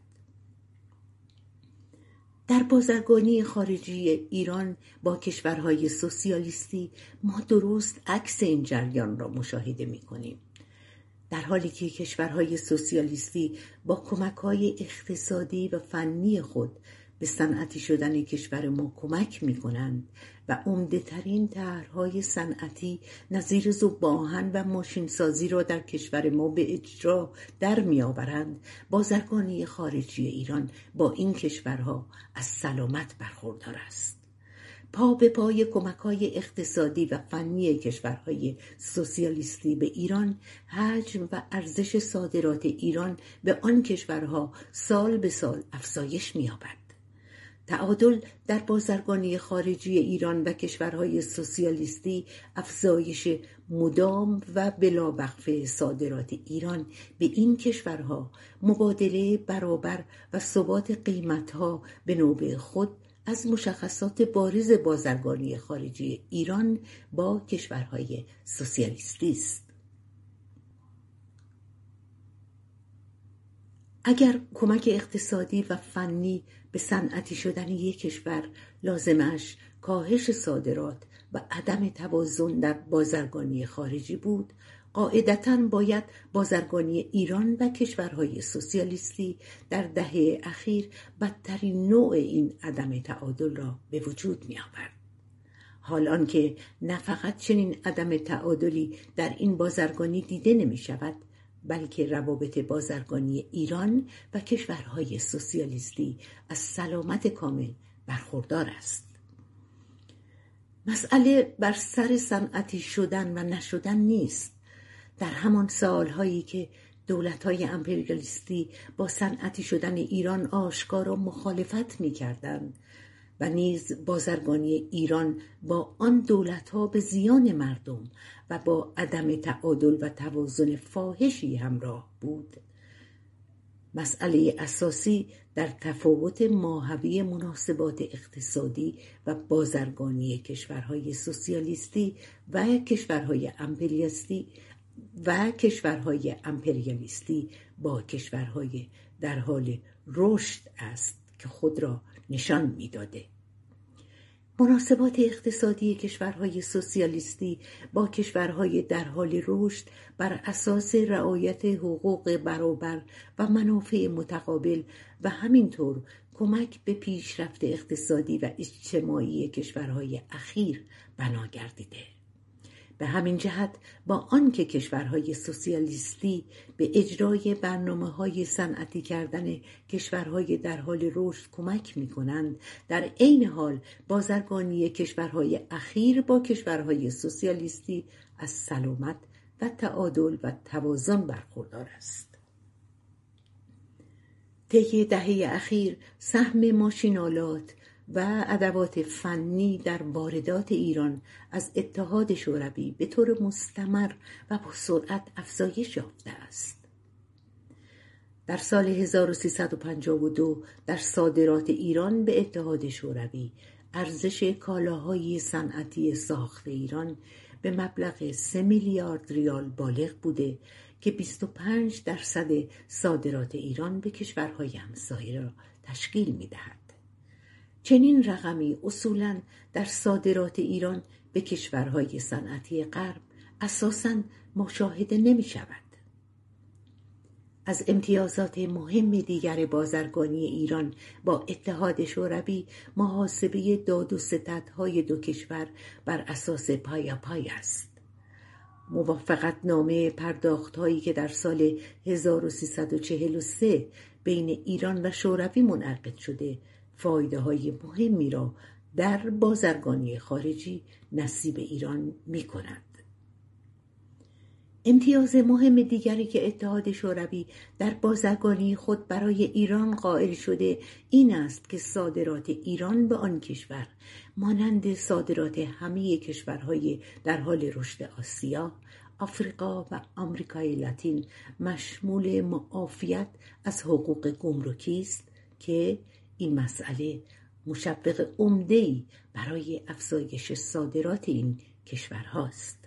در بازرگانی خارجی ایران با کشورهای سوسیالیستی ما درست عکس این جریان را مشاهده می‌کنیم. در حالی که کشورهای سوسیالیستی با کمک‌های اقتصادی و فنی خود به صنعتی شدن کشور ما کمک می‌کنند و عمده‌ترین طرح‌های صنعتی نظیر ذوب آهن و ماشین‌سازی را در کشور ما به اجرا در می‌آورند، بازرگانی خارجی ایران با این کشورها از سلامت برخوردار است. پا به پای کمک‌های اقتصادی و فنی کشورهای سوسیالیستی به ایران، حجم و ارزش صادرات ایران به آن کشورها سال به سال افزایش می‌یابد. تعادل در بازرگانی خارجی ایران و کشورهای سوسیالیستی، افزایش مدام و بلاوقفه صادرات ایران به این کشورها، مبادله برابر و ثبات قیمت‌ها به نوبه خود از مشخصات بارز بازرگانی خارجی ایران با کشورهای سوسیالیستی است. اگر کمک اقتصادی و فنی به صنعتی شدن یک کشور لازمش کاهش صادرات و عدم توازن در بازرگانی خارجی بود، قاعدتاً باید بازرگانی ایران و کشورهای سوسیالیستی در دهه اخیر بدترین نوع این عدم تعادل را به وجود می آورد. حالان که نه فقط چنین عدم تعادلی در این بازرگانی دیده نمی شود، بلکه روابط بازرگانی ایران و کشورهای سوسیالیستی از سلامت کامل برخوردار است. مسئله بر سر صنعتی شدن و نشدن نیست. در همان سالهایی که دولت‌های امپریالیستی با صنعتی شدن ایران آشکارا مخالفت می‌کردند و نیز بازرگانی ایران با آن دولت‌ها به زیان مردم و با عدم تعادل و توازن فاحشی همراه بود، مسئله اساسی در تفاوت ماهوی مناسبات اقتصادی و بازرگانی کشورهای سوسیالیستی و کشورهای امپریالیستی با کشورهای در حال رشد است که خود را نشان می‌داده. مناسبات اقتصادی کشورهای سوسیالیستی با کشورهای در حال رشد بر اساس رعایت حقوق برابر و منافع متقابل و همینطور کمک به پیشرفت اقتصادی و اجتماعی کشورهای اخیر بنا گردیده. به همین جهت با آنکه کشورهای سوسیالیستی به اجرای برنامه‌های صنعتی کردن کشورهای در حال رشد کمک می‌کنند، در عین حال بازرگانی کشورهای اخیر با کشورهای سوسیالیستی از سلامت و تعادل و توازن برخوردار است. طی دهه اخیر سهم ماشین‌آلات و ادوات فنی در واردات ایران از اتحاد شوروی به طور مستمر و با سرعت افزایش یافته است. در سال 1352 در صادرات ایران به اتحاد شوروی ارزش کالاهای صنعتی ساخت ایران به مبلغ 3 میلیارد ریال بالغ بوده که 25% صادرات ایران به کشورهای همسایه را تشکیل می‌دهد. چنین رقمی اصولاً در صادرات ایران به کشورهای صنعتی غرب اساساً مشاهده نمی شود. از امتیازات مهم دیگر بازرگانی ایران با اتحاد شوروی محاسبه داد و ستدهای دو کشور بر اساس پایاپای است. موافقتنامه پرداخت‌هایی که در سال 1343 بین ایران و شوروی منعقد شده فایده‌های مهمی را در بازرگانی خارجی نصیب ایران می‌کند. امتیاز مهم دیگری که اتحاد شوروی در بازرگانی خود برای ایران قائل شده این است که صادرات ایران به آن کشور مانند صادرات همه کشورهای در حال رشد آسیا، آفریقا و آمریکای لاتین مشمول معافیت از حقوق گمرکی است که این مسئله مشوق عمده‌ای برای افزایش صادرات این کشورهاست.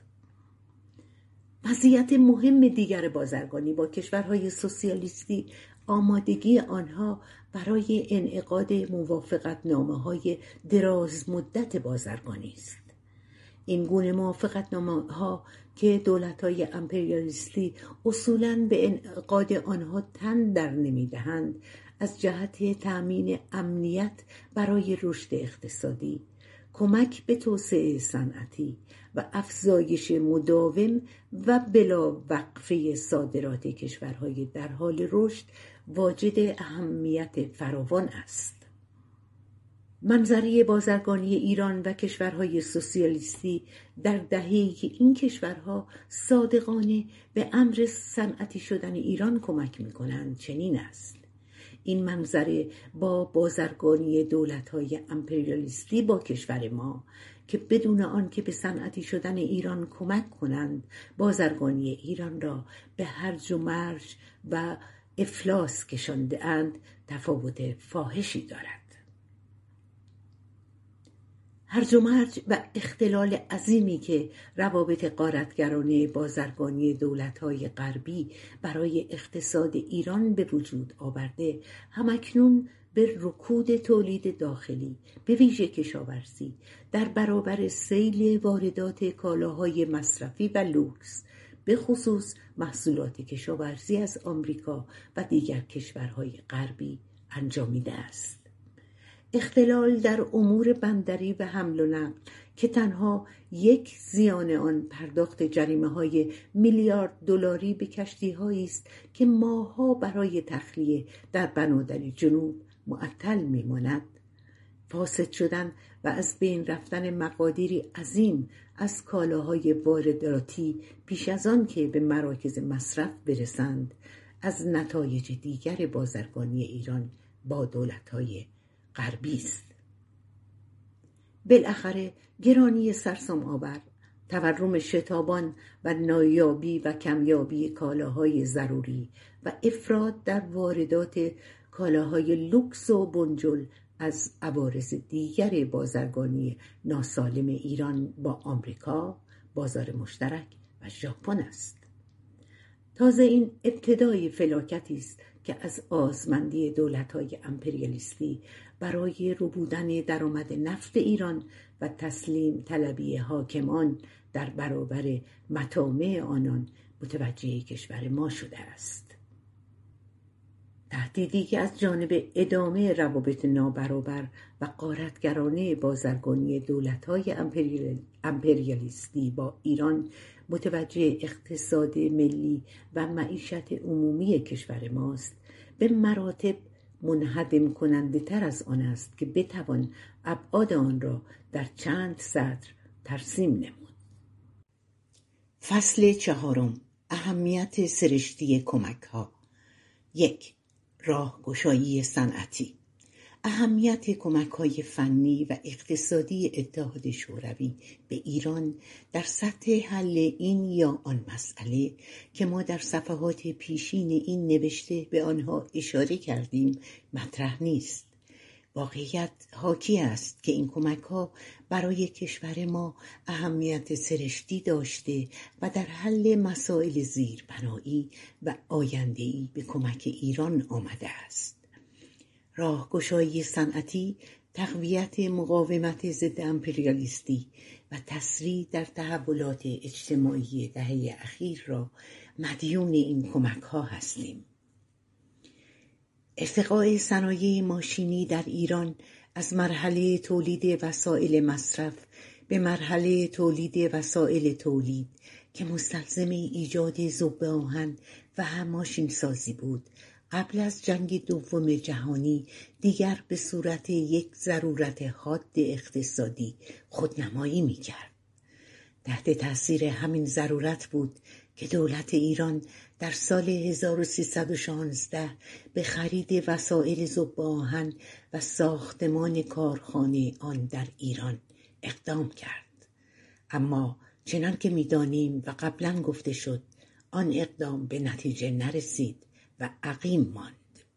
مزیت مهم دیگر بازرگانی با کشورهای سوسیالیستی آمادگی آنها برای انعقاد موافقتنامه‌های دراز مدت بازرگانی است. این گونه موافقتنامه‌ها که دولت‌های امپریالیستی اصولاً به انعقاد آنها تن در نمی‌دهند، از جهت تأمین امنیت برای رشد اقتصادی، کمک به توسعه صنعتی و افزایش مداوم و بلا وقفه صادرات کشورهای در حال رشد واجد اهمیت فراوان است. منظره بازرگانی ایران و کشورهای سوسیالیستی در دهه‌ای که این کشورها صادقانه به امر صنعتی شدن ایران کمک می‌کنند چنین است: این منظره با بازرگانی دولت‌های امپریالیستی با کشور ما که بدون آنکه به صنعتی شدن ایران کمک کنند بازرگانی ایران را به هرج و مرج و افلاس کشانده اند تفاوت فاحشی دارد. هرج و مرج و اختلال عظیمی که روابط غارتگرانه بازرگانی دولت‌های غربی برای اقتصاد ایران به وجود آورده، همکنون به رکود تولید داخلی به ویژه کشاورزی در برابر سیل واردات کالاهای مصرفی و لوکس، به خصوص محصولات کشاورزی از آمریکا و دیگر کشورهای غربی انجامیده است. اختلال در امور بندری و حمل و نقل که تنها یک زیان آن پرداخت جریمه‌های میلیارد دلاری به کشتی‌هایی است که ماه‌ها برای تخلیه در بنادر جنوب معطل می‌ماند، فاسد شدن و از بین رفتن مقادیری عظیم از کالاهای وارداتی پیش از آن که به مراکز مصرف برسند، از نتایج دیگر بازرگانی ایران با دولت‌های غربی است. بالاخره گرانی سرسام آور تورم شتابان و نایابی و کمیابی کالاهای ضروری و افراط در واردات کالاهای لوکس و بنجل از عوارض دیگر بازرگانی ناسالم ایران با آمریکا، بازار مشترک و ژاپن است. تازه این ابتدای فلاکتی است که از آزمندی دولت‌های امپریالیستی برای ربودن درآمد نفت ایران و تسلیم طلبی حاکمان در برابر مطامع آنان متوجه کشور ما شده است. تهدیدی که از جانب ادامه روابط نابرابر و غارتگرانه بازرگانی دولت‌های امپریالیستی با ایران متوجه اقتصاد ملی و معیشت عمومی کشور ماست، به مراتب منهدم کننده تر از آن است که بتوان ابعاد آن را در چند سطر ترسیم نمود. فصل 4. اهمیت سرشتی کمک‌ها. 1. راهگشایی صنعتی. اهمیت کمک‌های فنی و اقتصادی اتحاد شوروی به ایران در سطح حل این یا آن مسئله که ما در صفحات پیشین این نوشته به آنها اشاره کردیم مطرح نیست. واقعیت حاکی است که این کمک‌ها برای کشور ما اهمیت سرشتی داشته و در حل مسائل زیربنایی و آینده‌ای به کمک ایران آمده است. راهگشایی صنعتی، تقویت مقاومت ضد امپریالیستی و تسریع در تحولات اجتماعی دهه اخیر را مدیون این کمک‌ها هستیم. ارتقاء صنایع ماشینی در ایران از مرحله تولید وسایل مصرف به مرحله تولید وسایل تولید که مستلزم ایجاد ذوب آهن و ماشین سازی بود، قبل از جنگ دوم جهانی دیگر به صورت یک ضرورت حاد اقتصادی خودنمایی می‌کرد. تحت تأثیر همین ضرورت بود که دولت ایران در سال 1316 به خرید وسایل ذوب آهن و ساختمان کارخانه آن در ایران اقدام کرد. اما چنان که می‌دانیم و قبلا گفته شد، آن اقدام به نتیجه نرسید و عقیم ماند.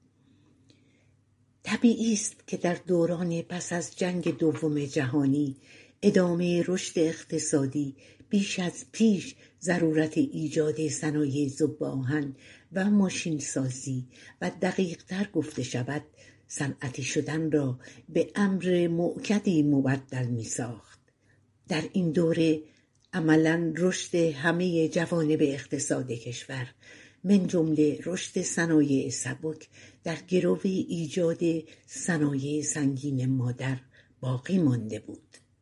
طبیعی است که در دوران پس از جنگ دوم جهانی ادامه رشد اقتصادی بیش از پیش ضرورت ایجاد صنایع ذوب آهن و ماشین سازی و دقیق تر گفته شود صنعتی شدن را به امر مؤکدی مبدل می ساخت. در این دوره عملاً رشد همه جوانب اقتصاد کشور من جمله رشد صنایع سبک در گرو ایجاد صنایع سنگین مادر باقی مانده بود.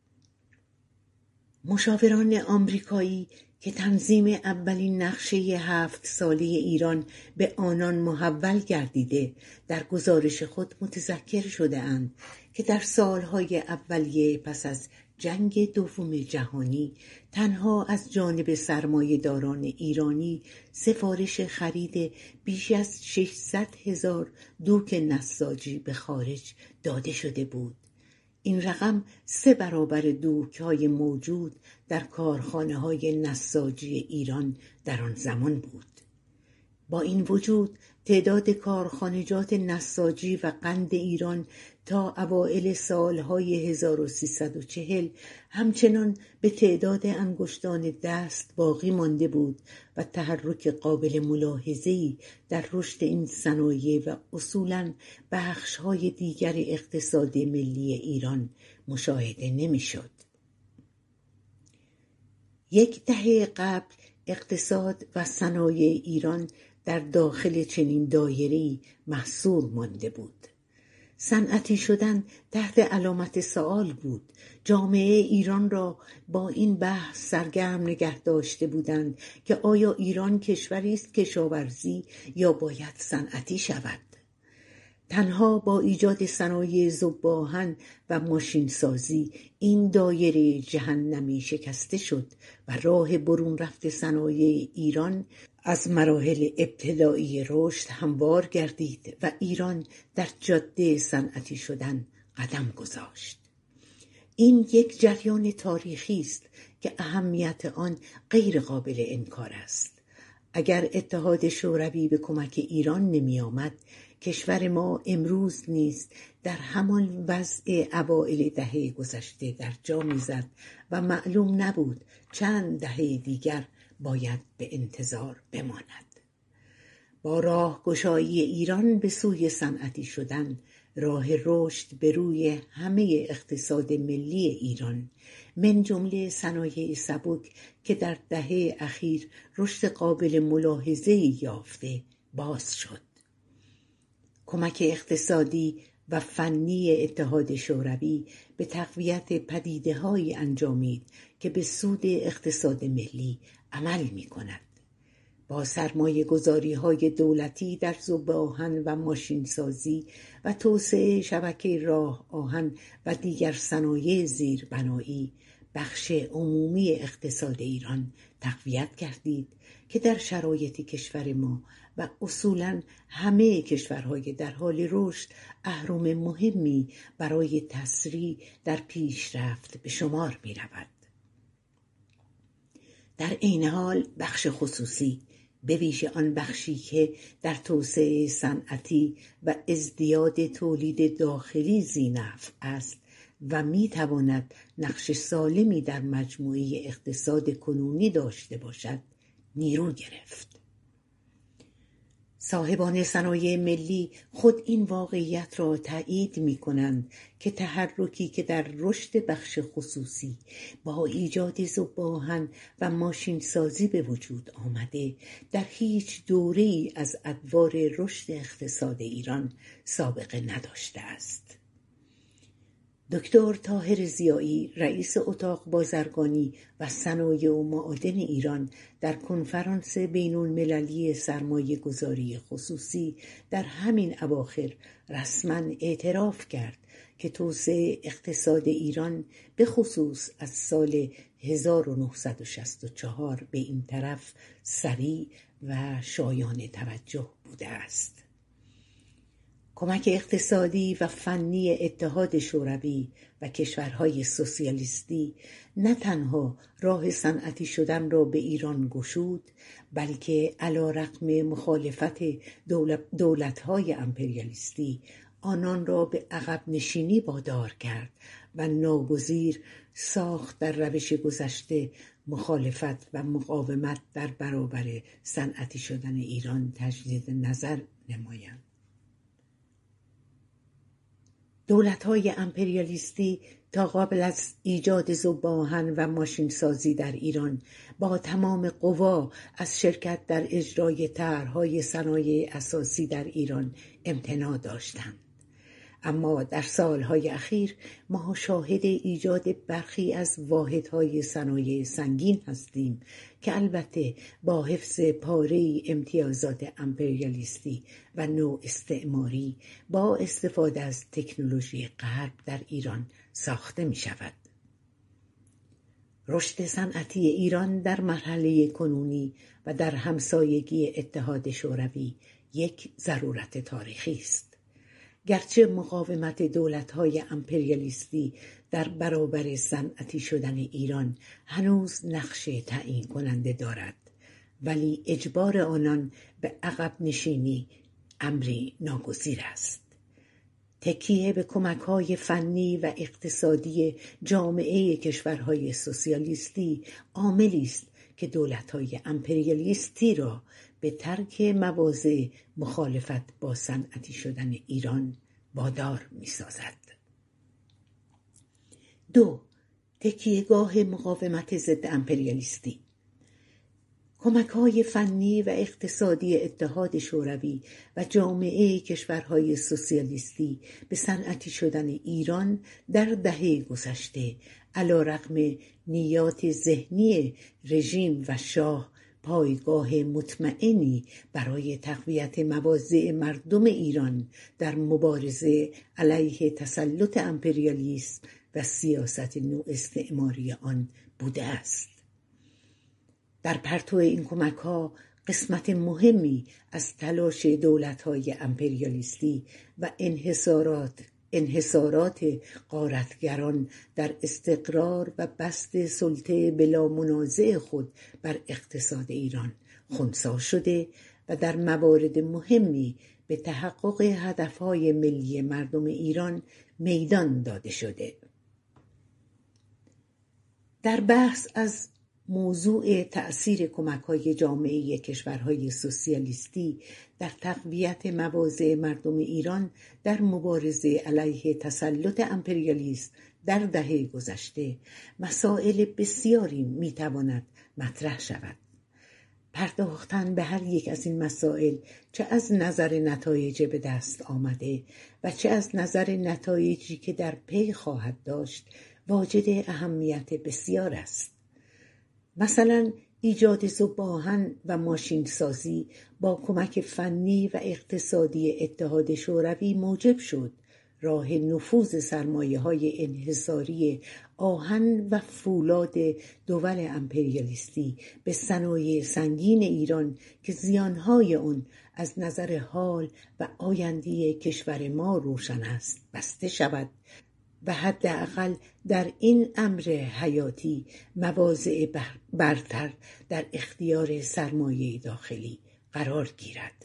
مشاوران آمریکایی که تنظیم اولین نقشه 7 ساله ایران به آنان محول گردیده در گزارش خود متذکر شده اند که در سالهای اولیه پس از جنگ دوم جهانی تنها از جانب سرمایه‌داران ایرانی سفارش خرید بیش از 600,000 دوک نساجی به خارج داده شده بود. این رقم 3 برابر دوک‌های موجود در کارخانه‌های نساجی ایران در آن زمان بود. با این وجود تعداد کارخانجات نساجی و قند ایران تا اوائل سالهای 1340 همچنان به تعداد انگشتان دست باقی مانده بود و تحرک قابل ملاحظه‌ای در رشد این صنایع و اصولاً بخش‌های دیگر اقتصاد ملی ایران مشاهده نمی‌شد. 1 دهه قبل اقتصاد و صنایع ایران در داخل چنین دایره‌ای محصور مانده بود. صنعتی شدن تحت علامت سؤال بود. جامعه ایران را با این بحث سرگرم نگه داشته بودند که آیا ایران کشوری است کشاورزی یا باید صنعتی شود؟ تنها با ایجاد صنایع ذوب آهن و ماشین سازی این دایره جهنمی شکسته شد و راه برون رفت صنایع ایران از مراحل ابتدایی رشد هموار گردید و ایران در جاده صنعتی شدن قدم گذاشت. این یک جریان تاریخی است که اهمیت آن غیر قابل انکار است. اگر اتحاد شوروی به کمک ایران نمی آمد، کشور ما امروز نیز در همان وضع اوایل دهه گذشته در جا می‌زد و معلوم نبود چند دهه دیگر باید به انتظار بماند. با راهگشایی ایران به سوی صنعتی شدن، راه رشد به روی همه اقتصاد ملی ایران، من جمله صنایع سبک که در دهه اخیر رشد قابل ملاحظه‌ای یافته، باز شد. کمک اقتصادی و فنی اتحاد شوروی به تقویت پدیده‌هایی انجامید که به سود اقتصاد ملی عمل می‌کند. با سرمایه‌گذاری‌های دولتی در ذوب آهن و ماشینسازی و توسعه شبکه راه آهن و دیگر صنایع زیربنایی، بخش عمومی اقتصاد ایران تقویت گردید که در شرایط کشور ما و اصولاً همه کشورهای در حال رشد اهرم مهمی برای تسریع در پیشرفت به شمار می رود. در عین حال بخش خصوصی، به ویژه آن بخشی که در توسعه صنعتی و ازدیاد تولید داخلی ذی‌نفع است و می تواند نقش سالمی در مجموعه اقتصاد کنونی داشته باشد، نیرو گرفت. صاحبان صنایع ملی خود این واقعیت را تایید می کنند که تحرکی که در رشد بخش خصوصی با ایجاد ذوب آهن و ماشین سازی به وجود آمده، در هیچ دوره‌ای از ادوار رشد اقتصاد ایران سابقه نداشته است. دکتر طاهر ضیایی، رئیس اتاق بازرگانی و صنایع و معادن ایران، در کنفرانس بین‌المللی سرمایه‌گذاری خصوصی در همین اواخر رسما اعتراف کرد که توسعه اقتصاد ایران به خصوص از سال 1964 به این طرف سریع و شایان توجه بوده است. کمک اقتصادی و فنی اتحاد شوروی و کشورهای سوسیالیستی نه تنها راه صنعتی شدن را به ایران گشود، بلکه علی‌رغم مخالفت دولت‌های امپریالیستی آنان را به عقب نشینی وادار کرد و ناگزیر ساخت در روش گذشته مخالفت و مقاومت در برابر صنعتی شدن ایران تجدید نظر نمایند. دولت‌های امپریالیستی تا قبل از ایجاد ذوب آهن و ماشینسازی در ایران با تمام قوا از شرکت در اجرای طرح‌های صنایع اساسی در ایران امتناع داشتند. اما در سالهای اخیر ما شاهد ایجاد برخی از واحدهای صنایع سنگین هستیم که البته با حفظ پاره‌ای امتیازات امپریالیستی و نو استعماری با استفاده از تکنولوژی غرب در ایران ساخته می شود. رشد صنعتی ایران در مرحله کنونی و در همسایگی اتحاد شوروی یک ضرورت تاریخی است. گرچه مقاومت دولت‌های امپریالیستی در برابر صنعتی شدن ایران هنوز نقش تعیین کننده دارد، ولی اجبار آنان به عقب نشینی امری ناگزیر است. تکیه به کمک‌های فنی و اقتصادی جامعه کشورهای سوسیالیستی عاملی است که دولت‌های امپریالیستی را به ترک مواضع مخالفت با صنعتی شدن ایران وادار می‌سازد. 2. تکیهگاه مقاومت ضد امپریالیستی. کمک‌های فنی و اقتصادی اتحاد شوروی و جامعه کشورهای سوسیالیستی به صنعتی شدن ایران در دهه گذشته علی‌رغم نیات ذهنی رژیم و شاه پایگاه مطمئنی برای تقویت مواضع مردم ایران در مبارزه علیه تسلط امپریالیسم و سیاست نواستعماری آن بوده است. در پرتو این کمک‌ها قسمت مهمی از تلاش دولت‌های امپریالیستی و انحصارات انحصارات غارتگران در استقرار و بسط سلطه بلا منازع خود بر اقتصاد ایران خنثی شده و در موارد مهمی به تحقق هدفهای ملی مردم ایران میدان داده شده. در بحث از موضوع تأثیر کمک‌های جامعه کشورهای سوسیالیستی در تقویت مواضع مردم ایران در مبارزه علیه تسلط امپریالیسم در دهه گذشته مسائل بسیاری میتواند مطرح شود. پرداختن به هر یک از این مسائل چه از نظر نتایج به دست آمده و چه از نظر نتایجی که در پی خواهد داشت واجد اهمیت بسیار است. مثلا ایجاد ذوب‌آهن و ماشین سازی با کمک فنی و اقتصادی اتحاد شوروی موجب شد راه نفوذ سرمایه‌های انحصاری آهن و فولاد دول امپریالیستی به صنایع سنگین ایران که زیانهای آن از نظر حال و آینده کشور ما روشن است بسته شود و حداقل در این امر حیاتی مواضع برتر در اختیار سرمایه داخلی قرار گیرد.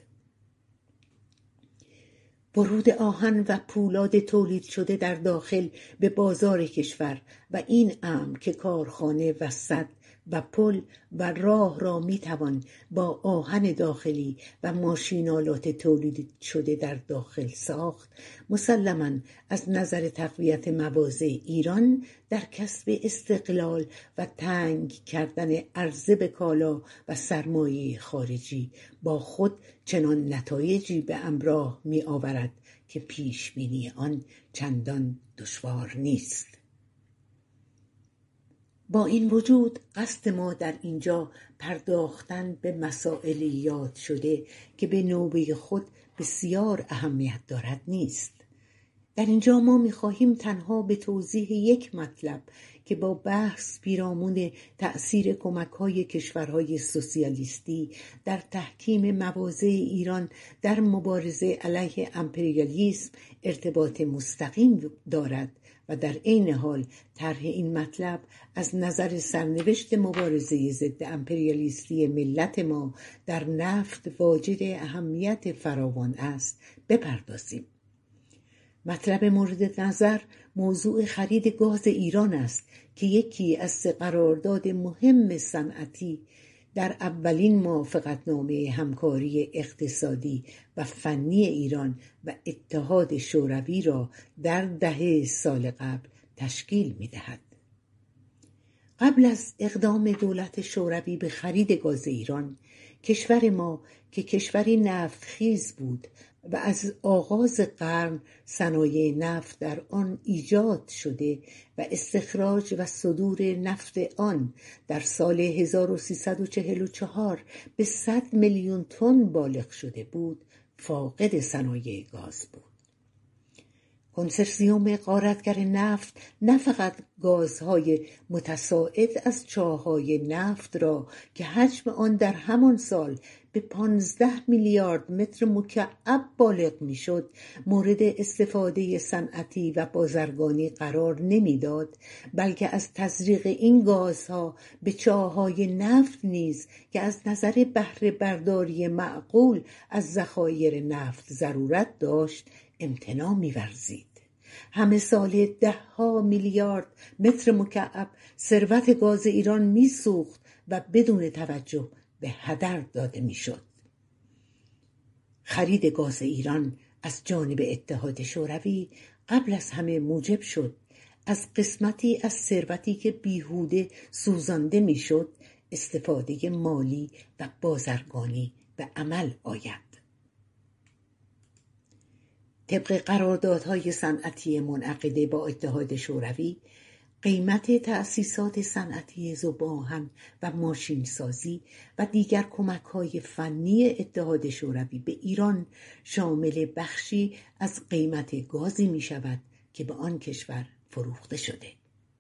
ورود آهن و پولاد تولید شده در داخل به بازار کشور و این امر که کارخانه و سد و پل و راه را میتوان با آهن داخلی و ماشینالات تولید شده در داخل ساخت، مسلماً از نظر تقویت مواضع ایران در کسب استقلال و تنگ کردن عرضه به کالا و سرمایه خارجی با خود چنان نتایجی به همراه می آورد که پیش بینی آن چندان دشوار نیست. با این وجود قصد ما در اینجا پرداختن به مسائل یاد شده که به نوبه خود بسیار اهمیت دارد نیست. در اینجا ما می‌خواهیم تنها به توضیح یک مطلب که با بحث پیرامون تأثیر کمک‌های کشورهای سوسیالیستی در تحکیم مواضع ایران در مبارزه علیه امپریالیسم ارتباط مستقیم دارد و در عین حال طرح این مطلب از نظر سرنوشت مبارزه ضد امپریالیستی ملت ما در نفت واجد اهمیت فراوان است بپردازیم. مطلب مورد نظر موضوع خرید گاز ایران است که یکی از 3 قرارداد مهم صنعتی در اولین موافقتنامه همکاری اقتصادی و فنی ایران و اتحاد شوروی را در دهه سال قبل تشکیل می‌دهد. قبل از اقدام دولت شوروی به خرید گاز ایران، کشور ما که کشوری نفتخیز بود و از آغاز قرن صنایع نفت در آن ایجاد شده و استخراج و صدور نفت آن در سال 1344 به 100 میلیون تن بالغ شده بود، فاقد صنایع گاز بود. کنسرسیوم غارتگر نفت نه فقط گازهای متصاعد از چاه‌های نفت را که حجم آن در همان سال به 15 میلیارد متر مکعب بالغ میشد مورد استفاده صنعتی و بازرگانی قرار نمیداد، بلکه از تزریق این گازها به چاه‌های نفت نیز که از نظر بهره برداری معقول از ذخایر نفت ضرورت داشت امتناع می‌ورزید. همه ساله 10 میلیارد متر مکعب ثروت گاز ایران میسوخت و بدون توجه به هدر داده میشد. خرید گاز ایران از جانب اتحاد شوروی قبل از همه موجب شد از قسمتی از ثروتی که بیهوده سوزانده میشد استفاده مالی و بازرگانی به عمل آید. طبق قراردادهای صنعتی منعقده با اتحاد شوروی، قیمت تأسیسات صنعتی ذوب‌آهن و ماشین سازی و دیگر کمک‌های فنی اتحاد شوروی به ایران شامل بخشی از قیمت گازی می‌شود که به آن کشور فروخته شده.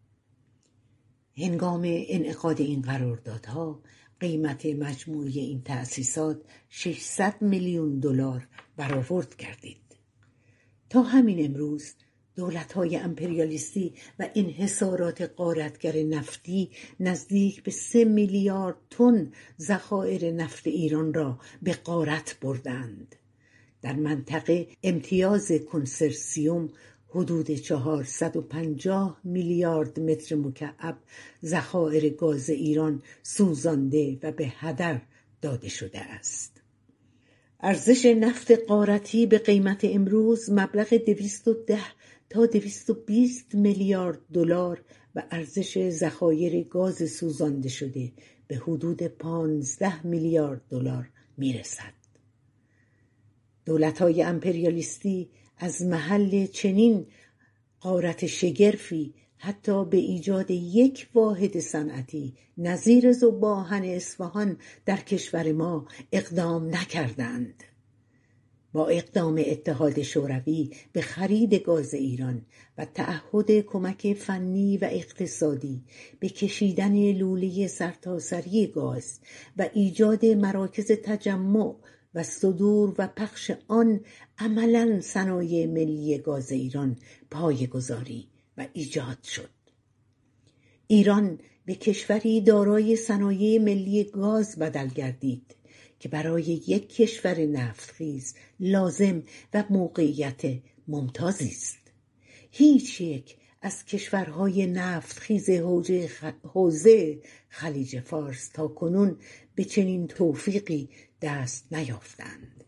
هنگام انعقاد این قراردادها قیمت مجموعی این تأسیسات 600 میلیون دلار برآورد گردید. تا همین امروز دولت‌های امپریالیستی و انحصارات غارتگر نفتی نزدیک به 3 میلیارد تن ذخایر نفت ایران را به غارت بردند. در منطقه امتیاز کنسرسیوم حدود 450 میلیارد متر مکعب ذخایر گاز ایران سوزانده و به هدر داده شده است. ارزش نفت غارتی به قیمت امروز مبلغ 210 تا 220 میلیارد دلار و ارزش ذخایر گاز سوزانده شده به حدود 15 میلیارد دلار میرسد. دولت‌های امپریالیستی از محل چنین غارت شگرفی حتی به ایجاد یک واحد صنعتی نظیر ذوب‌آهن اصفهان در کشور ما اقدام نکردند. با اقدام اتحاد شوروی به خرید گاز ایران و تعهد کمک فنی و اقتصادی به کشیدن لوله سرتاسری گاز و ایجاد مراکز تجمع و صدور و پخش آن، عملاً صنایع ملی گاز ایران پایه‌گذاری و ایجاد شد. ایران به کشوری دارای صنایع ملی گاز بدل گردید که برای یک کشور نفتخیز لازم و موقعیت ممتازی است. هیچ یک از کشورهای نفتخیز حوزه خلیج فارس تا کنون به چنین توفیقی دست نیافتند.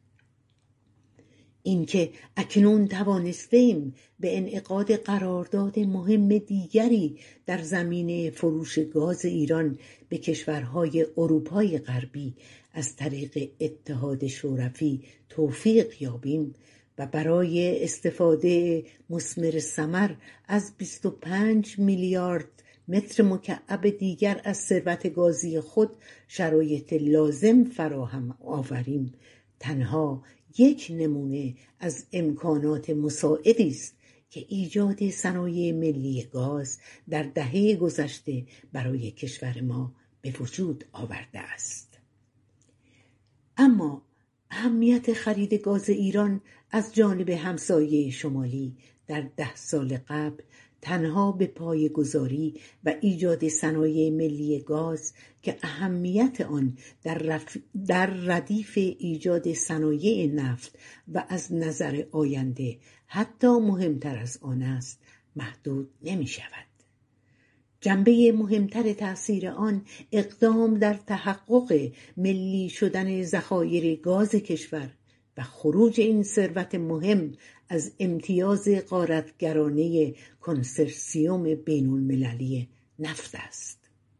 اینکه اکنون توانستیم به انعقاد قرارداد مهم دیگری در زمینه فروش گاز ایران به کشورهای اروپای غربی از طریق اتحاد شوروی توفیق یابیم و برای استفاده مثمر ثمر از 25 میلیارد متر مکعب دیگر از ثروت گازی خود شرایط لازم فراهم آوریم، تنها یک نمونه از امکانات مساعدی است که ایجاد صنایع ملی گاز در دهه گذشته برای کشور ما به وجود آورده است. اما اهمیت خرید گاز ایران از جانب همسایه شمالی در 10 سال قبل تنها به پایه‌گذاری و ایجاد صنایع ملی گاز که اهمیت آن در ردیف ایجاد صنایع نفت و از نظر آینده حتی مهمتر از آن است محدود نمی شود. جنبه مهمتر تأثیر آن اقدام در تحقق ملی شدن ذخایر گاز کشور و خروج این ثروت مهم از امتیاز غارتگرانه کنسرسیوم بین المللی نفت است.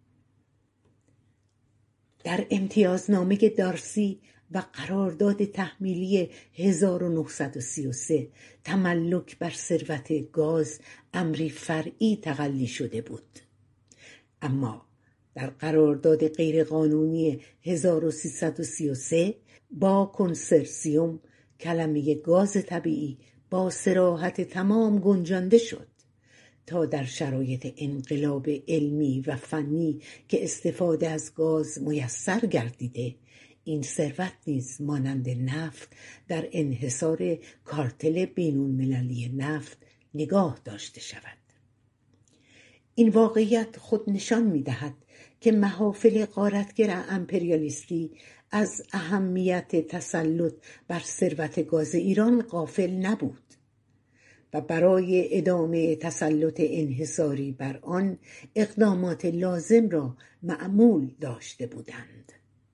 در امتیازنامه دارسی و قرارداد تحمیلی 1933 تملک بر ثروت گاز امری فرعی تقلی شده بود. اما در قرارداد غیرقانونی 1333 با کنسرسیوم کلمه گاز طبیعی با صراحت تمام گنجانده شد تا در شرایط انقلاب علمی و فنی که استفاده از گاز میسر گردیده، این ثروت نیز مانند نفت در انحصار کارتل بین‌المللی نفت نگاه داشته شود. این واقعیت خود نشان می‌دهد که محافل غارتگر امپریالیستی از اهمیت تسلط بر ثروت گاز ایران غافل نبود و برای ادامه تسلط انحصاری بر آن اقدامات لازم را معمول داشته بودند.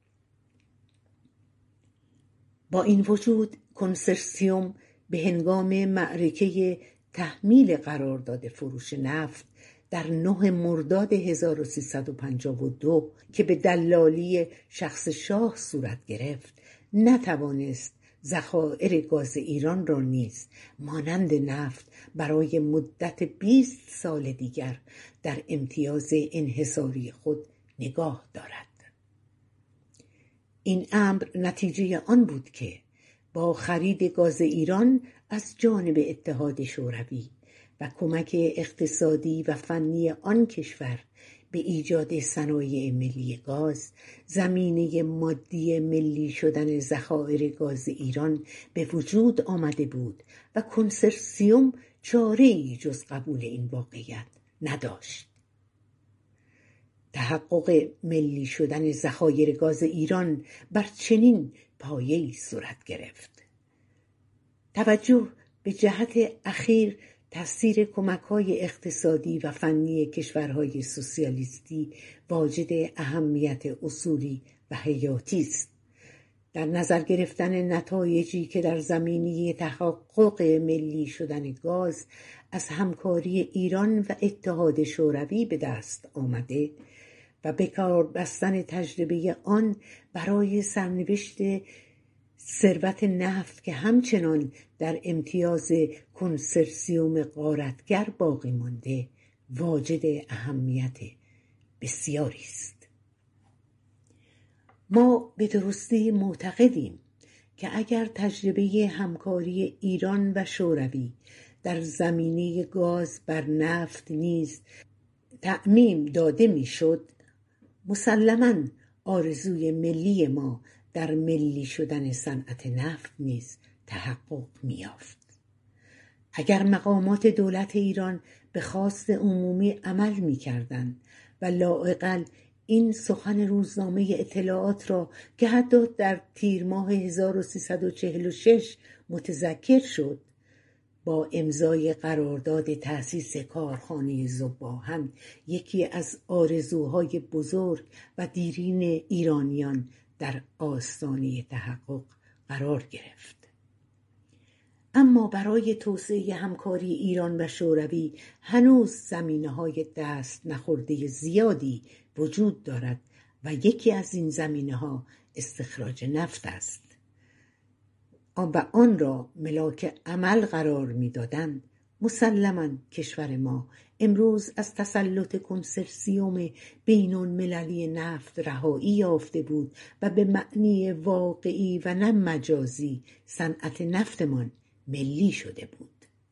با این وجود کنسرسیوم به هنگام معرکه تحمیل قرارداد فروش نفت در 9 مرداد 1352 که به دلالی شخص شاه صورت گرفت، نتوانست ذخایر گاز ایران را نیز مانند نفت برای مدت 20 سال دیگر در امتیاز انحصاری خود نگاه دارد. این امر نتیجه آن بود که با خرید گاز ایران از جانب اتحاد شوروی و کمک اقتصادی و فنی آن کشور به ایجاد صنایع ملی گاز، زمینه مادی ملی شدن ذخایر گاز ایران به وجود آمده بود و کنسرسیوم چاره‌ای جز قبول این واقعیت نداشت. تحقق ملی شدن ذخایر گاز ایران بر چنین پایه‌ای صورت گرفت. توجه به جهت اخیر تأثیر کمک‌های اقتصادی و فنی کشورهای سوسیالیستی واجد اهمیت اصولی و حیاتی است. در نظر گرفتن نتایجی که در زمینه تحقق ملی شدن گاز از همکاری ایران و اتحاد شوروی به دست آمده و به کار بستن تجربه آن برای سرنوشت ثروت نفت که همچنان در امتیاز کنسرسیوم غارتگر باقی مانده واجد اهمیت بسیاری است. ما به درستی معتقدیم که اگر تجربه همکاری ایران و شوروی در زمینه گاز بر نفت نیز تعمیم داده میشد، مسلماً آرزوی ملی ما در ملی شدن صنعت نفت نیز تحقق می‌یافت. اگر مقامات دولت ایران به خواست عمومی عمل می‌کردند و لااقل این سخن روزنامه اطلاعات را که حتی در تیر ماه 1346 متذکر شد، با امضای قرارداد تأسیس کارخانه ذوب‌آهن یکی از آرزوهای بزرگ و دیرین ایرانیان در آستانه تحقق قرار گرفت. اما برای توسعه همکاری ایران و شوروی هنوز زمینه‌های دست نخورده زیادی وجود دارد و یکی از این زمینه‌ها استخراج نفت است. و آن را ملاک عمل قرار می‌دادند، مسلماً کشور ما امروز از تسلط کنسرسیوم بین‌المللی نفت رهایی یافته بود و به معنی واقعی و نه مجازی صنعت نفتمان ملی شده بود.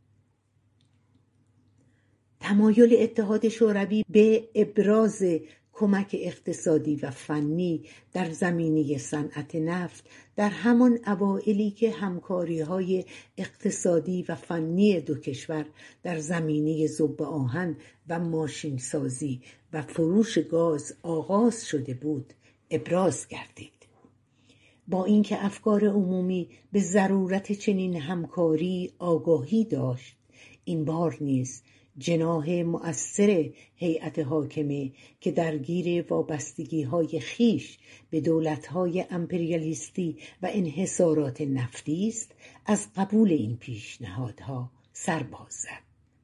تمایل اتحاد شوروی به ابراز کمک اقتصادی و فنی در زمینه صنعت نفت در همان اوائلی که همکاری‌های اقتصادی و فنی دو کشور در زمینه ذوب‌آهن و ماشینسازی و فروش گاز آغاز شده بود ابراز گردید. با اینکه افکار عمومی به ضرورت چنین همکاری آگاهی داشت، این بار نیز جناح مؤثر هیئت حاکمه که درگیر وابستگی‌های خویش به دولت‌های امپریالیستی و انحصارات نفتی است، از قبول این پیشنهادها سر باز زد.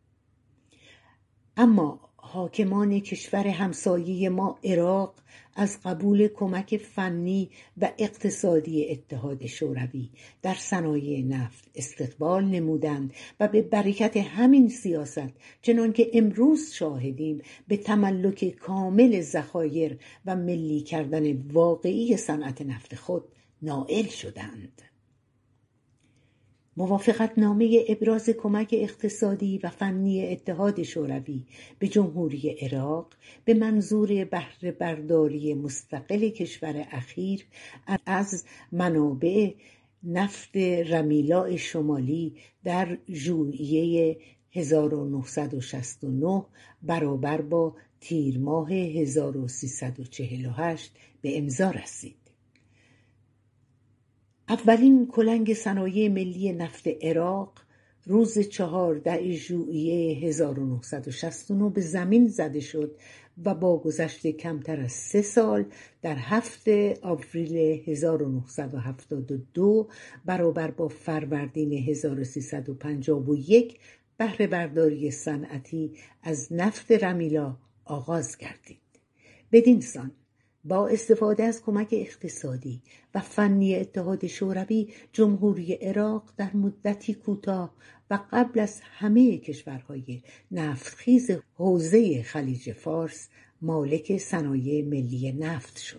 اما حاکمان کشور همسایه ما عراق از قبول کمک فنی و اقتصادی اتحاد شوروی در صنایع نفت استقبال نمودند و به برکت همین سیاست چنان که امروز شاهدیم به تملک کامل ذخایر و ملی کردن واقعی صنعت نفت خود نائل شدند. موافقتنامه ابراز کمک اقتصادی و فنی اتحاد شوروی به جمهوری عراق به منظور بهره برداری مستقل کشور اخیر از منابع نفت رمیلا شمالی در ژوئیه 1969 برابر با تیر ماه 1348 به امضا رسید. اولین کلنگ صنایع ملی نفت عراق روز 14 ژوئیه 1969 به زمین زده شد و با گذشت کمتر از 3 سال در 7 آوریل 1972 برابر با فروردین 1351 بهره برداری صنعتی از نفت رمیلا آغاز گردید. بدین سان با استفاده از کمک اقتصادی و فنی اتحاد شوروی، جمهوری عراق در مدتی کوتاه و قبل از همه کشورهای نفتخیز حوزه خلیج فارس مالک صنایع ملی نفت شد.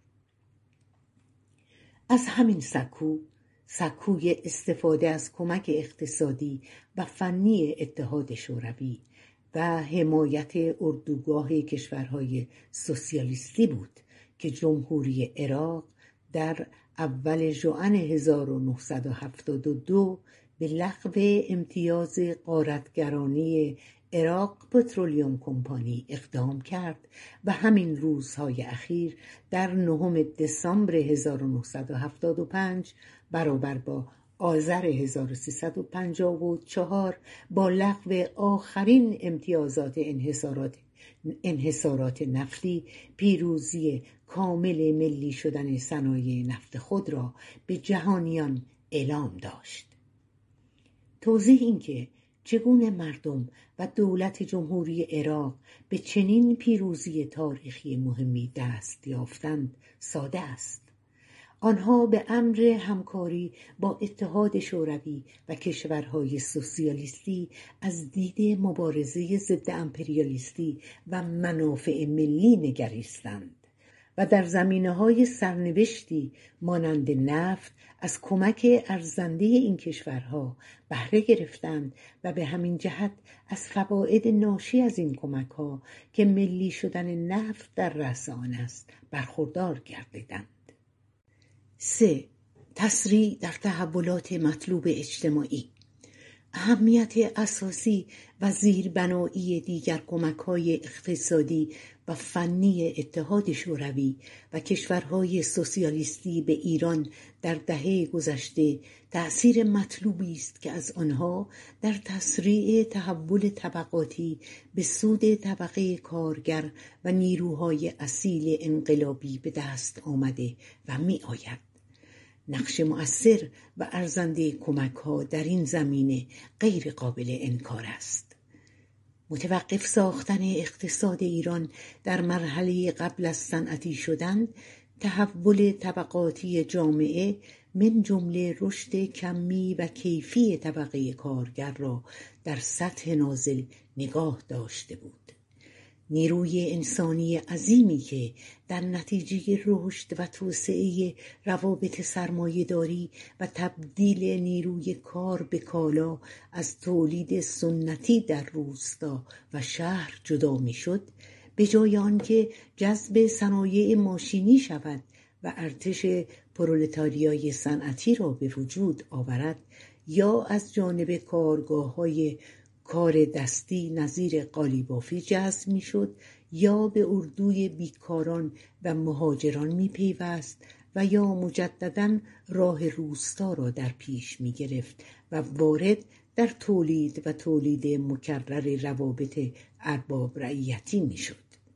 از همین سکوی استفاده از کمک اقتصادی و فنی اتحاد شوروی و حمایت اردوگاه کشورهای سوسیالیستی بود که جمهوری عراق در اول ژوئن 1972 به لغو امتیاز غارتگرانی عراق پترولیوم کمپانی اقدام کرد و همین روزهای اخیر در 9 دسامبر 1975 برابر با آذر 1354 با لغو آخرین امتیازات انحصارات نفتی پیروزی کامل ملی شدن صنایع نفت خود را به جهانیان اعلام داشت. توضیح این که چگونه مردم و دولت جمهوری عراق به چنین پیروزی تاریخی مهمی دست یافتند ساده است. آنها به امر همکاری با اتحاد شوروی و کشورهای سوسیالیستی از دید مبارزه ضد امپریالیستی و منافع ملی نگریستند و در زمینه‌های سرنوشتی مانند نفت از کمک ارزنده این کشورها بهره گرفتند و به همین جهت از فواید ناشی از این کمک‌ها که ملی شدن نفت در رأس آن است برخوردار گردیدند. 3. تسریع در تحولات مطلوب اجتماعی. اهمیت اساسی و زیربنایی دیگر کمک‌های اقتصادی و فنی اتحاد شوروی و کشورهای سوسیالیستی به ایران در دهه گذشته تأثیر مطلوبی است که از آنها در تسریع تحول طبقاتی به سود طبقه کارگر و نیروهای اصیل انقلابی به دست آمده و می آید. نقش مؤثر و ارزنده کمک‌ها در این زمینه غیر قابل انکار است. متوقف ساختن اقتصاد ایران در مرحله قبل از صنعتی شدن، تحول طبقاتی جامعه من جمله رشد کمی و کیفی طبقه کارگر را در سطح نازل نگاه داشته بود. نیروی انسانی عظیمی که در نتیجه رشد و توسعه روابط سرمایه‌داری و تبدیل نیروی کار به کالا از تولید سنتی در روستا و شهر جدا می‌شد، به جای آنکه جذب صنایع ماشینی شود و ارتش پرولتاریای صنعتی را به وجود آورد، یا از جانب کارگاه‌های کار دستی نظیر قالیبافی جذب می‌شد یا به اردوی بیکاران و مهاجران می‌پیوست و یا مجدداً راه روستا را در پیش می‌گرفت و وارد در تولید مکرر روابط ارباب رعیتی می‌شد.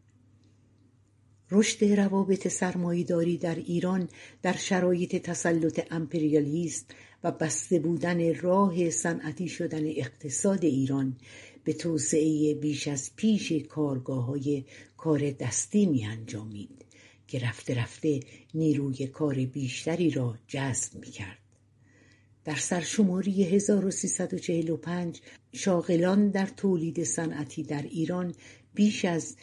رشد روابط سرمایه‌داری در ایران در شرایط تسلط امپریالیست و بسته بودن راه صنعتی شدن اقتصاد ایران به توسعه بیش از پیش کارگاه‌های کار دستی می انجامید که رفته رفته نیروی کار بیشتری را جذب می کرد. در سرشماری 1345 شاغلان در تولید صنعتی در ایران بیش از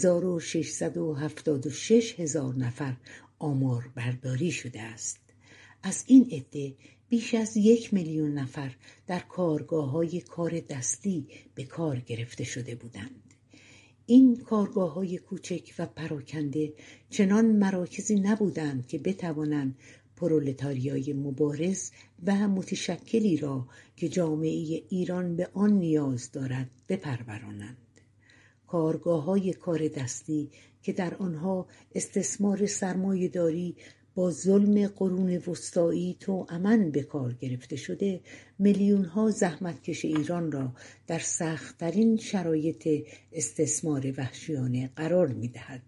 1676 هزار نفر آمار برداری شده است. از این عده بیش از 1 میلیون نفر در کارگاه‌های کار دستی به کار گرفته شده بودند. این کارگاه‌های کوچک و پراکنده چنان مراکزی نبودند که بتوانند پرولتاریای مبارز و متشکلی را که جامعه ایران به آن نیاز دارد بپرورانند. کارگاه‌های کار دستی که در آنها استثمار سرمایه‌داری با ظلم قرون وسطایی توأماً به کار گرفته شده، میلیون‌ها زحمتکش ایران را در سخت‌ترین شرایط استثمار وحشیانه قرار می‌دهد.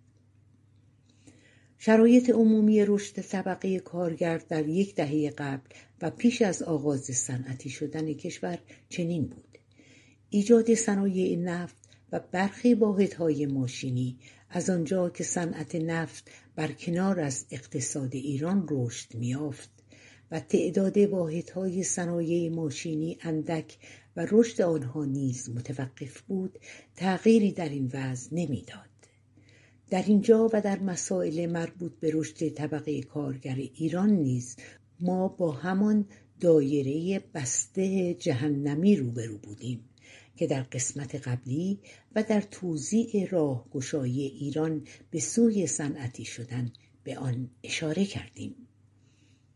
شرایط عمومی رشد طبقه کارگر در 1 دهه قبل و پیش از آغاز صنعتی شدن کشور چنین بود: ایجاد صنایع نفت و برخی واحدهای ماشینی، از آنجا که صنعت نفت برکنار از اقتصاد ایران رشد می‌یافت و تعداد واحدهای صنایع ماشینی اندک و رشد آنها نیز متوقف بود، تغییری در این وضع نمی‌داد. در اینجا و در مسائل مربوط به رشد طبقه کارگر ایران نیز ما با همان دایره بسته جهنمی روبرو بودیم که در قسمت قبلی و در توزیع راهگشایی ایران به سوی صنعتی شدن به آن اشاره کردیم.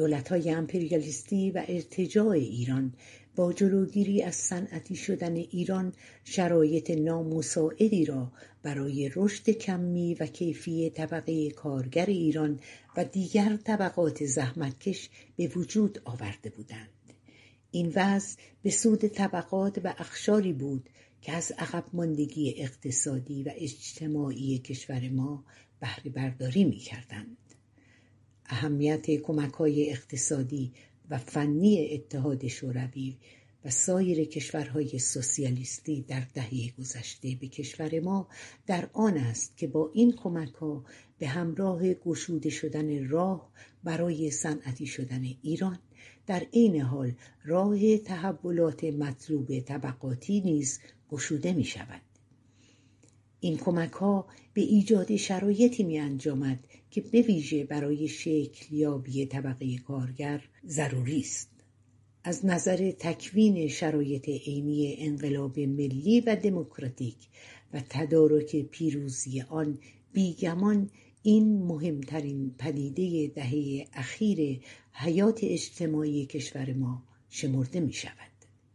دولت‌های امپریالیستی و ارتجاع ایران با جلوگیری از صنعتی شدن ایران شرایط نامساعدی را برای رشد کمی و کیفی طبقه کارگر ایران و دیگر طبقات زحمتکش به وجود آورده بودند. این وضع به سود طبقات و اقشاری بود که از عقب ماندگی اقتصادی و اجتماعی کشور ما بهره برداری می‌کردند. اهمیت کمک‌های اقتصادی و فنی اتحاد شوروی و سایر کشورهای سوسیالیستی در دهه گذشته به کشور ما در آن است که با این کمک‌ها به همراه گشوده شدن راه برای صنعتی شدن ایران، در عین حال راه تحولات مطلوب طبقاتی نیز گشوده می شود. این کمک‌ها به ایجاد شرایطی می انجامد که به ویژه برای شکلیابی طبقه کارگر ضروری است. از نظر تکوین شرایط عینی انقلاب ملی و دموکراتیک و تدارک پیروزی آن بیگمان این مهمترین پدیده دهه اخیر حیات اجتماعی کشور ما شمرده می شود.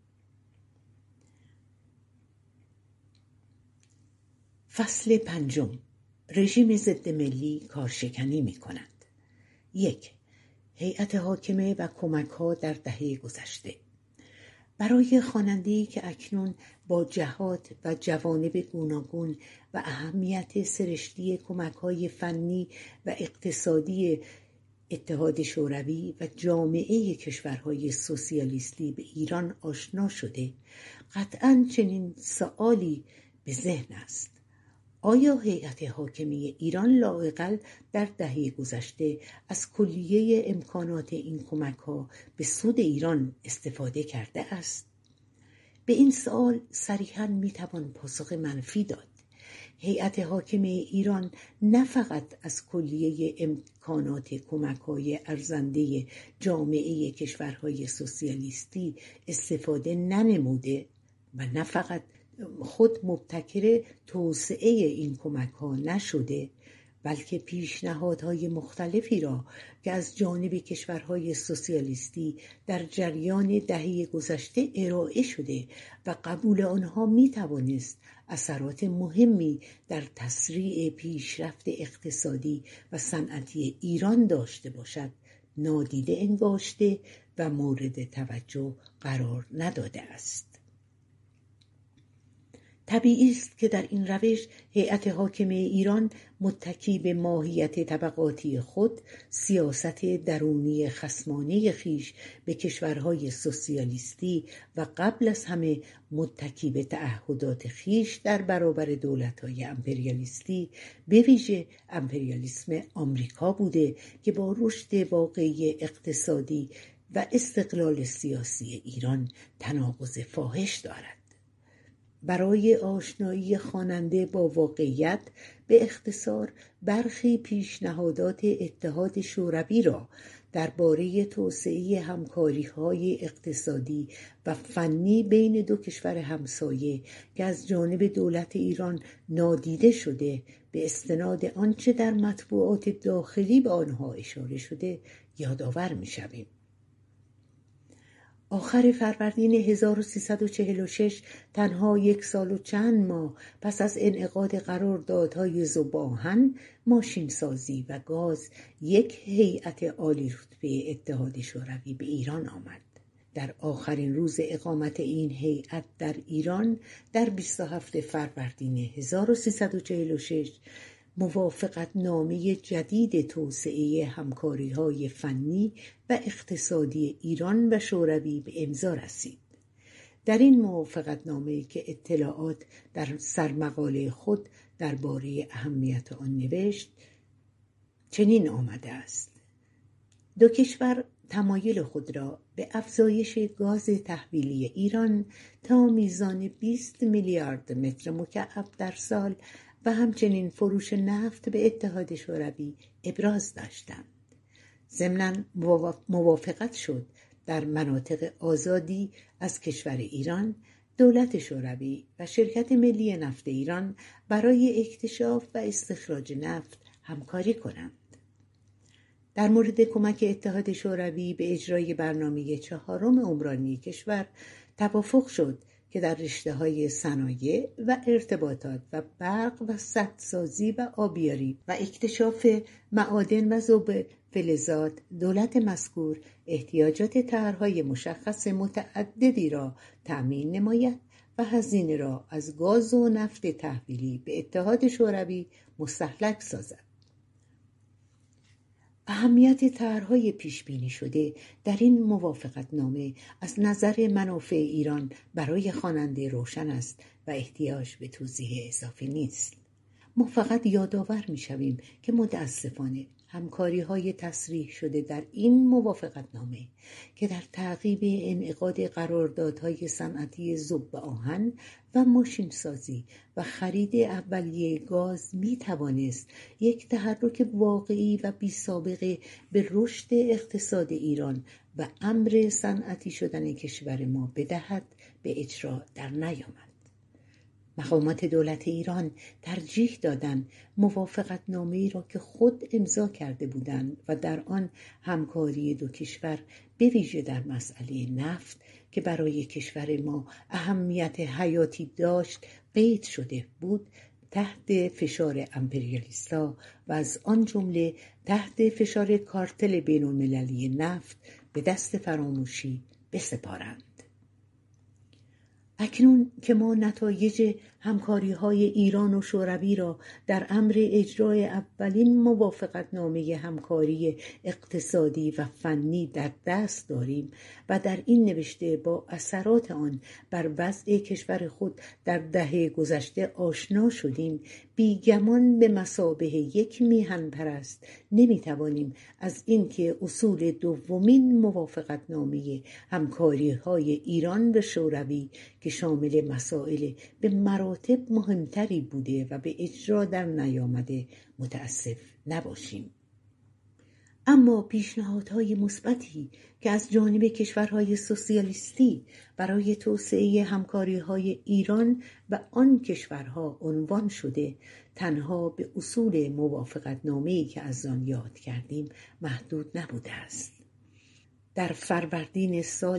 فصل 5. رژیم ضد ملی کارشکنی می کند. 1. هیئت حاکمه و کمک‌ها در دهه گذشته. برای خواننده‌ای که اکنون با جهات و جوانب گوناگون و اهمیت سرشتی کمک‌های فنی و اقتصادی اتحاد شوروی و جامعه کشورهای سوسیالیستی به ایران آشنا شده، قطعاً چنین سؤالی به ذهن است: آیا هیئت حاکمه ایران لااقل در دهه گذشته از کلیه امکانات این کمک‌ها به سود ایران استفاده کرده است؟ به این سؤال صریحاً میتوان پاسخ منفی داد. هیئت حاکمه ایران نه فقط از کلیه امکانات کمک‌های ارزنده جامعه کشورهای سوسیالیستی استفاده ننموده و نه فقط خود مبتکر توسعه این کمک‌ها نشده، بلکه پیشنهادهای مختلفی را که از جانب کشورهای سوسیالیستی در جریان دهه گذشته ارائه شده و قبول آنها می‌توانست اثرات مهمی در تسریع پیشرفت اقتصادی و صنعتی ایران داشته باشد، نادیده انگاشته و مورد توجه قرار نداده است. طبیعی است که در این روش هیئت حاکمه ایران متکی به ماهیت طبقاتی خود، سیاست درونی خصمانه خیش به کشورهای سوسیالیستی و قبل از همه متکی به تعهدات خیش در برابر دولت‌های امپریالیستی، به ویژه امپریالیسم آمریکا بوده که با رشد واقعی اقتصادی و استقلال سیاسی ایران تناقض فاحش دارد. برای آشنایی خواننده با واقعیت به اختصار برخی پیشنهادات اتحاد شوروی را درباره توسعه همکاری‌های اقتصادی و فنی بین دو کشور همسایه که از جانب دولت ایران نادیده شده، به استناد آنچه در مطبوعات داخلی به آنها اشاره شده یادآور می‌شویم. آخر فروردین 1346 تنها 1 سال و چند ماه پس از انعقاد قراردادهای ذوب‌آهن، ماشینسازی و گاز، یک هیئت عالی رتبه اتحاد شوروی به ایران آمد. در آخرین روز اقامت این هیئت در ایران در 27 فروردین 1346 موافقت نامه جدید توسعه همکاری‌های فنی و اقتصادی ایران و شوروی به امضا رسید. در این موافقت نامه که اطلاعات در سرمقاله خود درباره اهمیت آن نوشت، چنین آمده است: دو کشور تمایل خود را به افزایش گاز تحویلی ایران تا میزان 20 میلیارد متر مکعب در سال و همچنین فروش نفت به اتحاد شوروی ابراز داشتند. ضمناً موافقت شد در مناطق آزادی از کشور ایران، دولت شوروی و شرکت ملی نفت ایران برای اکتشاف و استخراج نفت همکاری کنند. در مورد کمک اتحاد شوروی به اجرای برنامه 4 عمرانی کشور توافق شد که در رشته‌های صنایع و ارتباطات و برق و سدسازی و آبیاری و اکتشاف معادن و ذوب فلزات دولت مذکور احتیاجات طرح‌های مشخص متعددی را تأمین نماید و هزینه را از گاز و نفت تحویلی به اتحاد شوروی مستهلک سازد. اهمیت طرح‌های پیش‌بینی شده در این موافقتنامه از نظر منافع ایران برای خواننده روشن است و احتیاج به توضیح اضافی نیست. ما فقط یادآور می‌شویم که متأسفانه همکاری‌های تصریح شده در این موافقتنامه که در تعقیب انعقاد قراردادهای صنعتی ذوب آهن و ماشینسازی و خرید اولیه گاز می‌توانست یک تحرک واقعی و بی‌سابقه به رشد اقتصاد ایران و امر صنعتی شدن کشور ما بدهد به اجرا در نیامد. مقامات دولت ایران ترجیح دادند موافقتنامه‌ای را که خود امضا کرده بودند و در آن همکاری دو کشور به ویژه در مسئله نفت که برای کشور ما اهمیت حیاتی داشت قید شده بود تحت فشار امپریالیست‌ها و از آن جمله تحت فشار کارتل بین‌المللی نفت به دست فراموشی بسپارند. اکنون که ما نتایج همکاری‌های ایران و شوروی را در امر اجرای اولین موافقتنامه همکاری اقتصادی و فنی در دست داریم و در این نوشته با اثرات آن بر وضع کشور خود در دهه گذشته آشنا شدیم، بیگمان به مثابه یک میهن پرست نمیتوانیم از اینکه اصول دومین موافقتنامه همکاری‌های ایران و شوروی که شامل مسائل به مراتب مهمتری بوده و به اجرا در نیامده متأسف نباشیم. اما پیشنهادهای مثبتی که از جانب کشورهای سوسیالیستی برای توسعه همکاری‌های ایران و آن کشورها عنوان شده تنها به اصول موافقتنامه‌ای که از آن یاد کردیم محدود نبوده است. در فروردین سال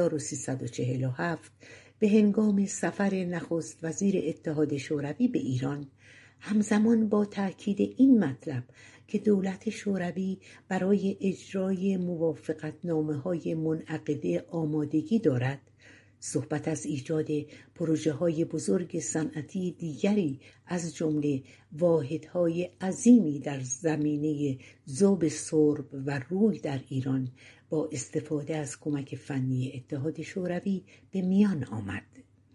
1347 به هنگام سفر نخست وزیر اتحاد شوروی به ایران، همزمان با تأکید این مطلب که دولت شوروی برای اجرای موافقتنامه‌های منعقده آمادگی دارد، صحبت از ایجاد پروژه‌های بزرگ صنعتی دیگری از جمله واحدهای عظیمی در زمینه ذوب سرب و روی در ایران با استفاده از کمک فنی اتحاد شوروی به میان آمد.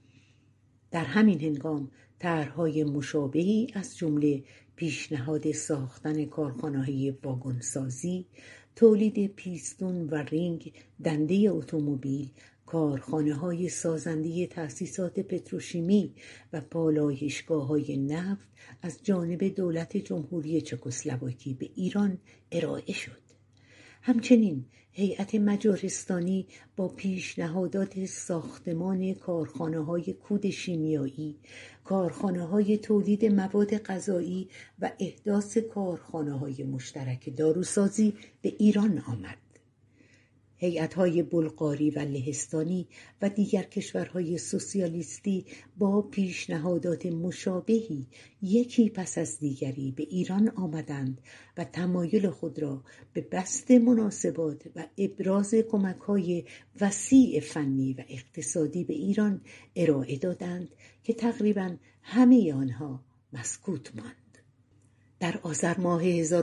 در همین هنگام طرح‌های مشابهی از جمله پیشنهاد ساختن کارخانه‌های واگنسازی، تولید پیستون و رینگ دنده اتومبیل، کارخانه‌های سازنده تأسیسات پتروشیمی و پالایشگاه‌های نفت از جانب دولت جمهوری چکسلواکی به ایران ارائه شد. همچنین هیئت مجارستانی با پیشنهادات ساختمان کارخانه‌های کود شیمیایی، کارخانه‌های تولید مواد غذایی و احداث کارخانه‌های مشترک داروسازی به ایران آمد. هیئت‌های بلغاری و لهستانی و دیگر کشورهای سوسیالیستی با پیشنهادات مشابهی یکی پس از دیگری به ایران آمدند و تمایل خود را به بسط مناسبات و ابراز کمک‌های وسیع فنی و اقتصادی به ایران ارائه دادند که تقریباً همه آنها مسکوت ماند. در آذر ماه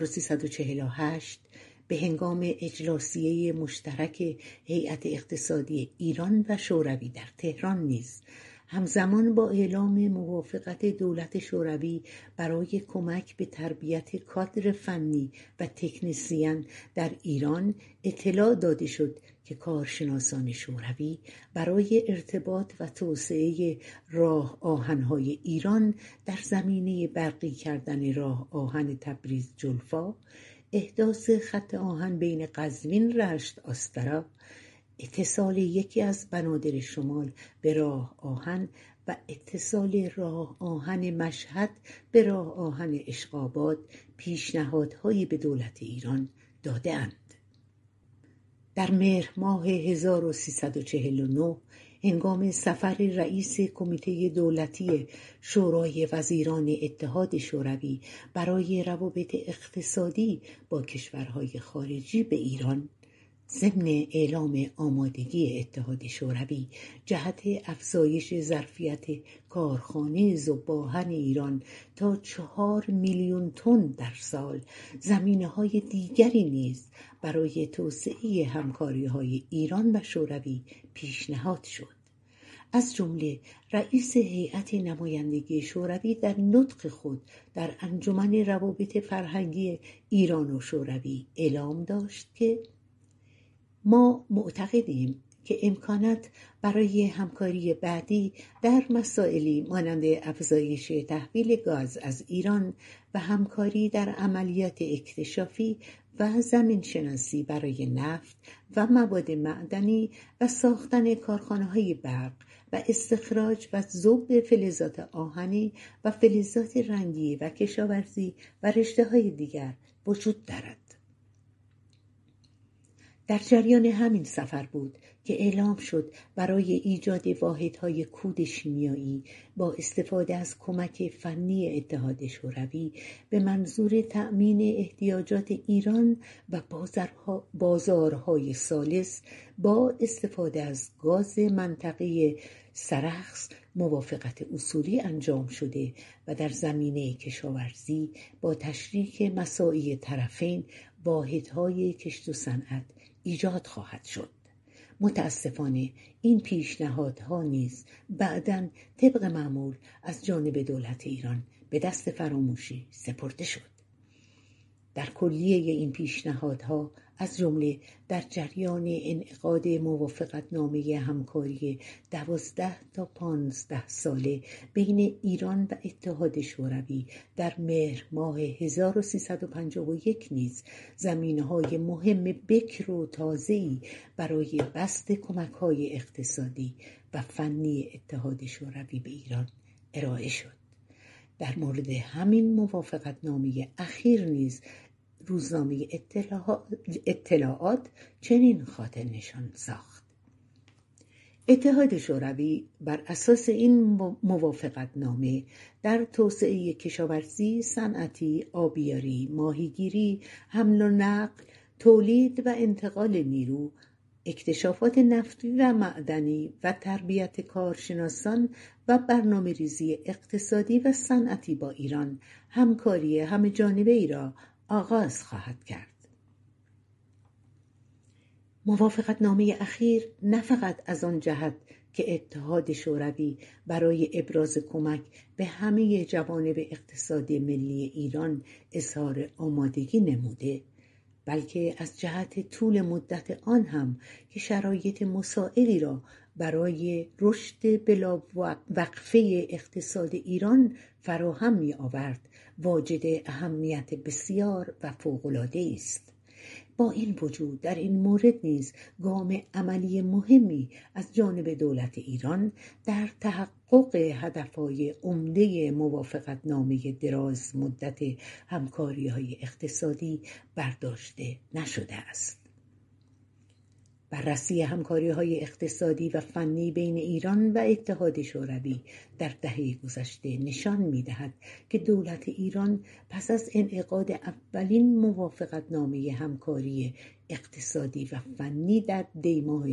1348 به هنگام اجلاسیه مشترک هیئت اقتصادی ایران و شوروی در تهران نیز همزمان با اعلام موافقت دولت شوروی برای کمک به تربیت کادر فنی و تکنسین در ایران اطلاع داده شد که کارشناسان شوروی برای ارتباط و توسعه راه آهن‌های ایران در زمینه برقی کردن راه آهن تبریز جلفا، احداث خط آهن بین قزوین رشت آسترا، اتصال یکی از بنادر شمال به راه آهن و اتصال راه آهن مشهد به راه آهن اشقاباد پیشنهادهایی به دولت ایران داده‌اند. در مهر ماه 1349 هنگام سفر رئیس کمیته دولتی شورای وزیران اتحاد شوروی برای روابط اقتصادی با کشورهای خارجی به ایران، ضمن اعلام آمادگی اتحاد شوروی جهت افزایش ظرفیت کارخانه ذوب‌آهن ایران تا 4 میلیون تن در سال، زمینه‌های دیگری نیز برای توسعه همکاری‌های ایران و شوروی پیشنهاد شد. از جمله رئیس هیئت نمایندگی شوروی در نطق خود در انجمن روابط فرهنگی ایران و شوروی اعلام داشت که ما معتقدیم که امکانات برای همکاری بعدی در مسائلی مانند افزایش تحویل گاز از ایران و همکاری در عملیات اکتشافی و زمینشناسی برای نفت و مواد معدنی و ساختن کارخانه‌های برق و استخراج و ذوب فلزات آهنی و فلزات رنگی و کشاورزی و رشته‌های دیگر وجود دارد. در جریان همین سفر بود که اعلام شد برای ایجاد واحدهای کود شیمیایی با استفاده از کمک فنی اتحاد شوروی به منظور تأمین احتیاجات ایران و بازارهای ثالث با استفاده از گاز منطقه سرخس موافقت اصولی انجام شده و در زمینه کشاورزی با تشریک مساعی طرفین واحدهای کشت و صنعت ایجاد خواهد شد. متاسفانه این پیشنهادها نیز بعداً طبق معمول از جانب دولت ایران به دست فراموشی سپرده شد. در کلیه این پیشنهادها از جمله در جریان انعقاد موافقتنامه همکاری 12 تا 15 ساله بین ایران و اتحاد شوروی در مهر ماه 1351 نیز زمینه‌های مهم بکر و تازه‌ای برای بسط کمک‌های اقتصادی و فنی اتحاد شوروی به ایران ارائه شد. در مورد همین موافقتنامه اخیر نیز روزنامه اطلاعات چنین خاطر نشان ساخت: اتحاد شوروی بر اساس این موافقتنامه در توسعه کشاورزی، صنعتی، آبیاری، ماهیگیری، حمل و نقل، تولید و انتقال نیرو، اکتشافات نفتی و معدنی و تربیت کارشناسان و برنامه‌ریزی اقتصادی و صنعتی با ایران همکاری همه‌جانبه‌ای را آغاز خواهد کرد. موافقتنامه اخیر نه فقط از آن جهت که اتحاد شوروی برای ابراز کمک به همه جوانب اقتصادی ملی ایران اظهار آمادگی نموده، بلکه از جهت طول مدت آن هم که شرایط مساعدی را برای رشد بلا وقفه اقتصاد ایران فراهم می آورد، واجد اهمیت بسیار و فوق‌العاده است. با این وجود در این مورد نیز گام عملی مهمی از جانب دولت ایران در تحقق هدفهای عمده موافقتنامه دراز مدت همکاری‌های اقتصادی برداشته نشده است. بررسی همکاری‌های اقتصادی و فنی بین ایران و اتحاد شوروی در دهه گذشته نشان می‌دهد که دولت ایران پس از انعقاد اولین موافقتنامه همکاری اقتصادی و فنی در دی ماه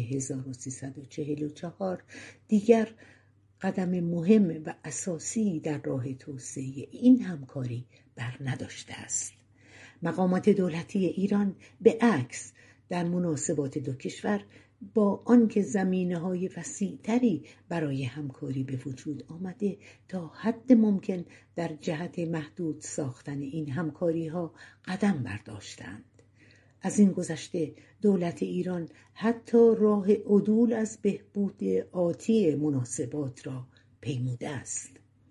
1344 دیگر قدم مهم و اساسی در راه توسعه این همکاری برنداشته است. مقامات دولتی ایران به عکس در مناسبات دو کشور با آنکه زمینه‌های وسیع‌تری برای همکاری به وجود آمده، تا حد ممکن در جهت محدود ساختن این همکاری‌ها قدم برداشتند. از این گذشته دولت ایران حتی راه عدول از بهبود آتی مناسبات را پیموده است.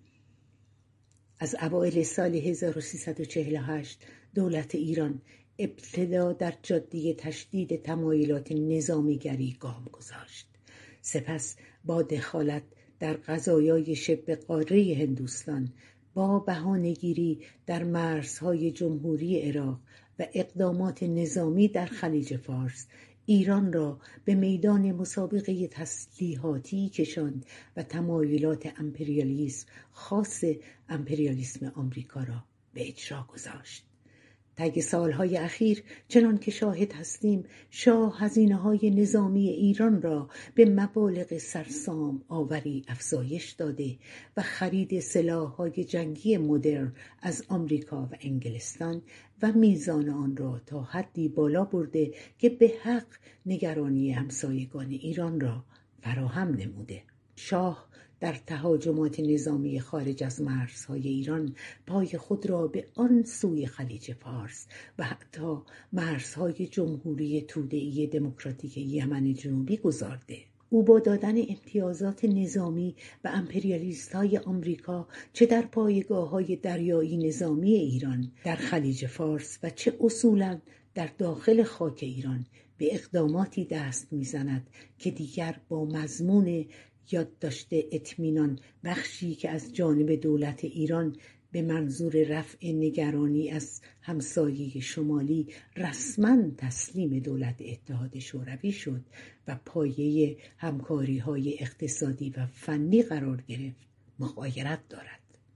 از اوایل سال 1348 دولت ایران ابتدا در جاده تشدید تمایلات نظامیگری گام گذاشت. سپس با دخالت در قضایای شبه قاره هندوستان، با بهانه‌گیری در مرزهای جمهوری عراق و اقدامات نظامی در خلیج فارس ایران را به میدان مسابقه تسلیحاتی کشاند و تمایلات امپریالیسم خاص امپریالیسم آمریکا را به اجرا گذاشت. طی سالهای اخیر چنان که شاهد هستیم شاه هزینه‌های نظامی ایران را به مبالغ سرسام آوری افزایش داده و خرید سلاح‌های جنگی مدرن از آمریکا و انگلستان و میزان آن را تا حدی بالا برده که به حق نگرانی همسایگان ایران را فراهم نموده. شاه در تهاجمات نظامی خارج از مرزهای ایران پای خود را به آن سوی خلیج فارس و حتی مرزهای جمهوری توده‌ای دموکراتیک یمن جنوبی گذارده. او با دادن امتیازات نظامی و امپریالیست‌های آمریکا چه در پایگاه‌های دریایی نظامی ایران در خلیج فارس و چه اصولاً در داخل خاک ایران به اقداماتی دست می‌زند که دیگر با مضمون یادداشت اطمینان بخشی که از جانب دولت ایران به منظور رفع نگرانی از همسایه شمالی رسما تسلیم دولت اتحاد شوروی شد و پایه همکاری‌های اقتصادی و فنی قرار گرفت مغایرت دارد.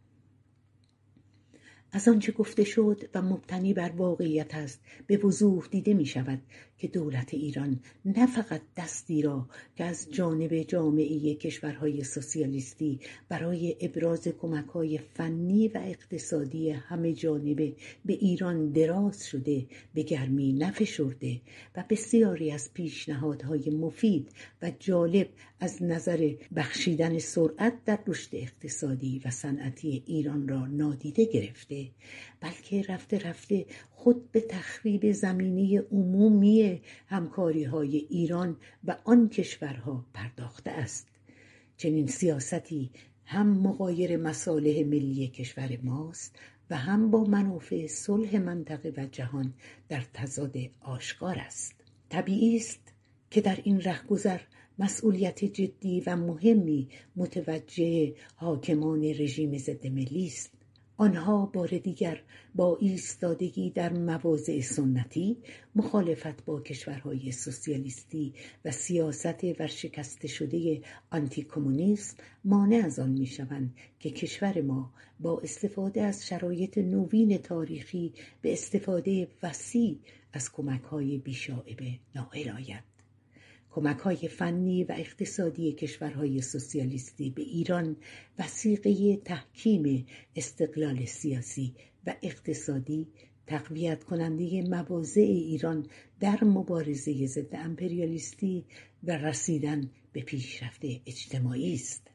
از آنچه گفته شد و مبتنی بر واقعیت است به وضوح دیده می شود که دولت ایران نه فقط دستی را که از جانب جامعه کشورهای سوسیالیستی برای ابراز کمک‌های فنی و اقتصادی همه جانبه به ایران دراز شده به گرمی نفشرده و بسیاری از پیشنهادهای مفید و جالب از نظر بخشیدن سرعت در رشد اقتصادی و صنعتی ایران را نادیده گرفته، بلکه رفته رفته خود به تخریب زمینه عمومی همکاری‌های ایران و آن کشورها پرداخته است. چنین سیاستی هم مغایر مصالح ملی کشور ماست و هم با منافع صلح منطقه و جهان در تضاد آشکار است. طبیعی است که در این رهگذر مسئولیت جدی و مهمی متوجه حاکمان رژیم ضد ملی است. آنها بار دیگر با ایستادگی در مواضع سنتی، مخالفت با کشورهای سوسیالیستی و سیاست ورشکسته شده آنتی کمونیسم مانع از آن می‌شوند که کشور ما با استفاده از شرایط نوین تاریخی به استفاده وسیع از کمک‌های بی‌شائبه نائل آید. کمک‌های فنی و اقتصادی کشورهای سوسیالیستی به ایران وثیقه تحکیم استقلال سیاسی و اقتصادی، تقویت کننده مواضع ایران در مبارزه ضد امپریالیستی و رسیدن به پیشرفت اجتماعی است.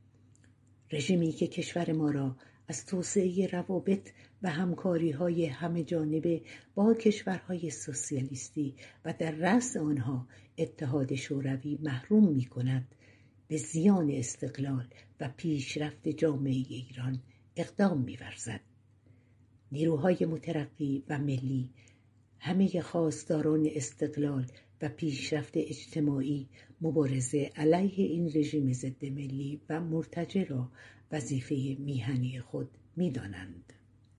رژیمی که کشور ما را از توسعه روابط و همکاری‌های همه جانبه با کشورهای سوسیالیستی و در رأس آنها اتحاد شوروی محروم می‌کند، به زیان استقلال و پیشرفت جامعه ایران اقدام می‌ورزد. نیروهای مترقی و ملی، همه خواستاران استقلال و پیشرفت اجتماعی، مبارزه علیه این رژیم ضد ملی و مرتجع را وظیفه میهنی خود می‌دانند.